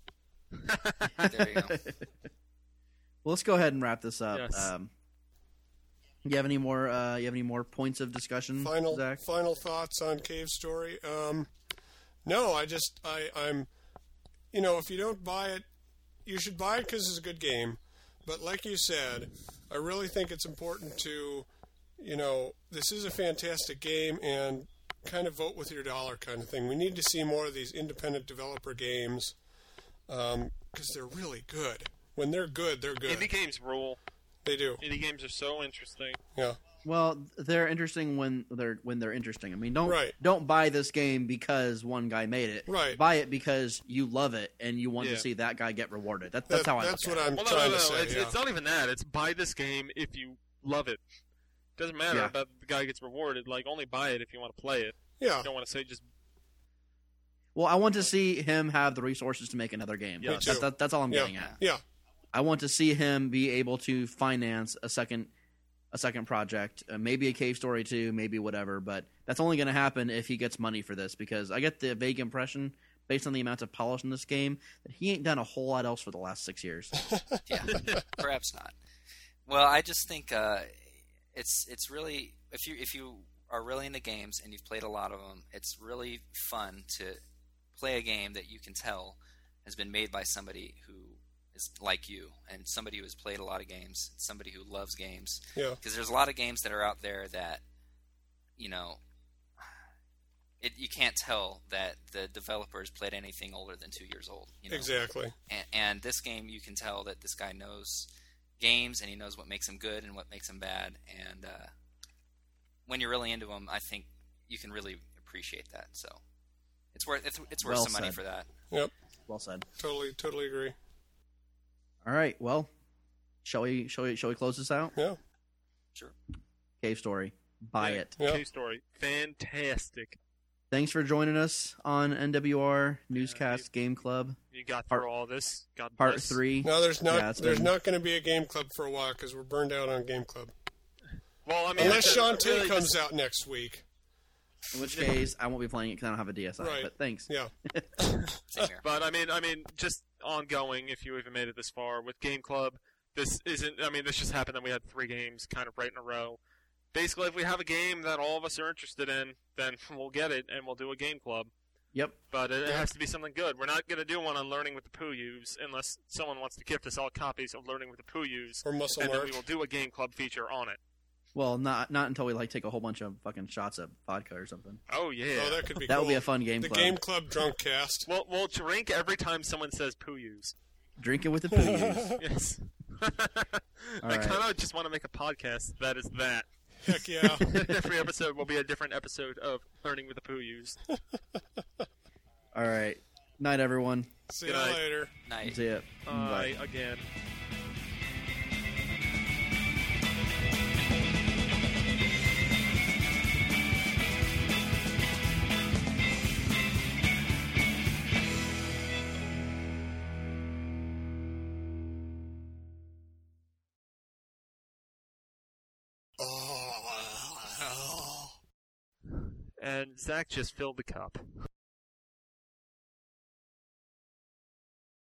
there you go. Well, let's go ahead and wrap this up. Yes. Um, you have any more? Uh, you have any more points of discussion, Final Zach? final thoughts on Cave Story. Um, no, I just I I'm, you know, if you don't buy it, you should buy it because it's a good game. But like you said, I really think it's important to, you know, this is a fantastic game and kind of vote with your dollar kind of thing. We need to see more of these independent developer games because they're really good. When they're good, they're good. Indie games rule. They do. Indie games are so interesting. Yeah. Well, they're interesting when they're when they're interesting. I mean, don't Right. don't buy this game because one guy made it. Right. Buy it because you love it and you want Yeah. to see that guy get rewarded. That, that's That- how I That's look what at it. I'm Well, no, trying no, no. to say. It's, yeah. it's not even that. It's buy this game if you love it. Doesn't matter Yeah. about the guy gets rewarded. Like, only buy it if you want to play it. yeah. You don't want to say just. Well, I want to see him have the resources to make another game. Me That's, too. that, that's all I'm Yeah. getting at. Yeah. I want to see him be able to finance a second a second project, uh, maybe a Cave Story two, maybe whatever, but that's only going to happen if he gets money for this, because I get the vague impression, based on the amount of polish in this game, that he ain't done a whole lot else for the last six years. Yeah, perhaps not. Well, I just think uh, it's it's really if you if you are really into games and you've played a lot of them, it's really fun to play a game that you can tell has been made by somebody who is like you and somebody who has played a lot of games, somebody who loves games. Yeah. Because there's a lot of games that are out there that, you know, it, you can't tell that the developers played anything older than two years old. You know? Exactly. And, and this game, you can tell that this guy knows games and he knows what makes him good and what makes him bad. And uh, when you're really into him, I think you can really appreciate that. So it's worth it's, it's worth Well some money said. for that. Yep. Well said. Totally. Totally agree. All right, well, shall we shall we shall we close this out? Yeah. Sure. Cave Story, buy Yeah. it. Yeah. Cave Story. Fantastic. Thanks for joining us on N W R Newscast Game Club You got Part- through all this. God Part bless. Three. No, there's not. Yeah, it's there's been- not going to be a game club for a while because we're burned out on game club. Well, I mean, Unless it's- Shantae really comes just- out next week. In which case, I won't be playing it because I don't have a D S i. Right. But thanks. Yeah. Same here. But I mean, I mean, just ongoing if you even made it this far. With Game Club, this isn't, I mean, this just happened that we had three games kind of right in a row. Basically, if we have a game that all of us are interested in, then we'll get it and we'll do a Game Club. Yep. But it has to be something good. We're not going to do one on Learning with the Pooh-Yous unless someone wants to gift us all copies of Learning with the Pooh-Yous. Or Muscle And Mark. then we will do a Game Club feature on it. Well, not not until we like take a whole bunch of fucking shots of vodka or something. Oh, yeah. Oh, that could be That cool. would be a fun game The club. Game Club Drunk Cast. We'll, we'll drink every time someone says Pooh-Yous. Drinking with the Pooh-Yous. Yes. All I right. kind of just want to make a podcast that is that. Heck yeah. Every episode will be a different episode of Learning with the Pooh-Yous. All right. Night, everyone. See Good you night. later. Night. See ya. Bye. Bye again. Oh. And Zach just filled the cup.